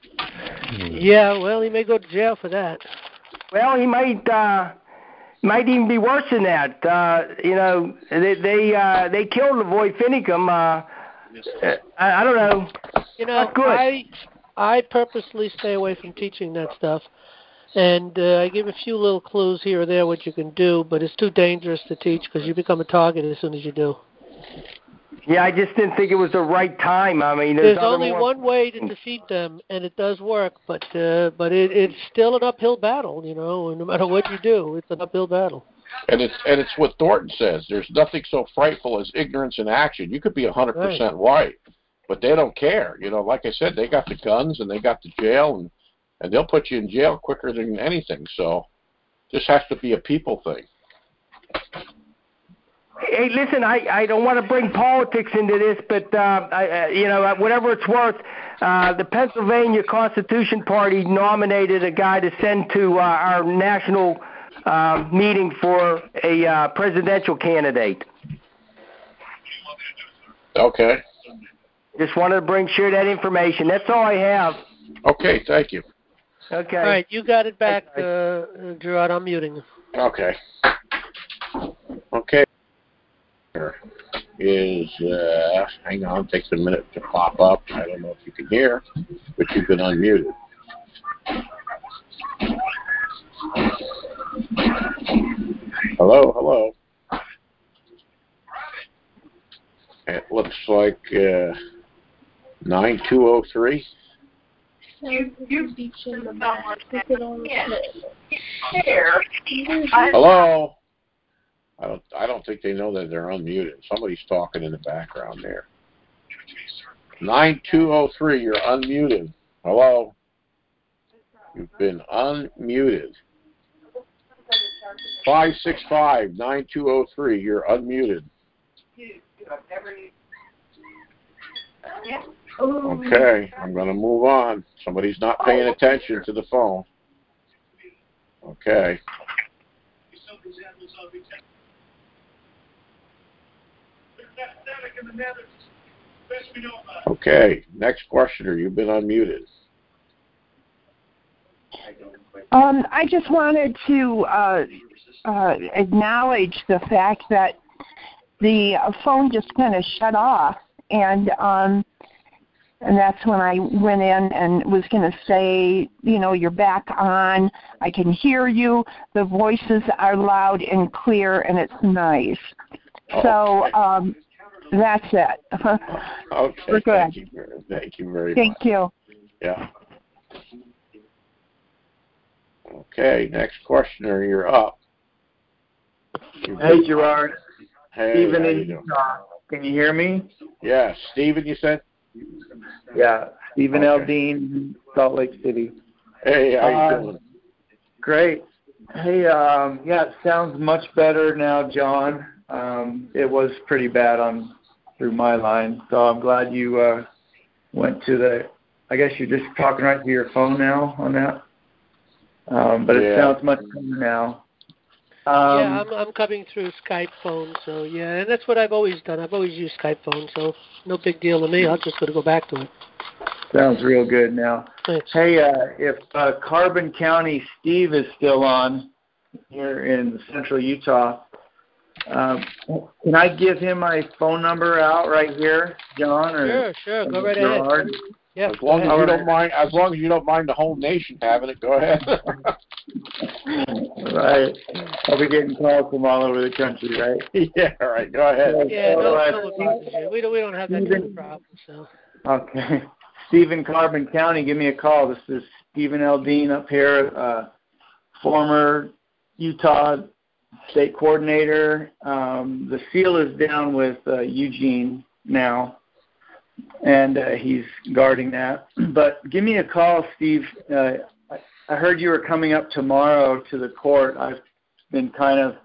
Yeah, well, he may go to jail for that. Well, he might uh, might even be worse than that. Uh, you know, they they uh, they killed Avoid Finicum. Uh, I, I don't know. You know, Not good. I I purposely stay away from teaching that stuff, and uh, I give a few little clues here or there what you can do, but it's too dangerous to teach because you become a target as soon as you do. Yeah, I just didn't think it was the right time. I mean, there's, there's only more... one way to defeat them, and it does work, but uh, but it, it's still an uphill battle, you know. No matter what you do, it's an uphill battle. And it's and it's what Thornton says. There's nothing so frightful as ignorance in action. You could be a hundred percent right, but they don't care. You know, like I said, they got the guns and they got the jail, and and they'll put you in jail quicker than anything. So, this has to be a people thing. Hey, listen, I, I don't want to bring politics into this, but, uh, I, uh, you know, whatever it's worth, uh, the Pennsylvania Constitution Party nominated a guy to send to uh, our national uh, meeting for a uh, presidential candidate. Okay. Just wanted to bring share that information. That's all I have. Okay, thank you. Okay. All right, you got it back, uh, uh, Gerard. I'm muting. Okay. Okay. Is uh, hang on, it takes a minute to pop up. I don't know if you can hear, but you've been unmuted. Hello, hello. It looks like uh, nine two zero three. Hello. I don't. I don't think they know that they're unmuted. Somebody's talking in the background there. Nine two zero three. You're unmuted. Hello. You've been unmuted. Five six five nine two zero three. You're unmuted. Okay, I'm going to move on. Somebody's not paying attention to the phone. Okay. Okay, next questioner. You've been unmuted. Um, I just wanted to uh, uh, acknowledge the fact that the phone just kind of shut off, and um, and that's when I went in and was going to say, you know, you're back on. I can hear you. The voices are loud and clear, and it's nice. Oh, so okay. um, that's it. Okay, We're good. thank you. Thank you very Thank much. you. Yeah. Okay, next questioner, you're up. You've Hey, been- Gerard. Hey, Stephen how you in doing? Utah. Can you hear me? Yeah, Stephen, you said? Yeah, Stephen Okay. Aldean, Salt Lake City. Hey, how you Uh, doing? Great. Hey, um, yeah, it sounds much better now, John. Um, it was pretty bad on through my line, so I'm glad you uh, went to the. I guess you're just talking right to your phone now on that. Um, but it Yeah. sounds much better now. Um, yeah, I'm I'm coming through Skype phone, so yeah, and that's what I've always done. I've always used Skype phone, so no big deal to me. I'll just going to go back to it. Sounds real good now. Thanks. Hey, uh, if uh, Carbon County Steve is still on here in central Utah, um, can I give him my phone number out right here, John? Or, Sure, sure, go or right Gerard? ahead. Yeah, As long as All you right. don't mind, as long as you don't mind the whole nation having it, go ahead. Right. I'll be getting calls from all over the country, right? Yeah, all right, go ahead. Yeah, So, no, uh, no problem. We don't we don't have that kind of problem. So Okay. Stephen, Carbon County, give me a call. This is Stephen Aldean up here, uh, former Utah state coordinator. Um, the seal is down with uh, Eugene now, and uh, he's guarding that. But give me a call, Steve. Uh, I, I heard you were coming up tomorrow to the court. I've been kind of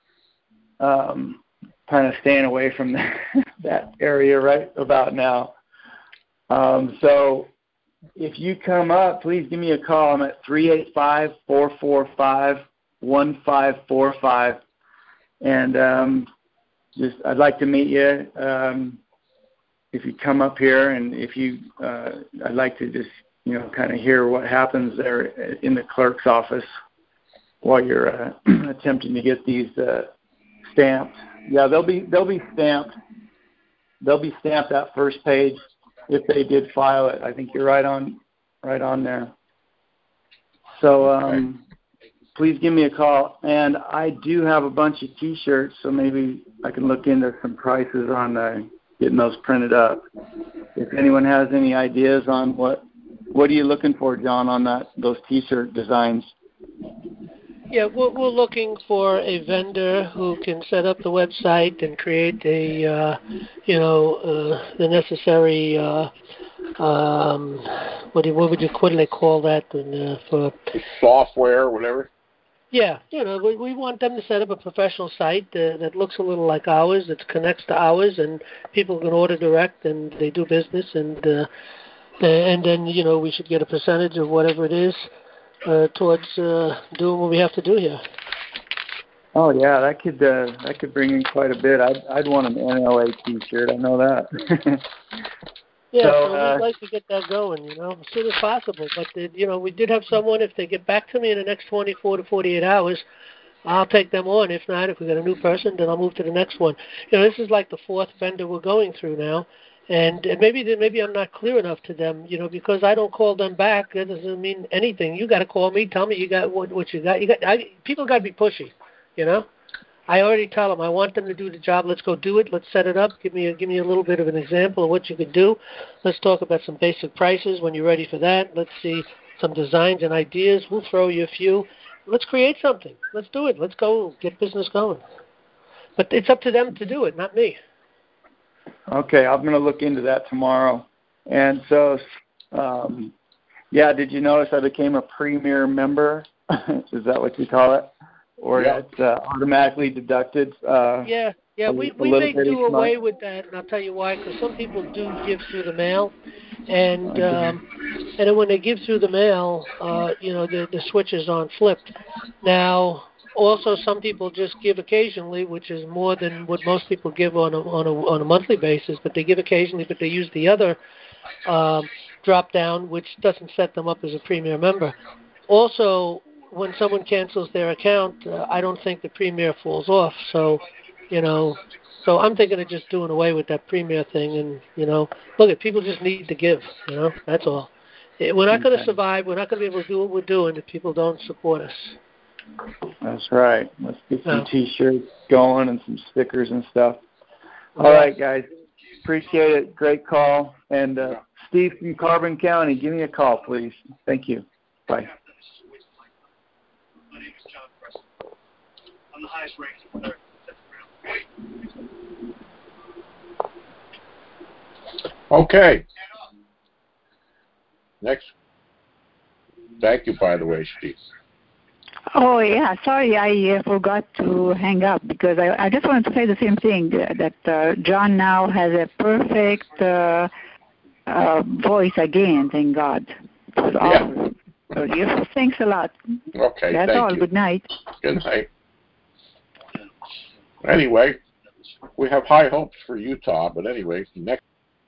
um, kind of staying away from that, that area right about now. Um, so if you come up, please give me a call. I'm at three eight five, four four five, one five four five. And um, just I'd like to meet you um, if you come up here. And if you, uh, I'd like to just, you know, kind of hear what happens there in the clerk's office while you're uh, attempting to get these uh, stamped. Yeah, they'll be they'll be stamped. They'll be stamped that first page if they did file it. I think you're right on right on there. So um, please give me a call. And I do have a bunch of T-shirts, so maybe I can look into some prices on uh, getting those printed up. If anyone has any ideas on what what are you looking for, John, on that those T-shirt designs? yeah, we're we're looking for a vendor who can set up the website and create a uh, you know uh, the necessary uh, um, what do you, what would you what do they call that and, uh, for software, whatever. Yeah, you know, we, we want them to set up a professional site uh, that looks a little like ours, that connects to ours, and people can order direct, and they do business, and uh, and then, you know, we should get a percentage of whatever it is uh, towards uh, doing what we have to do here. Oh yeah, that could uh, that could bring in quite a bit. I'd I'd want an N L A T-shirt. I know that. Yeah, so, so uh, we'd like to get that going, you know, as soon as possible. But, uh, you know, we did have someone, if they get back to me in the next twenty-four to forty-eight hours, I'll take them on. If not, if we got a new person, then I'll move to the next one. You know, this is like the fourth vendor we're going through now. And uh, maybe maybe I'm not clear enough to them, you know, because I don't call them back. That doesn't mean anything. You got to call me, tell me you got what, what you got. You got I, people got to be pushy, you know. I already tell them I want them to do the job. Let's go do it. Let's set it up. Give me a, give me a little bit of an example of what you could do. Let's talk about some basic prices when you're ready for that. Let's see some designs and ideas. We'll throw you a few. Let's create something. Let's do it. Let's go get business going. But it's up to them to do it, not me. Okay, I'm going to look into that tomorrow. And so, um, yeah, did you notice I became a premier member? Is that what you call it? Or yeah. it's uh, automatically deducted? Uh, yeah, yeah, a, we, a we may bit do each away month? with that, and I'll tell you why, because some people do give through the mail. And um, and then when they give through the mail, uh, you know, the, the switches aren't flipped. Now, also, some people just give occasionally, which is more than what most people give on a on a on a monthly basis. But they give occasionally, but they use the other um, drop down, which doesn't set them up as a premier member. Also, when someone cancels their account, uh, I don't think the premier falls off. So, you know, so I'm thinking of just doing away with that premier thing. And you know, look, at people just need to give. You know, that's all. We're not going to survive. We're not going to be able to do what we're doing if people don't support us. That's right. Let's get some Yeah. T-shirts going and some stickers and stuff. All right, guys. Appreciate it. Great call. And uh, Steve from Carbon County, give me a call, please. Thank you. Bye. Okay. Next. Thank you, by the way, Steve. Oh, yeah. Sorry, I uh, forgot to hang up because I, I just wanted to say the same thing, that uh, John now has a perfect uh, uh, voice again, thank God. It was Yeah. awesome. So, yeah, thanks a lot. Okay, That's thank all. you. Good night. Good night. Anyway, we have high hopes for Utah, but anyway, next.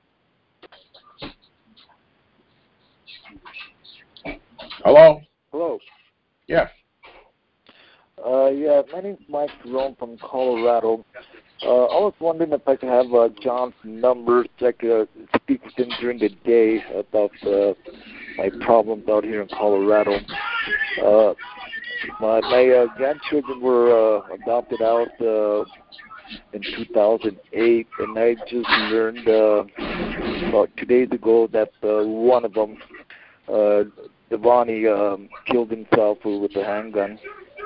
Hello? Hello. Yes. Uh, yeah, my name's Mike Jerome from Colorado. Uh, I was wondering if I could have uh, John's number so I could uh, speak with him during the day about uh, my problems out here in Colorado. Uh, my my uh, grandchildren were uh, adopted out uh, in two thousand eight, and I just learned uh, about two days ago that uh, one of them, uh, Devani, um, killed himself with a handgun.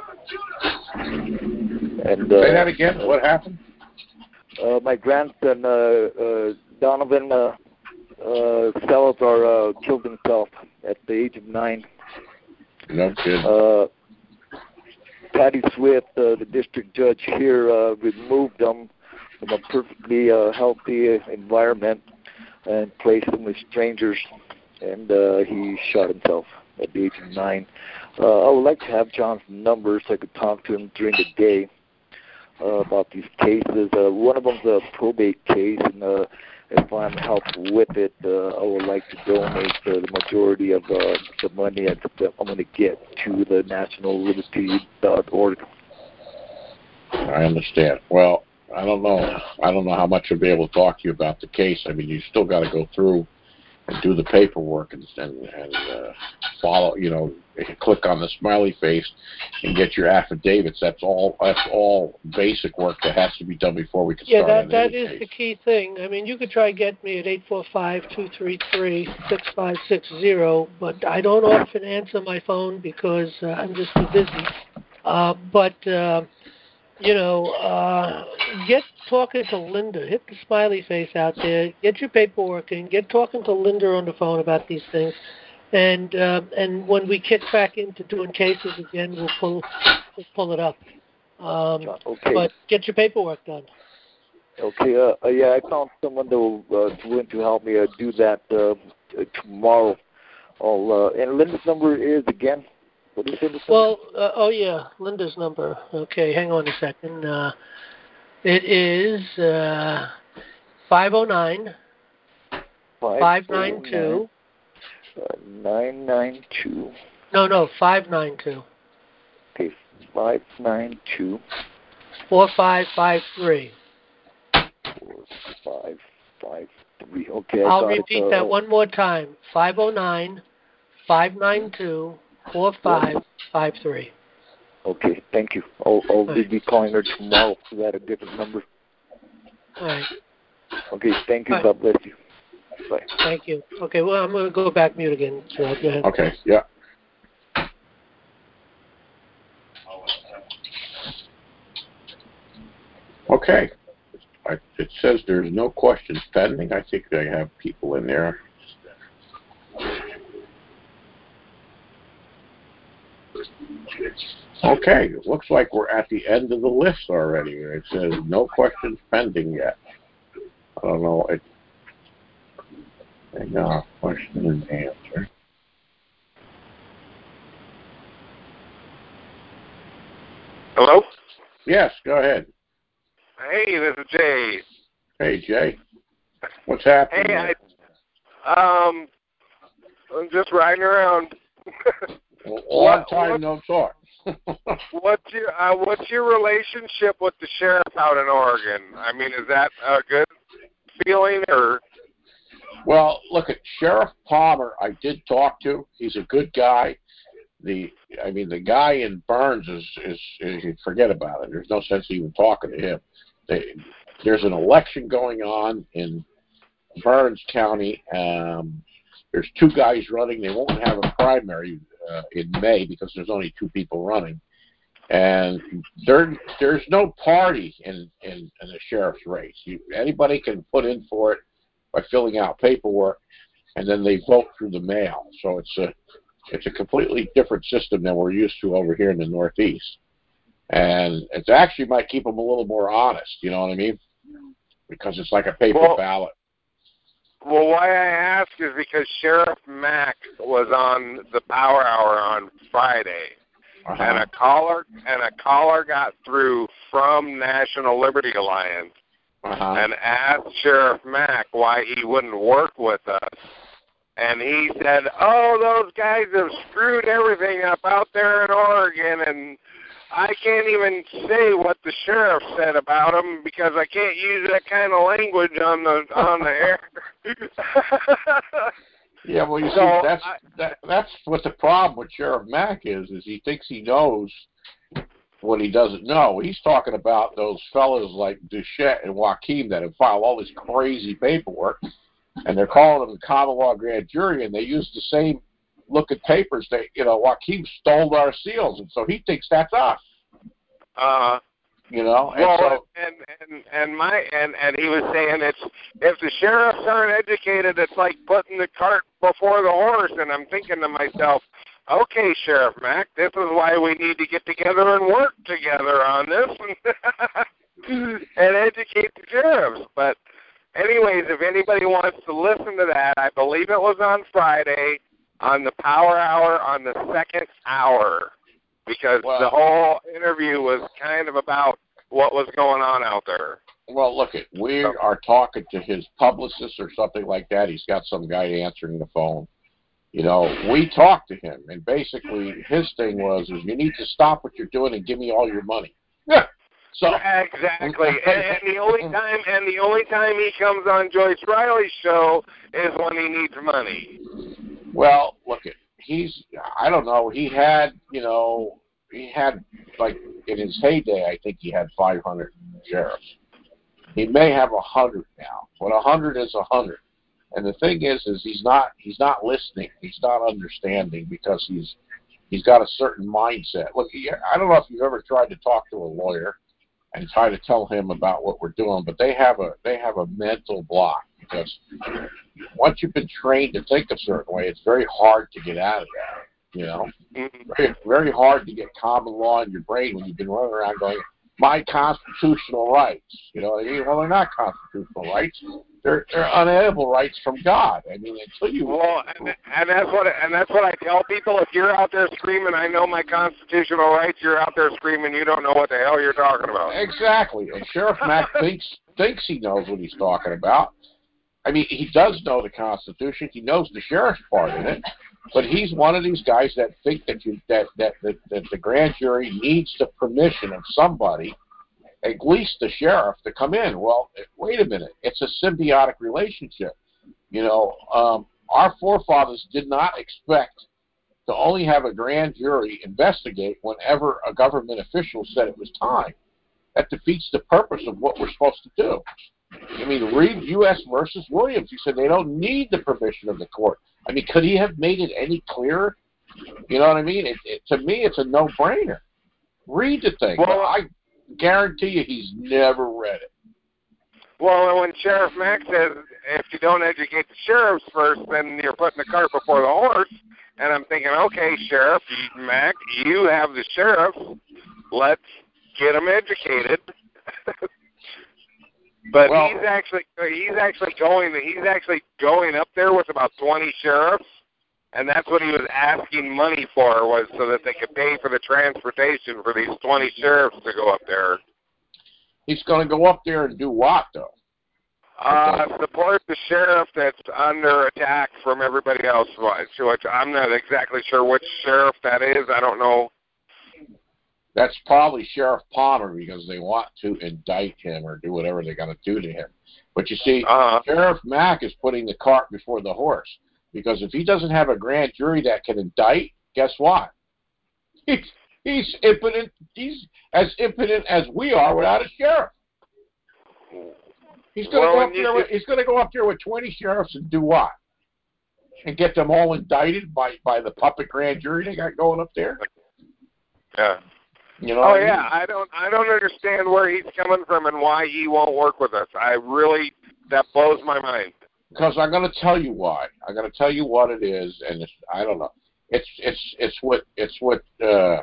And uh, Say that again. What happened? Uh, my grandson, uh, uh, Donovan uh, uh, Salazar, uh, killed himself at the age of nine. No kidding. Uh, Patty Swift, uh, the district judge here, uh, removed him from a perfectly uh, healthy environment and placed him with strangers, and uh, he shot himself at the age of nine. Uh, I would like to have John's number so I could talk to him during the day uh, about these cases. Uh, one of them's a probate case, and uh, if I'm helped with it, uh, I would like to donate uh, the majority of uh, the money that I'm going to get to the national liberty dot org. I understand. Well, I don't know. I don't know how much I'll be able to talk to you about the case. I mean, you still got to go through and do the paperwork and and, and uh, follow. You know, click on the smiley face and get your affidavits. That's all. That's all basic work that has to be done before we can Yeah, start. that that any is case. the key thing. I mean, you could try get me at eight four five, two three three, six five six zero, but I don't often answer my phone because uh, I'm just too busy. Uh, but, uh, you know, uh, get talking to Linda. Hit the smiley face out there. Get your paperwork in. Get talking to Linda on the phone about these things. And uh, and when we kick back into doing cases again, we'll pull we'll pull it up. Um, Okay. But get your paperwork done. Okay. Uh, uh, yeah, I found someone that will uh, willing to help me uh, do that uh, t- tomorrow. I'll, uh, and Linda's number is again. What is Linda's Well, uh, oh yeah, Linda's number. Okay, hang on a second. Uh, it is uh, five oh nine, five nine two. nine nine two. No, no, five nine two. Okay, five nine two. Four five five three. Four five five three. Okay, I I'll got repeat it. Uh, that one more time. Five oh nine, five nine two, four five five three. Okay, thank you. I'll, I'll be calling her tomorrow because I had a different number. All right. Okay, thank you. Bye. God bless you. Bye. Thank you. Okay, well, I'm going to go back mute again. So go ahead. Okay, yeah. Okay. I, it says there's no questions pending. I think they have people in there. Okay, it looks like we're at the end of the list already. It says no questions pending yet. I don't know. It, hang on, question and answer. Hello? Yes, go ahead. Hey, this is Jay. Hey, Jay. What's happening? Hey, I, um, I'm just riding around. Well, long what, time what, no talk. what's your uh, What's your relationship with the sheriff out in Oregon? I mean, is that a good feeling or? Well, look at Sheriff Palmer. I did talk to. He's a good guy. The I mean, the guy in Burns is is, is forget about it. There's no sense even talking to him. They, there's an election going on in Burns County. Um, there's two guys running. They won't have a primary uh, in May because there's only two people running, and there there's no party in in, in the sheriff's race. You, anybody can put in for it by filling out paperwork, and then they vote through the mail. So it's a it's a completely different system than we're used to over here in the Northeast, and it actually might keep them a little more honest. You know what I mean? Because it's like a paper well, ballot. Well, why I ask is because Sheriff Mack was on the Power Hour on Friday, uh-huh. and a caller and a caller got through from National Liberty Alliance uh-huh. and asked Sheriff Mack why he wouldn't work with us, and he said, "Oh, those guys have screwed everything up out there in Oregon, and I can't even say what the sheriff said about him because I can't use that kind of language on the on the air." Yeah, well, you so see, that's I, that, that's what the problem with Sheriff Mack is. Is he thinks he knows what he doesn't know. He's talking about those fellas like Duchette and Joaquin that have filed all this crazy paperwork, and they're calling them the common law grand jury, and they use the same looking papers. They, you know, Joaquin stole our seals, and so he thinks that's us. Uh, you know, and well, so and and and my and and he was saying it's if the sheriffs aren't educated, it's like putting the cart before the horse. And I'm thinking to myself, okay, Sheriff Mack, this is why we need to get together and work together on this and, and educate the sheriffs. But anyways, if anybody wants to listen to that, I believe it was on Friday on the Power Hour on the second hour, because well, the whole interview was kind of about what was going on out there. Well, look, it we are talking to his publicist or something like that. He's got some guy answering the phone. You know, we talked to him, and basically his thing was, is you need to stop what you're doing and give me all your money. Yeah. So exactly, and, and the only time and the only time he comes on Joyce Riley's show is when he needs money. Well, look, it he's I don't know. He had you know he had like in his heyday, I think he had five hundred sheriffs. He may have a hundred now, but a hundred is a hundred. And the thing is, is he's not he's not listening. He's not understanding because he's he's got a certain mindset. Look, I don't know if you've ever tried to talk to a lawyer and try to tell him about what we're doing, but they have a they have a mental block because once you've been trained to think a certain way, it's very hard to get out of that. You know, very very hard to get common law in your brain when you've been running around going, my constitutional rights. You know what I mean? Well, they're not constitutional rights. They're they're unalienable rights from God. I mean, until you well, and, and that's what and that's what I tell people. If you're out there screaming, I know my constitutional rights, you're out there screaming, you don't know what the hell you're talking about. Exactly. And Sheriff Mack thinks thinks he knows what he's talking about. I mean, he does know the Constitution. He knows the sheriff's part in it. But he's one of these guys that think that you that that that, that the grand jury needs the permission of somebody, at least the sheriff, to come in. Well, wait a minute. It's a symbiotic relationship. You know, um, our forefathers did not expect to only have a grand jury investigate whenever a government official said it was time. That defeats the purpose of what we're supposed to do. I mean, read U S versus Williams. He said they don't need the permission of the court. I mean, could he have made it any clearer? You know what I mean? It, it, to me, it's a no-brainer. Read the thing. Well, but I guarantee you he's never read it. Well, and when Sheriff Mack says, if you don't educate the sheriffs first, then you're putting the cart before the horse, and I'm thinking, okay, Sheriff Mack, you have the sheriffs. Let's get them educated. But well, he's actually he's actually going he's actually going up there with about twenty sheriffs, and that's what he was asking money for, was so that they could pay for the transportation for these twenty sheriffs to go up there. He's going to go up there and do what, though? Uh, support the sheriff that's under attack from everybody else. Which I'm not exactly sure which sheriff that is. I don't know. That's probably Sheriff Palmer, because they want to indict him or do whatever they're going to do to him. But you see, uh-huh. Sheriff Mack is putting the cart before the horse, because if he doesn't have a grand jury that can indict, guess what? He's, he's impotent. He's as impotent as we are without a sheriff. He's going to well, go up there. With, he's going to go up there with twenty sheriffs and do what? And get them all indicted by by the puppet grand jury they got going up there. Yeah. You know oh I mean? yeah, I don't, I don't understand where he's coming from and why he won't work with us. I really, that blows my mind. Because I'm going to tell you why. I'm going to tell you what it is, and it's, I don't know. It's, it's, it's what, it's what uh,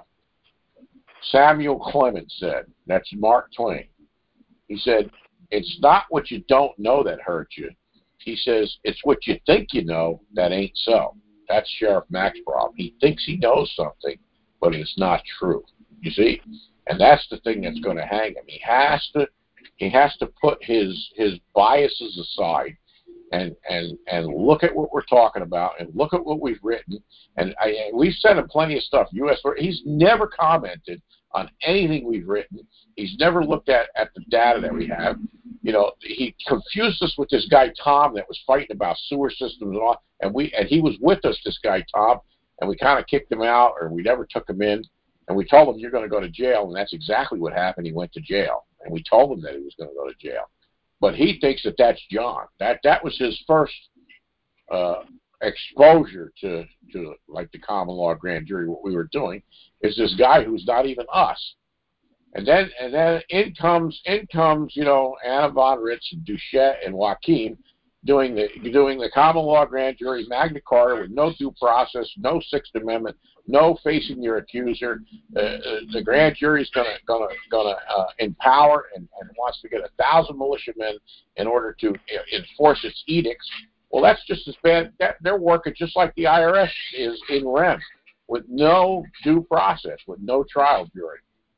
Samuel Clemens said. That's Mark Twain. He said, "It's not what you don't know that hurts you." He says, "It's what you think you know that ain't so." That's Sheriff Mack's problem. He thinks he knows something, but it's not true. You see, and that's the thing that's going to hang him. He has to, he has to put his his biases aside, and and and look at what we're talking about, and look at what we've written. And I, we've sent him plenty of stuff. U S He's never commented on anything we've written. He's never looked at at the data that we have. You know, he confused us with this guy Tom that was fighting about sewer systems and all. And we and he was with us, this guy Tom, and we kind of kicked him out, or we never took him in. And we told him, "You're going to go to jail," and that's exactly what happened. He went to jail, and we told him that he was going to go to jail. But he thinks that that's John. That that was his first uh, exposure to to like the common law grand jury. What we were doing is this guy who's not even us. And then and then in comes in comes you know Anna von Ritz and Duchette and Joaquin doing the doing the common law grand jury Magna Carta with no due process, no Sixth Amendment, no facing your accuser. Uh, uh, the grand jury is gonna gonna gonna uh, empower and, and wants to get a thousand militiamen in order to uh, enforce its edicts. Well, that's just as bad. That, they're working just like the I R S is in R E M, with no due process, with no trial jury.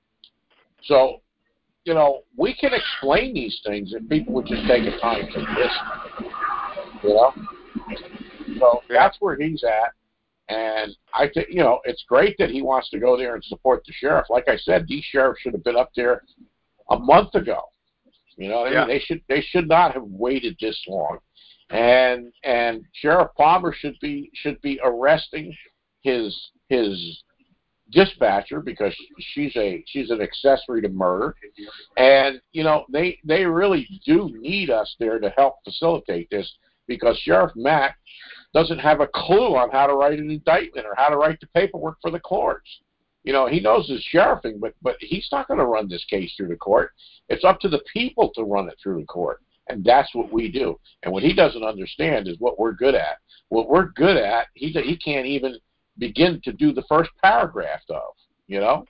So, you know, we can explain these things if people would just take the time to listen. You know, so that's where he's at. And I think, you know, it's great that he wants to go there and support the sheriff. Like I said, these sheriffs should have been up there a month ago. You know, I mean, they should they should not have waited this long. And and Sheriff Palmer should be should be arresting his his dispatcher, because she's a she's an accessory to murder. And you know, they they really do need us there to help facilitate this, because Sheriff Mack doesn't have a clue on how to write an indictment or how to write the paperwork for the courts. You know, he knows his sheriffing, but but he's not going to run this case through the court. It's up to the people to run it through the court, and that's what we do. And what he doesn't understand is what we're good at. What we're good at, he he can't even begin to do the first paragraph of. You know.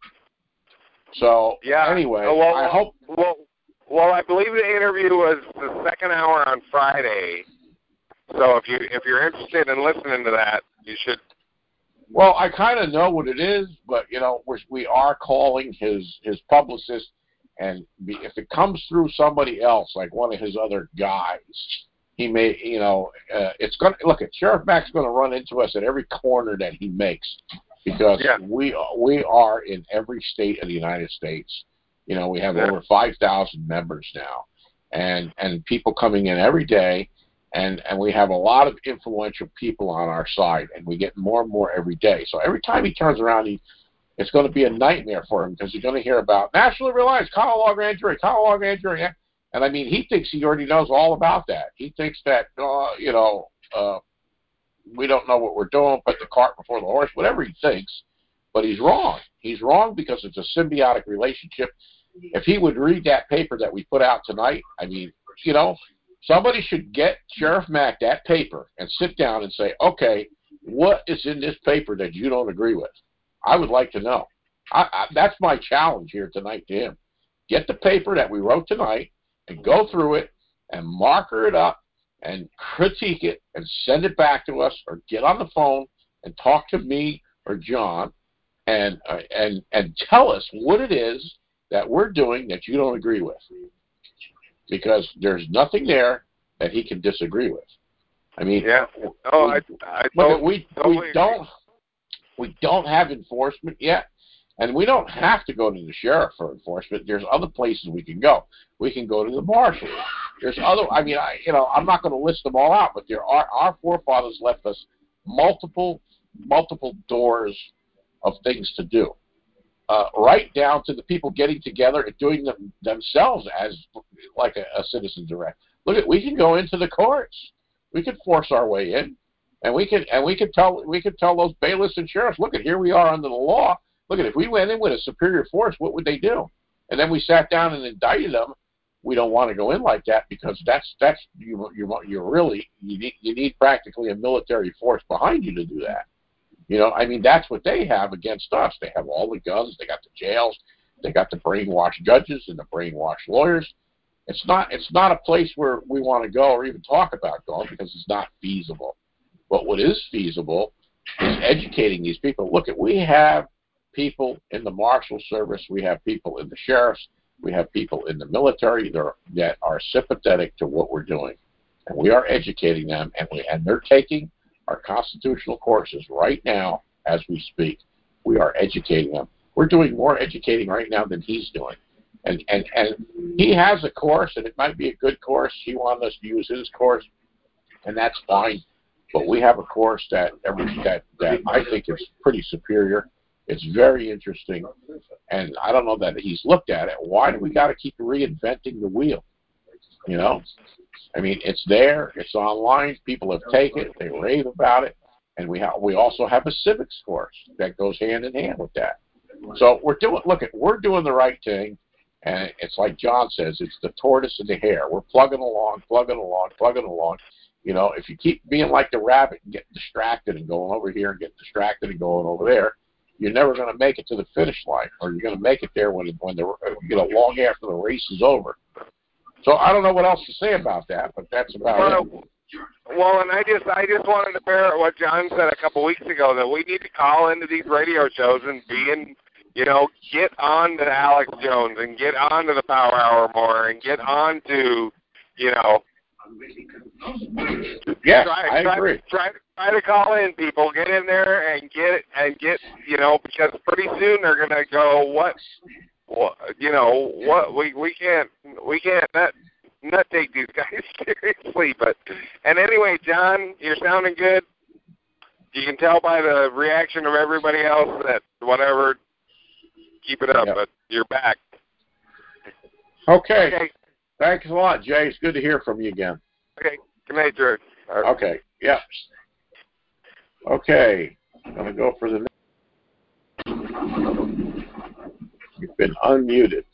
So yeah. Anyway, well, I hope. Well, well, I believe the interview was the second hour on Friday. So if you if you're interested in listening to that, you should. Well, I kind of know what it is, but you know, we're, we are calling his his publicist, and be, if it comes through somebody else, like one of his other guys, he may, you know, uh, it's going to look at Sheriff Mack's going to run into us at every corner that he makes, because yeah. we we are in every state of the United States. You know, we have yeah. over five thousand members now, and and people coming in every day. And, and we have a lot of influential people on our side, and we get more and more every day. So every time he turns around, he, it's going to be a nightmare for him because he's going to hear about National Reliance, common law grand jury, common law grand jury. And, I mean, he thinks he already knows all about that. He thinks that, uh, you know, uh, we don't know what we're doing, put the cart before the horse, whatever he thinks. But he's wrong. He's wrong because it's a symbiotic relationship. If he would read that paper that we put out tonight, I mean, you know, somebody should get Sheriff Mack that paper and sit down and say, okay, what is in this paper that you don't agree with? I would like to know. I, I, that's my challenge here tonight to him. Get the paper that we wrote tonight and go through it and marker it up and critique it and send it back to us, or get on the phone and talk to me or John and uh, and and tell us what it is that we're doing that you don't agree with. Because there's nothing there that he can disagree with. I mean, yeah. Oh, we, I, I look, we totally we don't we don't have enforcement yet, and we don't have to go to the sheriff for enforcement. There's other places we can go. We can go to the marshal. There's other. I mean, I you know I'm not going to list them all out, but there are our forefathers left us multiple multiple doors of things to do. Uh, right down to the people getting together and doing them themselves as like a, a citizen's arrest. Look at, we can go into the courts. We can force our way in, and we can and we can tell we can tell those bailiffs and sheriffs, look at, here we are under the law. Look at, if we went in with a superior force, what would they do? And then we sat down and indicted them. We don't want to go in like that because that's that's you you you really you need you need practically a military force behind you to do that. You know, I mean, that's what they have against us. They have all the guns. They got the jails. They got the brainwashed judges and the brainwashed lawyers. It's not it's not a place where we want to go or even talk about going because it's not feasible. But what is feasible is educating these people. Look, at we have people in the marshal service. We have people in the sheriffs. We have people in the military that are, that are sympathetic to what we're doing. And we are educating them, and we and they're taking our constitutional courses right now as we speak. We are educating them. We're doing more educating right now than he's doing. And and, and he has a course, and it might be a good course. He wanted us to use his course, and that's fine. But we have a course that every that, that I think is pretty superior. It's very interesting, and I don't know that he's looked at it. Why do we got to keep reinventing the wheel? You know? I mean, it's there. It's online. People have taken it. They rave about it. And we have, we also have a civics course that goes hand in hand with that. So we're doing, look, at, we're doing the right thing. And it's like John says, it's the tortoise and the hare. We're plugging along, plugging along, plugging along. You know, if you keep being like the rabbit and getting distracted and going over here and getting distracted and going over there, you're never going to make it to the finish line, or you're going to make it there when, when the, you know, long after the race is over. So I don't know what else to say about that, but that's about well, it. Well, and I just I just wanted to parrot what John said a couple weeks ago, that we need to call into these radio shows and be in, you know, get on to Alex Jones and get on to the Power Hour more and get on to, you know, yeah, try, I try, agree. Try, try to call in, people. Get in there and get and get, you know, because pretty soon they're gonna go, what, what, you know, what we we can't we can't not not take these guys seriously. But and anyway, John, you're sounding good. You can tell by the reaction of everybody else that whatever, keep it up. Yep. But you're back. Okay. okay. Thanks a lot, Jay. It's good to hear from you again. Okay. Good night, Drew. Right. Okay. Yeah. Okay. I'm going to go for the next. You've been unmuted.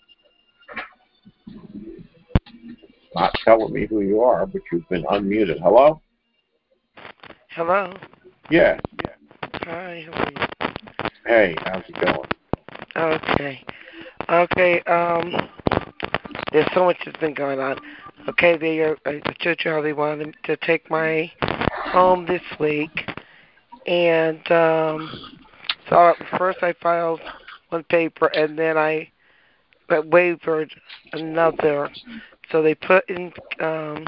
Not telling me who you are, but you've been unmuted. Hello? Hello? Yeah. yeah. Hi, how are you? Hey, how's it going? Okay. Okay, um, there's so much that's been going on. Okay, they are, I told you how they wanted to take my home this week. And um, so first I filed one paper, and then I wavered another. So they put in um,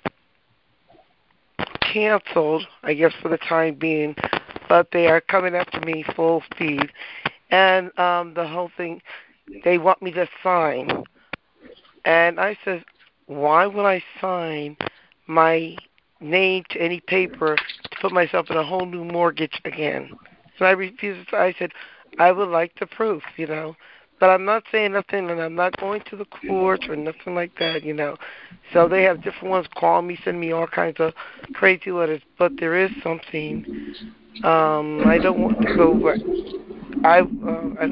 canceled, I guess, for the time being, but they are coming after me full speed. And um, the whole thing, they want me to sign. And I said, why would I sign my name to any paper to put myself in a whole new mortgage again. So I refused. I said, I would like the proof, you know. But I'm not saying nothing, and I'm not going to the court or nothing like that, you know. So they have different ones call me, send me all kinds of crazy letters. But there is something. Um, I don't want to go over. I, uh, I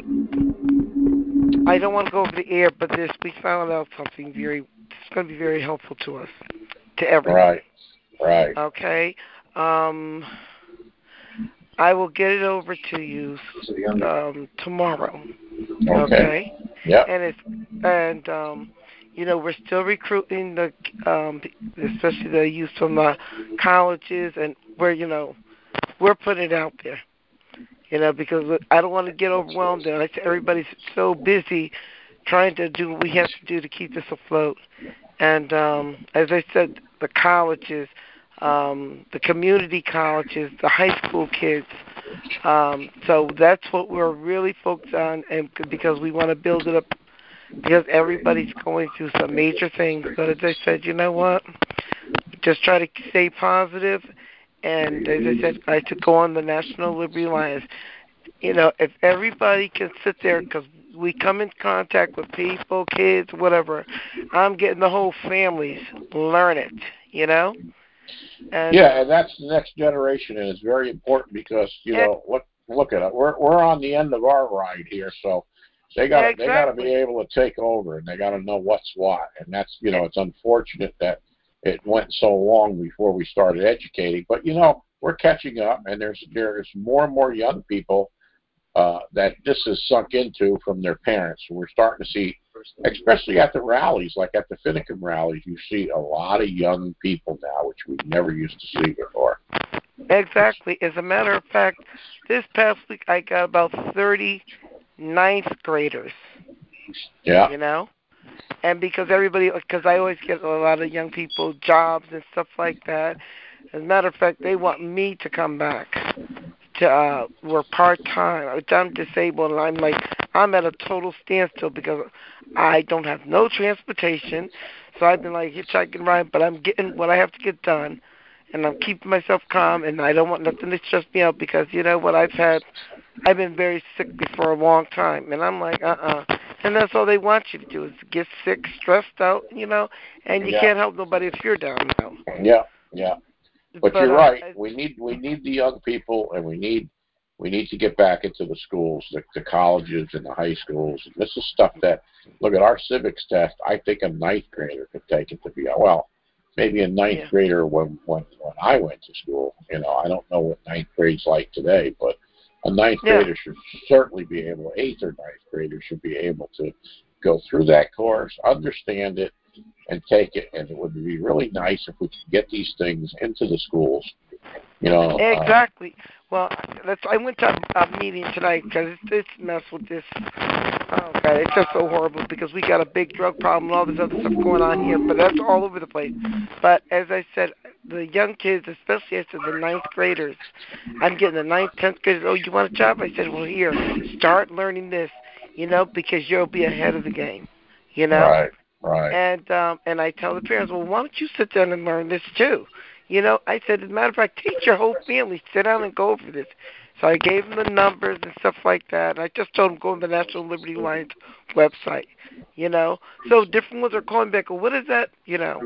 I don't want to go over the air, but this we found out something very. It's going to be very helpful to us, to everyone. Right. Right. Okay. Um, I will get it over to you um, tomorrow. Okay. Okay. Yeah. And it's and um, you know, we're still recruiting the um, especially the youth from uh, colleges, and we're you know we're putting it out there. You know, because I don't want to get overwhelmed, and I say everybody's so busy trying to do what we have to do to keep this afloat. And um, as I said, the colleges, um, the community colleges, the high school kids. Um, so that's what we're really focused on, and because we want to build it up, because everybody's going through some major things. But as I said, you know what? Just try to stay positive. And as I said, I took go on the National Liberty Alliance. You know, if everybody can sit there, because we come in contact with people, kids, whatever, I'm getting the whole families learn it, you know? And, yeah, and that's the next generation, and it's very important because, you know, look look at it. We're we're on the end of our ride here, so they got exactly. they got to be able to take over, and they got to know what's what. And that's, you know, it's unfortunate that it went so long before we started educating, but you know, we're catching up, and there's there's more and more young people uh, that this is sunk into from their parents. We're starting to see, especially at the rallies, like at the Finicum rallies, you see a lot of young people now, which we never used to see before. Exactly. As a matter of fact, this past week I got about thirty ninth graders. Yeah. You know? And because everybody, because I always get a lot of young people jobs and stuff like that. As a matter of fact, they want me to come back to uh, work part-time. I'm disabled, and I'm like, I'm at a total standstill because I don't have no transportation. So I've been like hitchhiking ride, but I'm getting what I have to get done, and I'm keeping myself calm, and I don't want nothing to stress me out because, you know what, I've had, I've been very sick for a long time, and I'm like, uh-uh. And that's all they want you to do is get sick, stressed out, you know, and you Yeah. can't help nobody if you're down now. Yeah, yeah. But, But, you're uh, right. I, We need we need the young people, and we need we need to get back into the schools, the, the colleges and the high schools. And this is stuff that, look at our civics test. I think a ninth grader could take it to be well, maybe a ninth yeah. grader when when when I went to school. You know, I don't know what ninth grade's like today, but a ninth Yeah. grader should certainly be able. Eighth or ninth grader should be able to go through that course, understand it, and take it. And it would be really nice if we could get these things into the schools. You know, exactly. Uh, well, that's. I went to a, a meeting tonight because this mess with this. Oh God, it's just so horrible because we got a big drug problem and all this other stuff going on here. But that's all over the place. But as I said, the young kids, especially I said the ninth graders, I'm getting the ninth, tenth graders. Oh, you want a job? I said, well, here, start learning this. You know, because you'll be ahead of the game. You know. Right. Right. And um, and I tell the parents, well, why don't you sit down and learn this too? You know, I said, as a matter of fact, teach your whole family, sit down and go over this. So I gave them the numbers and stuff like that. And I just told them go on the National Liberty Alliance website. You know, so different ones are calling back. Well, what is that? You know.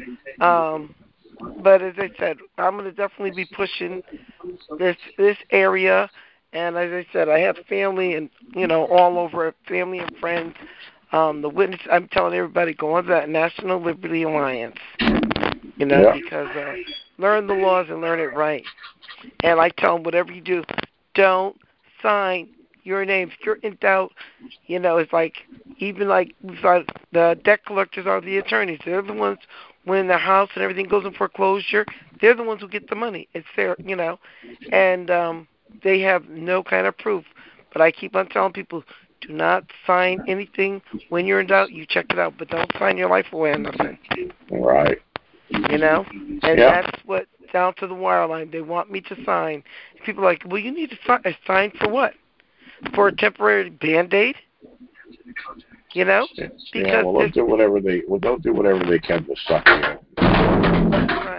Um, but as I said, I'm going to definitely be pushing this this area. And as I said, I have family and you know all over, family and friends. Um, the witness, I'm telling everybody, go on to that National Liberty Alliance, you know, yeah. because uh, learn the laws and learn it right. And I tell them, whatever you do, don't sign your name. If you're in doubt, you know, it's like, even like the debt collectors are the attorneys. They're the ones, when the house and everything goes in foreclosure, they're the ones who get the money. It's their, you know, and um, they have no kind of proof. But I keep on telling people, do not sign anything. When you're in doubt, you check it out, but don't sign your life away on nothing. Right. You know? And yeah. that's what, down to the wire line, they want me to sign. People are like, well, you need to sign, sign for what? For a temporary Band-Aid? You know? Because because yeah, well, they'll do whatever they, well, they'll do whatever they can to suck you in. Right.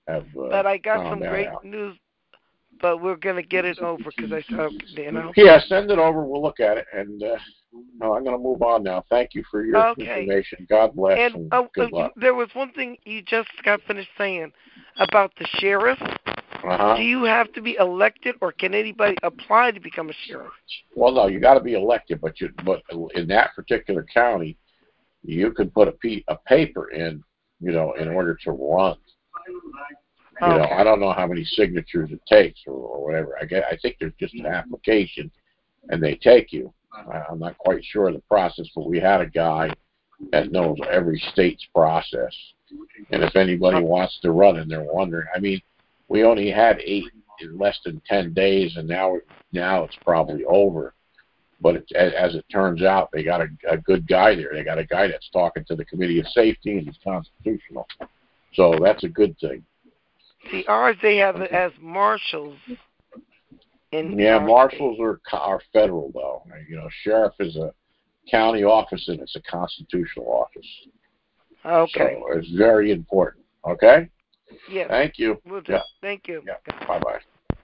have. Uh, but I got found some that great out. news. But we're gonna get it over because I saw, you know. Yeah, send it over. We'll look at it, and uh, no, I'm going to move on now. Thank you for your Okay. information. God bless and, And uh, good uh, luck. there was one thing you just got finished saying about the sheriff. Uh-huh. Do you have to be elected, or can anybody apply to become a sheriff? Well, no, you got to be elected, but you but in that particular county, you can put a, pe- a paper in, you know, in order to run. You okay. know, I don't know how many signatures it takes or, or whatever. I get, I think there's just an application, and they take you. I, I'm not quite sure of the process, but we had a guy that knows every state's process. And if anybody wants to run and they're wondering, I mean, we only had eight in less than ten days, and now now it's probably over. But it, as, as it turns out, they got a, a good guy there. They got a guy that's talking to the Committee of Safety, and he's constitutional. So that's a good thing. See, ours, they have it as marshals. In yeah, our marshals are are federal, though. You know, sheriff is a county office, and it's a constitutional office. Okay. So it's very important. Okay? Yes. Thank you. We'll do. Yeah. Thank you. Yeah. Bye-bye.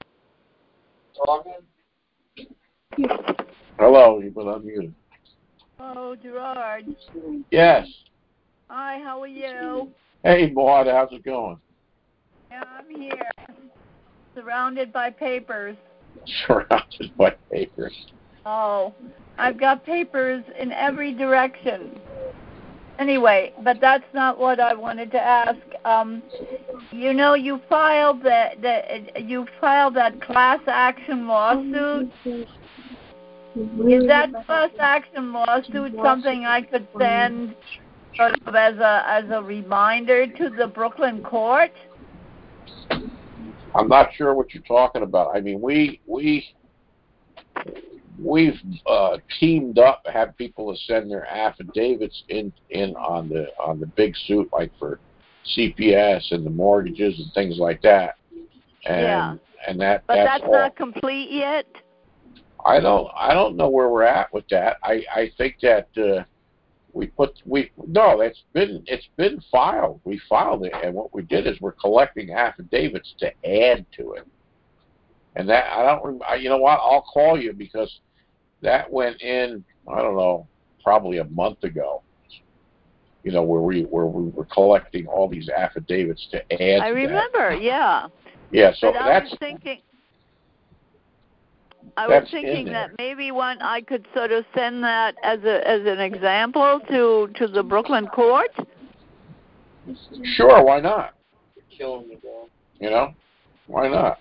Hello, you've been unmuted. Oh, Gerard. Yes. Hi, how are you? Hey, Maud, how's it going? Yeah, I'm here, surrounded by papers. Surrounded by papers. Oh, I've got papers in every direction. Anyway, but that's not what I wanted to ask. Um, you know, you filed that that you filed that class action lawsuit. Is that class action lawsuit something I could send sort of as a as a reminder to the Brooklyn court? I'm not sure what you're talking about. I mean, we we we've uh, teamed up, had people to send their affidavits in in on the on the big suit, like for C P S and the mortgages and things like that. And yeah. and that but that's, that's all. not complete yet. I don't I don't know where we're at with that. I I think that. Uh, We put we no. It's been it's been filed. We filed it, and what we did is we're collecting affidavits to add to it. And that I don't. I, you know what? I'll call you because that went in. I don't know, probably a month ago. You know, where we where we were collecting all these affidavits to add. I to remember. That. Yeah. Yeah. So but that's. I was thinking. I That's was thinking that maybe one I could sort of send that as a as an example to to the Brooklyn court. Sure, why not? You know, why not?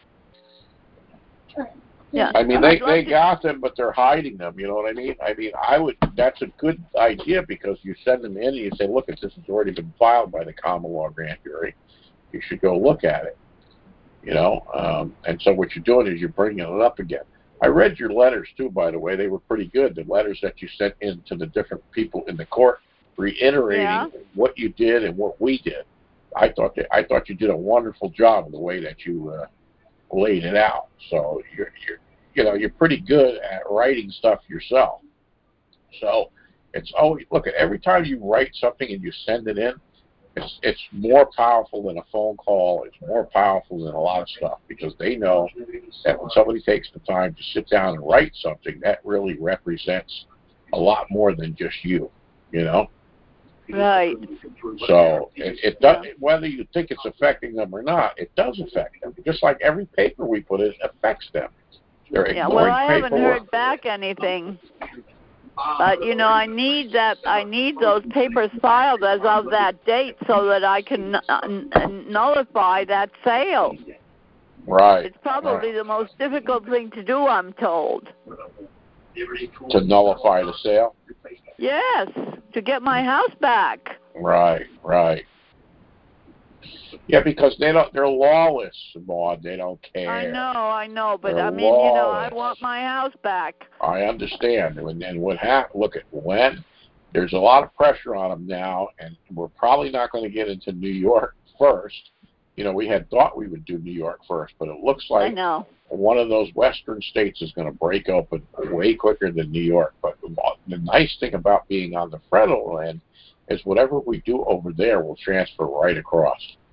Yeah. I mean, they they to... got them, but they're hiding them. You know what I mean? I mean, I would. That's a good idea because you send them in and you say, "Look, this has already been filed by the common law grand jury. You should go look at it." You know, um, and so what you're doing is you're bringing it up again. I read your letters too, by the way. They were pretty good. The letters that you sent in to the different people in the court, reiterating yeah. what you did and what we did. I thought that I thought you did a wonderful job in the way that you uh, laid it out. So you're, you're, you know, you're pretty good at writing stuff yourself. So it's always look at every time you write something and you send it in. It's it's more powerful than a phone call. It's more powerful than a lot of stuff because they know that when somebody takes the time to sit down and write something, that really represents a lot more than just you, you know? Right. So it, it does, yeah. whether you think it's affecting them or not, it does affect them. Just like every paper we put in affects them. They're yeah. Well, I paperwork. haven't heard back anything. But, you know, I need that, I need those papers filed as of that date so that I can n- nullify that sale. Right. It's probably right. the most difficult thing to do, I'm told. To nullify the sale? Yes, to get my house back. Right, right. Yeah, because they don't, they're lawless, Maud. They don't care. I know, I know, but they're I mean, lawless. you know, I want my house back. I understand. And, and what happened, look at when there's a lot of pressure on them now, and we're probably not going to get into New York first. You know, we had thought we would do New York first, but it looks like I know. one of those western states is going to break open way quicker than New York. But the nice thing about being on the federal land is whatever we do over there will transfer right across.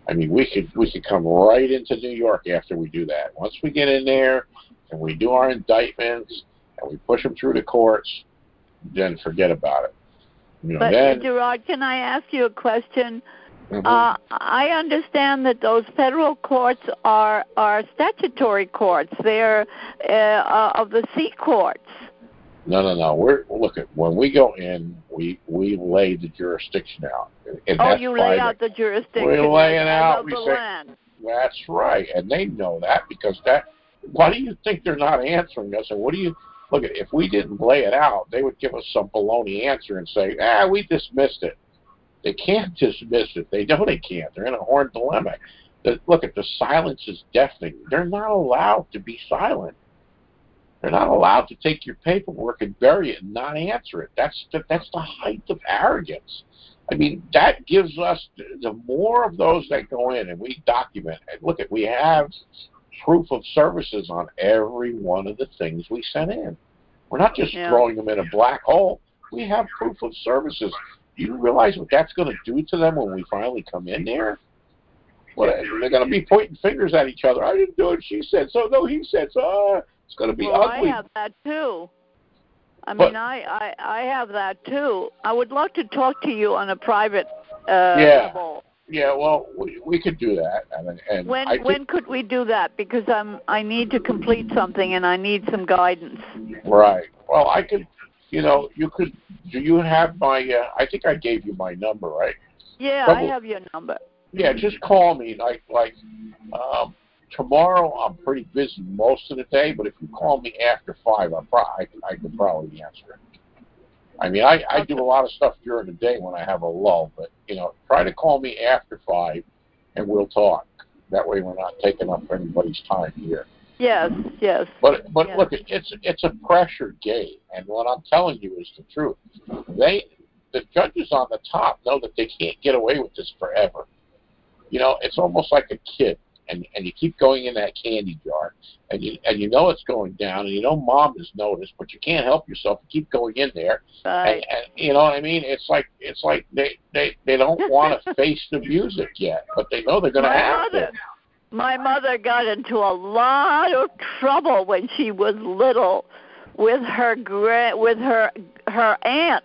I mean, we could we could come right into New York after we do that. Once we get in there and we do our indictments and we push them through the courts, then forget about it. You know, but then, Gerard, can I ask you a question? Mhm. Uh, I understand that those federal courts are are statutory courts. They're uh, uh, of the C courts. No, no, no. We're look at when we go in, we we lay the jurisdiction out. And Oh, that's you lay private. out the jurisdiction We lay it as out. of We the say land. that's right, and they know that because that. Why do you think they're not answering us? And what do you look at? If we didn't lay it out, they would give us some baloney answer and say, "Ah, we dismissed it." They can't dismiss it. They know they can't. They're in a horrid dilemma. The, look at the silence is deafening. They're not allowed to be silent. They're not allowed to take your paperwork and bury it and not answer it. That's the, that's the height of arrogance. I mean, that gives us the, the more of those that go in and we document. And look at, we have proof of services on every one of the things we sent in. We're not just Yeah. throwing them in a black hole. We have proof of services. Do you realize what that's going to do to them when we finally come in there? What, they're going to be pointing fingers at each other. I didn't do it. She said so. No, he said so. Uh, it's going to be well, ugly. I have that too. I But- mean, I, I I have that too. I would love to talk to you on a private uh, Yeah. level. Yeah, well, we, we could do that. And, and When I think, when could we do that? Because I'm I need to complete something and I need some guidance. right. Well, I could, you know, you could, do you have my, uh, I think I gave you my number, right? Yeah, Double- I have your number. Yeah, just call me. Like, like um, tomorrow I'm pretty busy most of the day, but if you call me after five, I, pro- I, I could probably answer it. I mean, I, I do a lot of stuff during the day when I have a lull, but, you know, try to call me after five and we'll talk. That way we're not taking up anybody's time here. Yes, yes. But but yes. look, it's it's a pressure game, and what I'm telling you is the truth. They, the judges on the top, know that they can't get away with this forever. You know, it's almost like a kid, and and you keep going in that candy jar, and you and you know it's going down, and you know mom has noticed, but you can't help yourself. You keep going in there, Right. and, and you know what I mean. It's like it's like they they they don't want to face the music yet, but they know they're going to My have mother, to. my mother got into a lot of trouble when she was little with her gra- with her her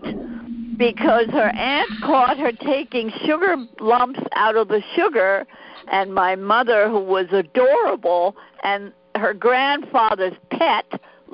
aunt because her aunt caught her taking sugar lumps out of the sugar, and my mother, who was adorable and her grandfather's pet,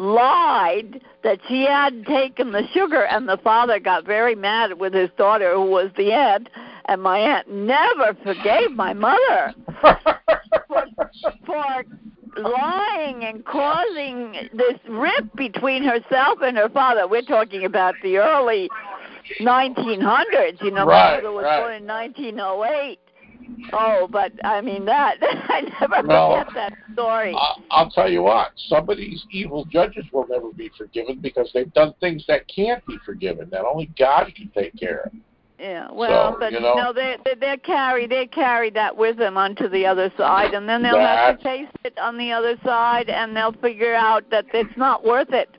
lied that she hadn't taken the sugar, and the father got very mad with his daughter, who was the aunt, and my aunt never forgave my mother for, for lying and causing this rift between herself and her father. We're talking about the early nineteen hundreds. You know, Right, my mother was right. born in nineteen oh eight. Oh, but I mean that I never Well, forget that story. I- I'll tell you what, some of these evil judges will never be forgiven because they've done things that can't be forgiven, that only God can take care of. Yeah, well, So, but you know- no, they they they carry they carry that with them onto the other side, and then they'll have to That's- face it on the other side, and they'll figure out that it's not worth it.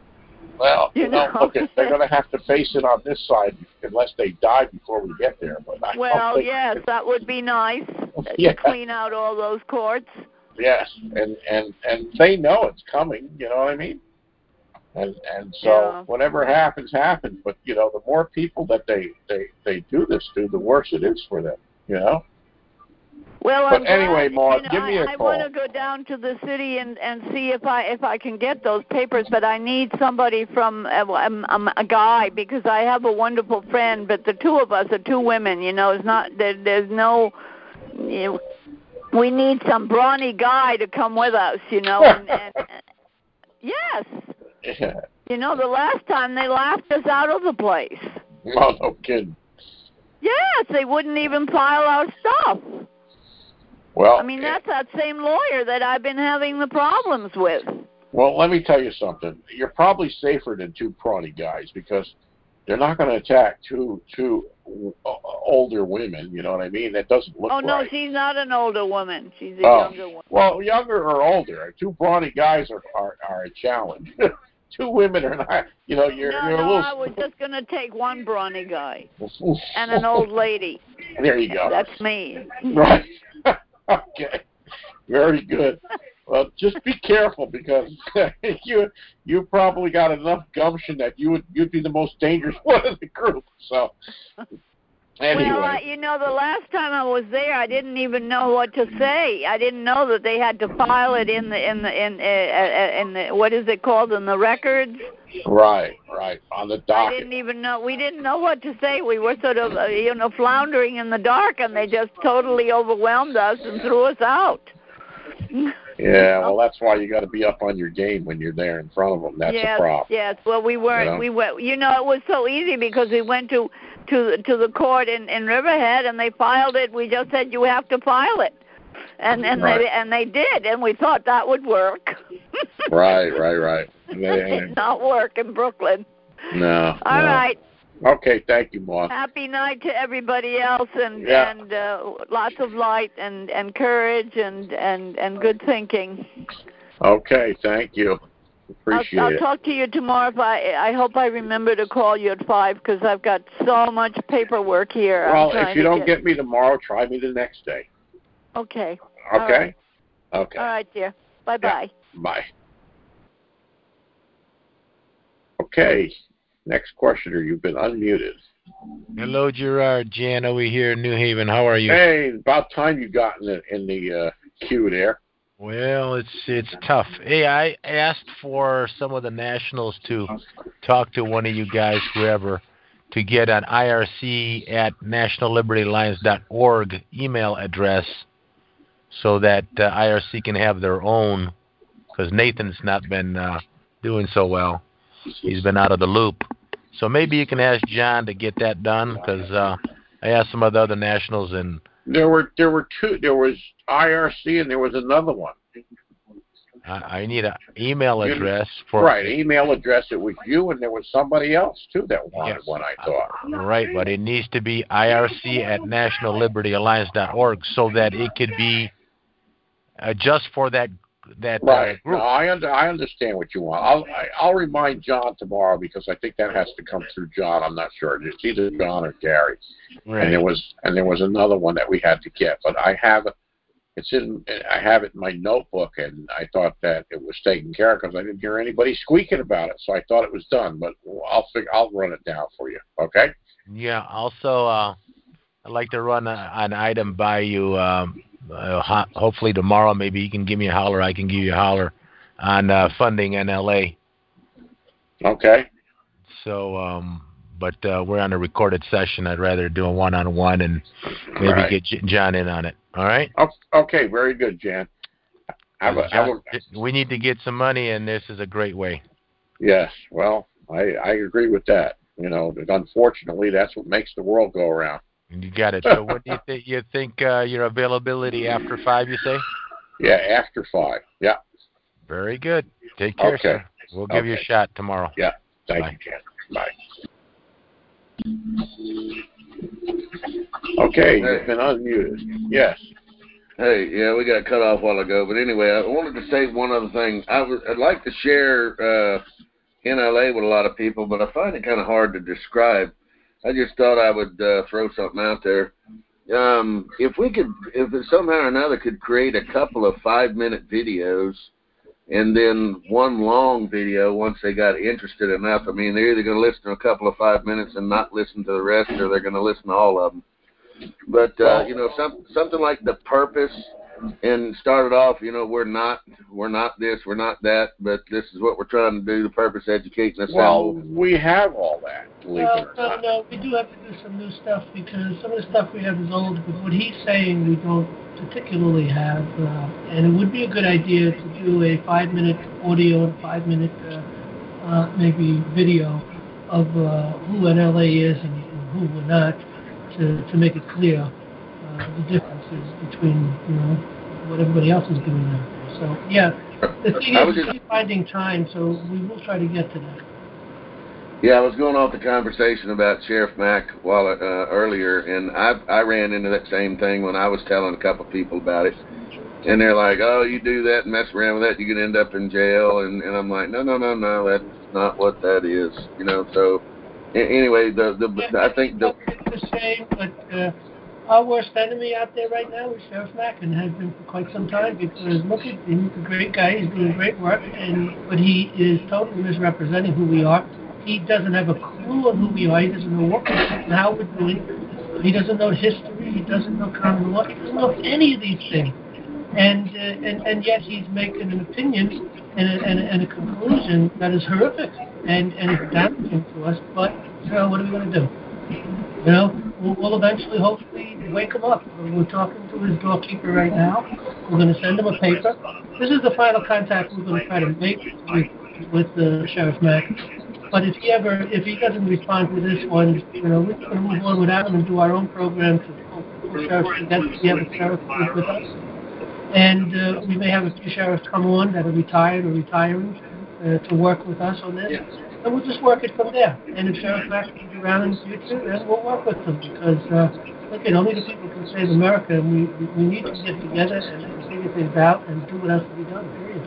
Well, you, You know, know? look, at, they're going to have to face it on this side unless they die before we get there. But I don't Well, think, yes, that would be nice Yeah. to clean out all those courts. Yes, and and and they know it's coming. You know what I mean? And and so Yeah. whatever happens, happens. But you know, the more people that they they they do this to, the worse it is for them. You know. Well, But I'm anyway, glad, Maud, you know, give me a I, I call. want to go down to the city and and see if I if I can get those papers, but I need somebody from uh, um, um, a guy because I have a wonderful friend, but the two of us are two women. You know, it's not there, there's no. You know, we need some brawny guy to come with us. You know, and, and, and yes, Yeah. you know, the last time they laughed us out of the place. No, no kidding. Yes, they wouldn't even file our stuff. Well, I mean, that's that same lawyer that I've been having the problems with. well, let me tell you something. You're probably safer than two prawny guys because they're not going to attack two two uh, older women. You know what I mean? That doesn't look Oh, right. no, she's not an older woman. She's a Oh, younger woman. Well, younger or older. Two brawny guys are are, are a challenge. two women are not. You know, you're no, you're no, a little. I was just going to take one brawny guy and an old lady. There you go. That's me. Right. Okay. Very good. Well, just be careful because you you probably got enough gumption that you would you'd be the most dangerous one in the group. So anyway. Well, I, you know, the last time I was there, I didn't even know what to say. I didn't know that they had to file it in the in the in uh, in the what is it called in the records. Right, right on the docket. I didn't even know. We didn't know what to say. We were sort of uh, you know floundering in the dark, and they just totally overwhelmed us and threw us out. Yeah, well, that's why you got to be up on your game when you're there in front of them. That's yes, the problem. Yes, well, we weren't. You know? We went. You know, it was so easy because we went to to to the court in in Riverhead, and they filed it. We just said you have to file it, and and right. they and they did, and we thought that would work. right, right, right. It did not work in Brooklyn. No. All no. right. Okay, thank you, Moss. Happy night to everybody else, and yeah. and uh, lots of light and and courage and and and good thinking. Okay, thank you. Appreciate I'll, I'll it. talk to you tomorrow. If I I hope I remember to call you at five because I've got so much paperwork here. Well, I'm if you don't get... get me tomorrow, try me the next day. Okay. Okay. All right. Okay. All right, dear. Bye bye. Yeah. Bye. Okay. Next questioner, you've been unmuted. Hello, Gerard. Jan over here in New Haven. How are you? Hey, about time you got in the in the uh, queue there. Well, it's it's tough. Hey, I asked for some of the nationals to talk to one of you guys, whoever, to get an I R C at national liberty alliance dot org email address so that uh, I R C can have their own, because Nathan's not been uh, doing so well. He's been out of the loop. So maybe you can ask John to get that done, because uh, I asked some of the other nationals, and there were there were two. There was I R C and there was another one. I, I need an email address for right email address. It was you, and there was somebody else too that wanted yes. one. I thought. Right, but it needs to be I R C at national liberty alliance dot org so that it could be uh, just for that. That right. Uh, group. No, I under, I understand what you want. I'll I, I'll remind John tomorrow because I think that has to come through John. I'm not sure. It's either John or Gary. Right. And there was and there was another one that we had to get, but I have it. It's in. I have it in my notebook, and I thought that it was taken care of because I didn't hear anybody squeaking about it, so I thought it was done. But I'll figure. I'll run it down for you. Okay. Yeah. Also, uh, I'd like to run a, an item by you. Um, Uh, ho- hopefully tomorrow, maybe you can give me a holler. I can give you a holler on uh, funding N L A. Okay. So, um, but uh, we're on a recorded session. I'd rather do a one-on-one and maybe right. get J- John in on it. All right. Okay. Very good, Jan. Have a, have a, we need to get some money, and this is a great way. Yes. Well, I I agree with that. You know, unfortunately, that's what makes the world go around. You got it. So what do you think? You think uh, your availability after five, you say? Yeah, after five. Yeah. Very good. Take care, okay. sir. We'll give okay. you a shot tomorrow. Yeah. Thank Bye. you, Jan. Bye. Okay, hey. You've been unmuted. Yes. Hey, yeah, we got cut off a while ago, but anyway, I wanted to say one other thing. I would, I'd like to share uh, N L A with a lot of people, but I find it kind of hard to describe. I just thought I would uh, throw something out there. Um, if we could, if it somehow or another could create a couple of five-minute videos and then one long video once they got interested enough. I mean, they're either going to listen to a couple of five minutes and not listen to the rest, or they're going to listen to all of them. But, uh, you know, some, something like the purpose, and started off, you know, we're not, we're not this, we're not that, but this is what we're trying to do, the purpose, educating us. Well, we have all that, believe well, it or no, not. no, we do have to do some new stuff because some of the stuff we have is old, but what he's saying we don't particularly have, uh, and it would be a good idea to do a five-minute audio and five-minute, uh, uh, maybe video of uh, who N L A is and, and who we're not, to, to make it clear uh, the differences between, you know, what everybody else is doing out there. So, yeah, the thing is, just, we're finding time, so we will try to get to that. Yeah, I was going off the conversation about Sheriff Mack while uh, earlier, and I I ran into that same thing when I was telling a couple of people about it. And they're like, oh, you do that and mess around with that, you can end up in jail. And, and I'm like, no, no, no, no, that's not what that is. You know, so a- anyway, the, the, Yeah, I think the... It's the same, but uh, our worst enemy out there right now is Sheriff Mack, and has been for quite some time, because look at him, he's a great guy, he's doing great work, and but he is totally misrepresenting who we are. He doesn't have a clue on who we are, he doesn't know what we're doing, how we're doing, he doesn't know history, he doesn't know common law, he doesn't know any of these things. And, uh, and and yet he's making an opinion and a, and, a, and a conclusion that is horrific and, and is damaging to us, but, you know, what are we going to do? You know, we'll, we'll eventually, hopefully, wake him up. We're talking to his doorkeeper right now. We're going to send him a paper. This is the final contact we're going to try to make with with uh, Sheriff Mack. But if he ever, if he doesn't respond to this one, you know, we're going to move on without him and do our own program to pull, pull sheriffs together. We have a sheriff with, with us, and uh, we may have a few sheriffs come on that are retired or retiring uh, to work with us on this. And we'll just work it from there. And if Sheriff Mack comes around in the future, then we'll work with them, because, uh, look, at only the people can save America, and we, we, we need to get together and, and figure things out and do what has to be done, period.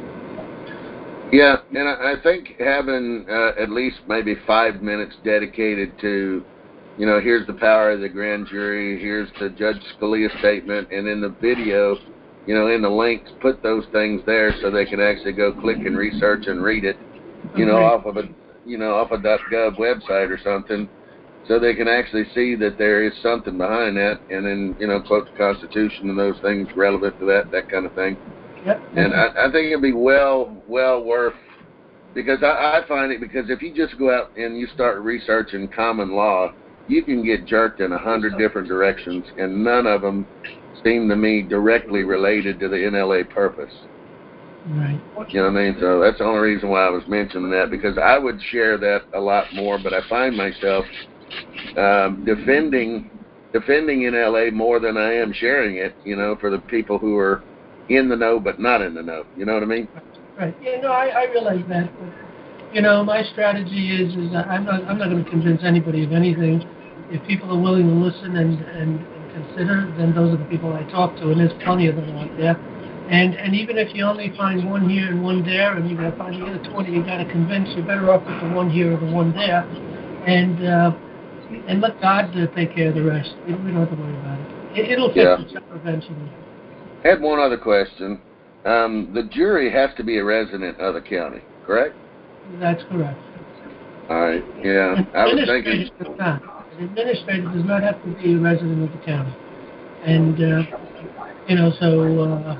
Yeah, and I, I think having uh, at least maybe five minutes dedicated to, you know, here's the power of the grand jury, here's the Judge Scalia statement, and in the video, you know, in the links, put those things there so they can actually go click and research and read it, you know, off of a you know, off a .gov website or something, so they can actually see that there is something behind that, and then, you know, quote the Constitution and those things relevant to that, that kind of thing. Yep. And I, I think it'd be well, well worth, because I, I find it, because if you just go out and you start researching common law, you can get jerked in a hundred different directions, and none of them seem to me directly related to the N L A purpose. Right. You know what I mean? So that's the only reason why I was mentioning that, because I would share that a lot more, but I find myself um, defending defending N L A more than I am sharing it, you know, for the people who are in the know but not in the know. You know what I mean? Right. Yeah, no, I, I realize that. But, you know, my strategy is is that I'm not I'm not going to convince anybody of anything. If people are willing to listen and, and, and consider, then those are the people I talk to, and there's plenty of them out there. And and even if you only find one here and one there, and you got to find the other twenty, you got to convince you're better off with the one here or the one there, and uh, and let God uh, take care of the rest. We, we don't have to worry about it. it it'll fix Yeah. itself eventually. I had one other question. Um, the jury has to be a resident of the county, correct? That's correct. All right. Yeah, I was thinking. Administrator does not. An administrator does not have to be a resident of the county, and uh, you know, so. Uh,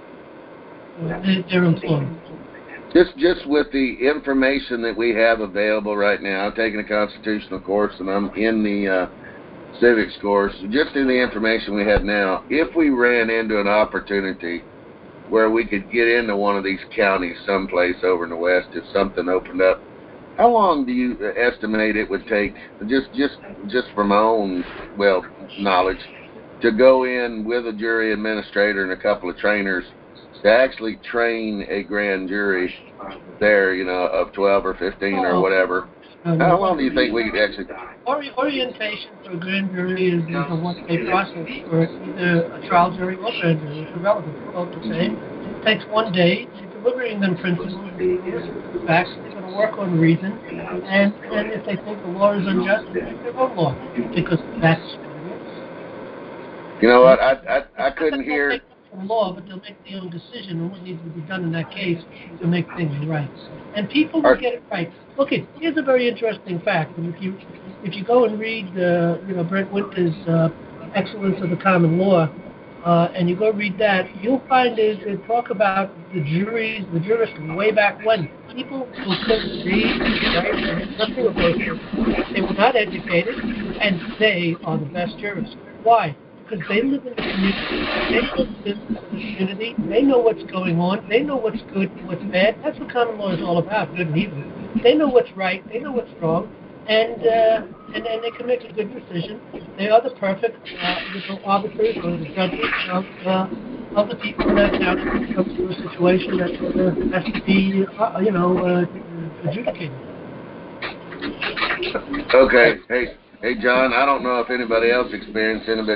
They're employed. Just, just with the information that we have available right now, I'm taking a constitutional course and I'm in the uh, civics course. Just in the information we have now, if we ran into an opportunity where we could get into one of these counties someplace over in the west, if something opened up, how long do you estimate it would take, just, just, just from my own, well, knowledge, to go in with a jury administrator and a couple of trainers to actually train a grand jury there, you know, of twelve or fifteen or whatever? How long do you think we could actually... Ori- orientation for a grand jury is, is a one-day process for either a trial jury or grand jury. It's irrelevant. It's both the same. It takes one day. You're delivering them principles, the facts. They're going to work on reason. And, and if they think the law is unjust, they make their own law, because that's what it is. You know what? I, I, I couldn't hear... law, but they'll make their own decision on what needs to be done in that case to make things right. And people will get it right. Look, it, here's a very interesting fact. And if you if you go and read, uh, you know, Brent Winter's uh, Excellence of the Common Law, uh, and you go read that, you'll find they, they talk about the juries, the jurists way back when. People who couldn't read, write, and nothing of those things. They were not educated, and they are the best jurists. Why? Because they live in the community, they live in the community, they know what's going on, they know what's good and what's bad. That's what common law is all about, good and evil. They know what's right, they know what's wrong, and uh, and, and they can make a good decision. They are the perfect uh, you know, arbiters or the judges of, uh, of the people in that county when it comes to a situation that uh, has to be, uh, you know, uh, adjudicated. Okay. Hey, hey, John, I don't know if anybody else experienced it, but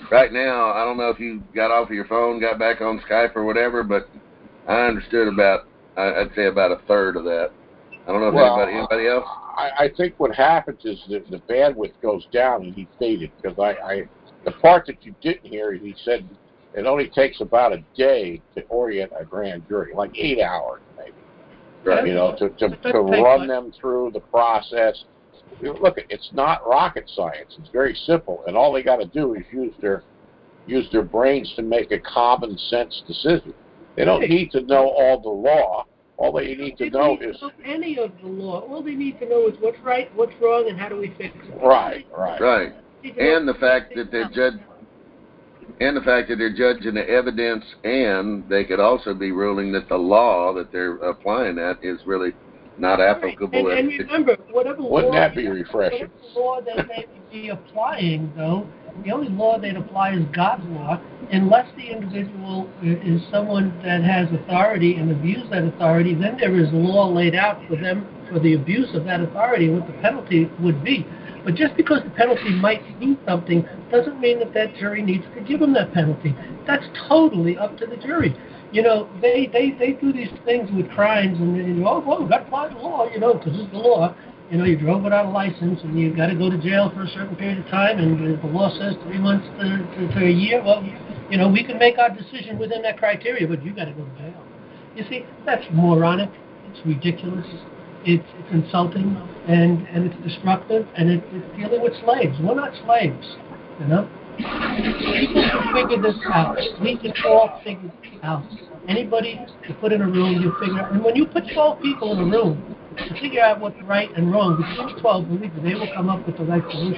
right now, I don't know if you got off of your phone, got back on Skype or whatever, but I understood about, I'd say about a third of that. I don't know if Well, anybody, anybody else? I, I think what happens is that the bandwidth goes down, and he stated, because I, I, the part that you didn't hear, he said it only takes about a day to orient a grand jury, like eight hours maybe. Right. You know, to, to, to run them through the process. Look, it's not rocket science. It's very simple, and all they got to do is use their use their brains to make a common sense decision. They don't need to know all the law. All they need to They know don't need is to know any of the law. All they need to know is what's right, what's wrong, and how do we fix it. right, right, right, and the fact that they're judge, and the fact that they're judging the evidence, and they could also be ruling that the law that they're applying that is really not applicable. And, and remember, whatever Wouldn't law, that be refreshing? whatever law that they would be applying, though, the only law they'd apply is God's law, unless the individual is someone that has authority and abuses that authority. Then there is law laid out for them for the abuse of that authority and what the penalty would be. But just because the penalty might mean something doesn't mean that that jury needs to give them that penalty. That's totally up to the jury. You know, they, they, they do these things with crimes, and, and oh, well, we've got to apply the law, you know, because it's the law. You know, you drove without a license, and you've got to go to jail for a certain period of time, and the law says three months to, to, to a year. Well, you know, we can make our decision within that criteria, but you got to go to jail. You see, that's moronic. It's ridiculous. It's, it's insulting, and, and it's destructive, and it, it's dealing with slaves. We're not slaves, you know. People can figure this out. We can all figure this out. Anybody you put in a room, you figure out. And when you put twelve people in a room to figure out what's right and wrong, between the twelve, believe me, they will come up with the right solution.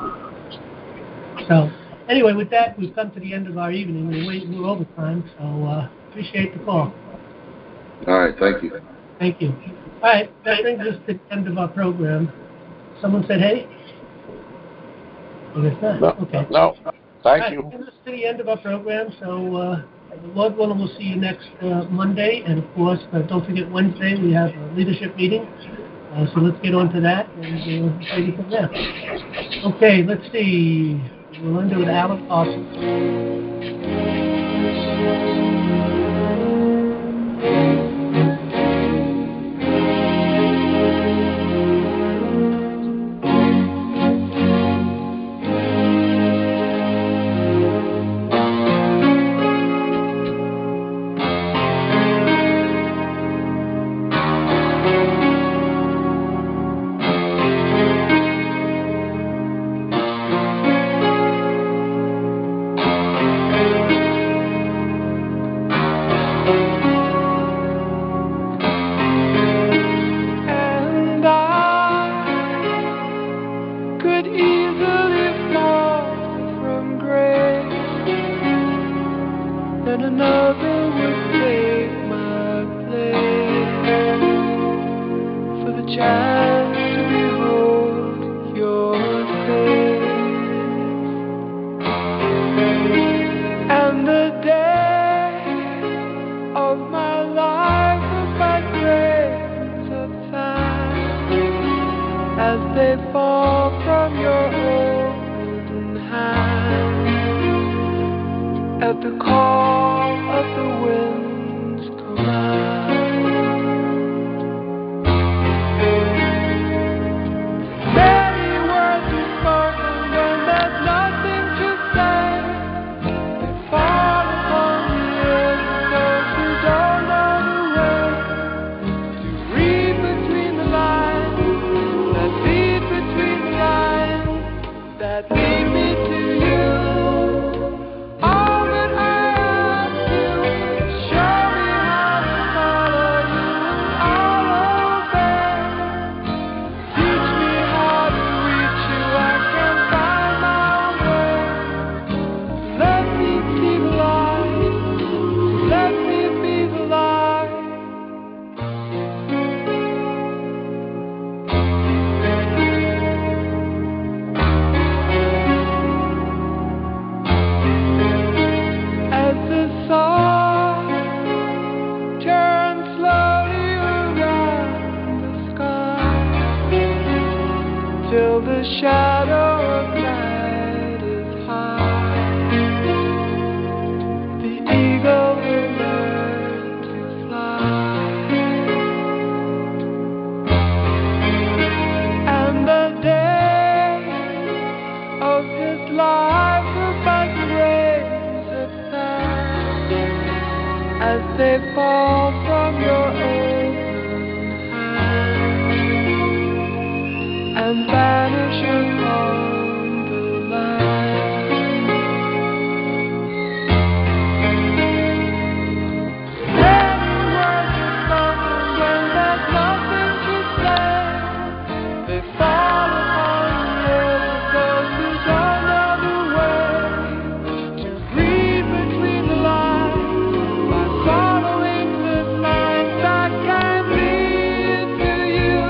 So, anyway, with that, we've come to the end of our evening. We're, way, we're over time, so uh, appreciate the call. All right, thank you. Thank you. All right, that brings us to the end of our program. Someone said, hey? I guess not. No, okay. no. Thank right, you. That brings us to the end of our program. So, uh, Lord willing, we'll see you next uh, Monday. And, of course, uh, don't forget Wednesday, we have a leadership meeting. Uh, so let's get on to that and uh, take it from there. Okay, let's see. We'll end it with Alan Parsons. lives of my graves of time as they fall from your open hand and vanish upon the line. Many words are spoken when there's nothing to say. They fall upon the earth of those who don't know the way to read between the lines by following the lines that can lead to you.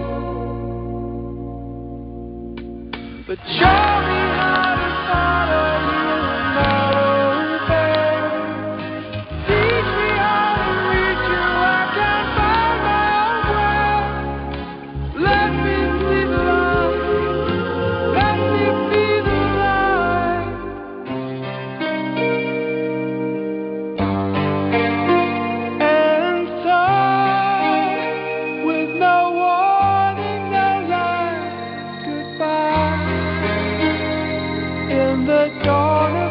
But show me how to follow you and not obey. Teach me how to reach you. I can't find my own way. Let me see the light. Let me be the light. And so, with no warning, no last goodbye, in the dawn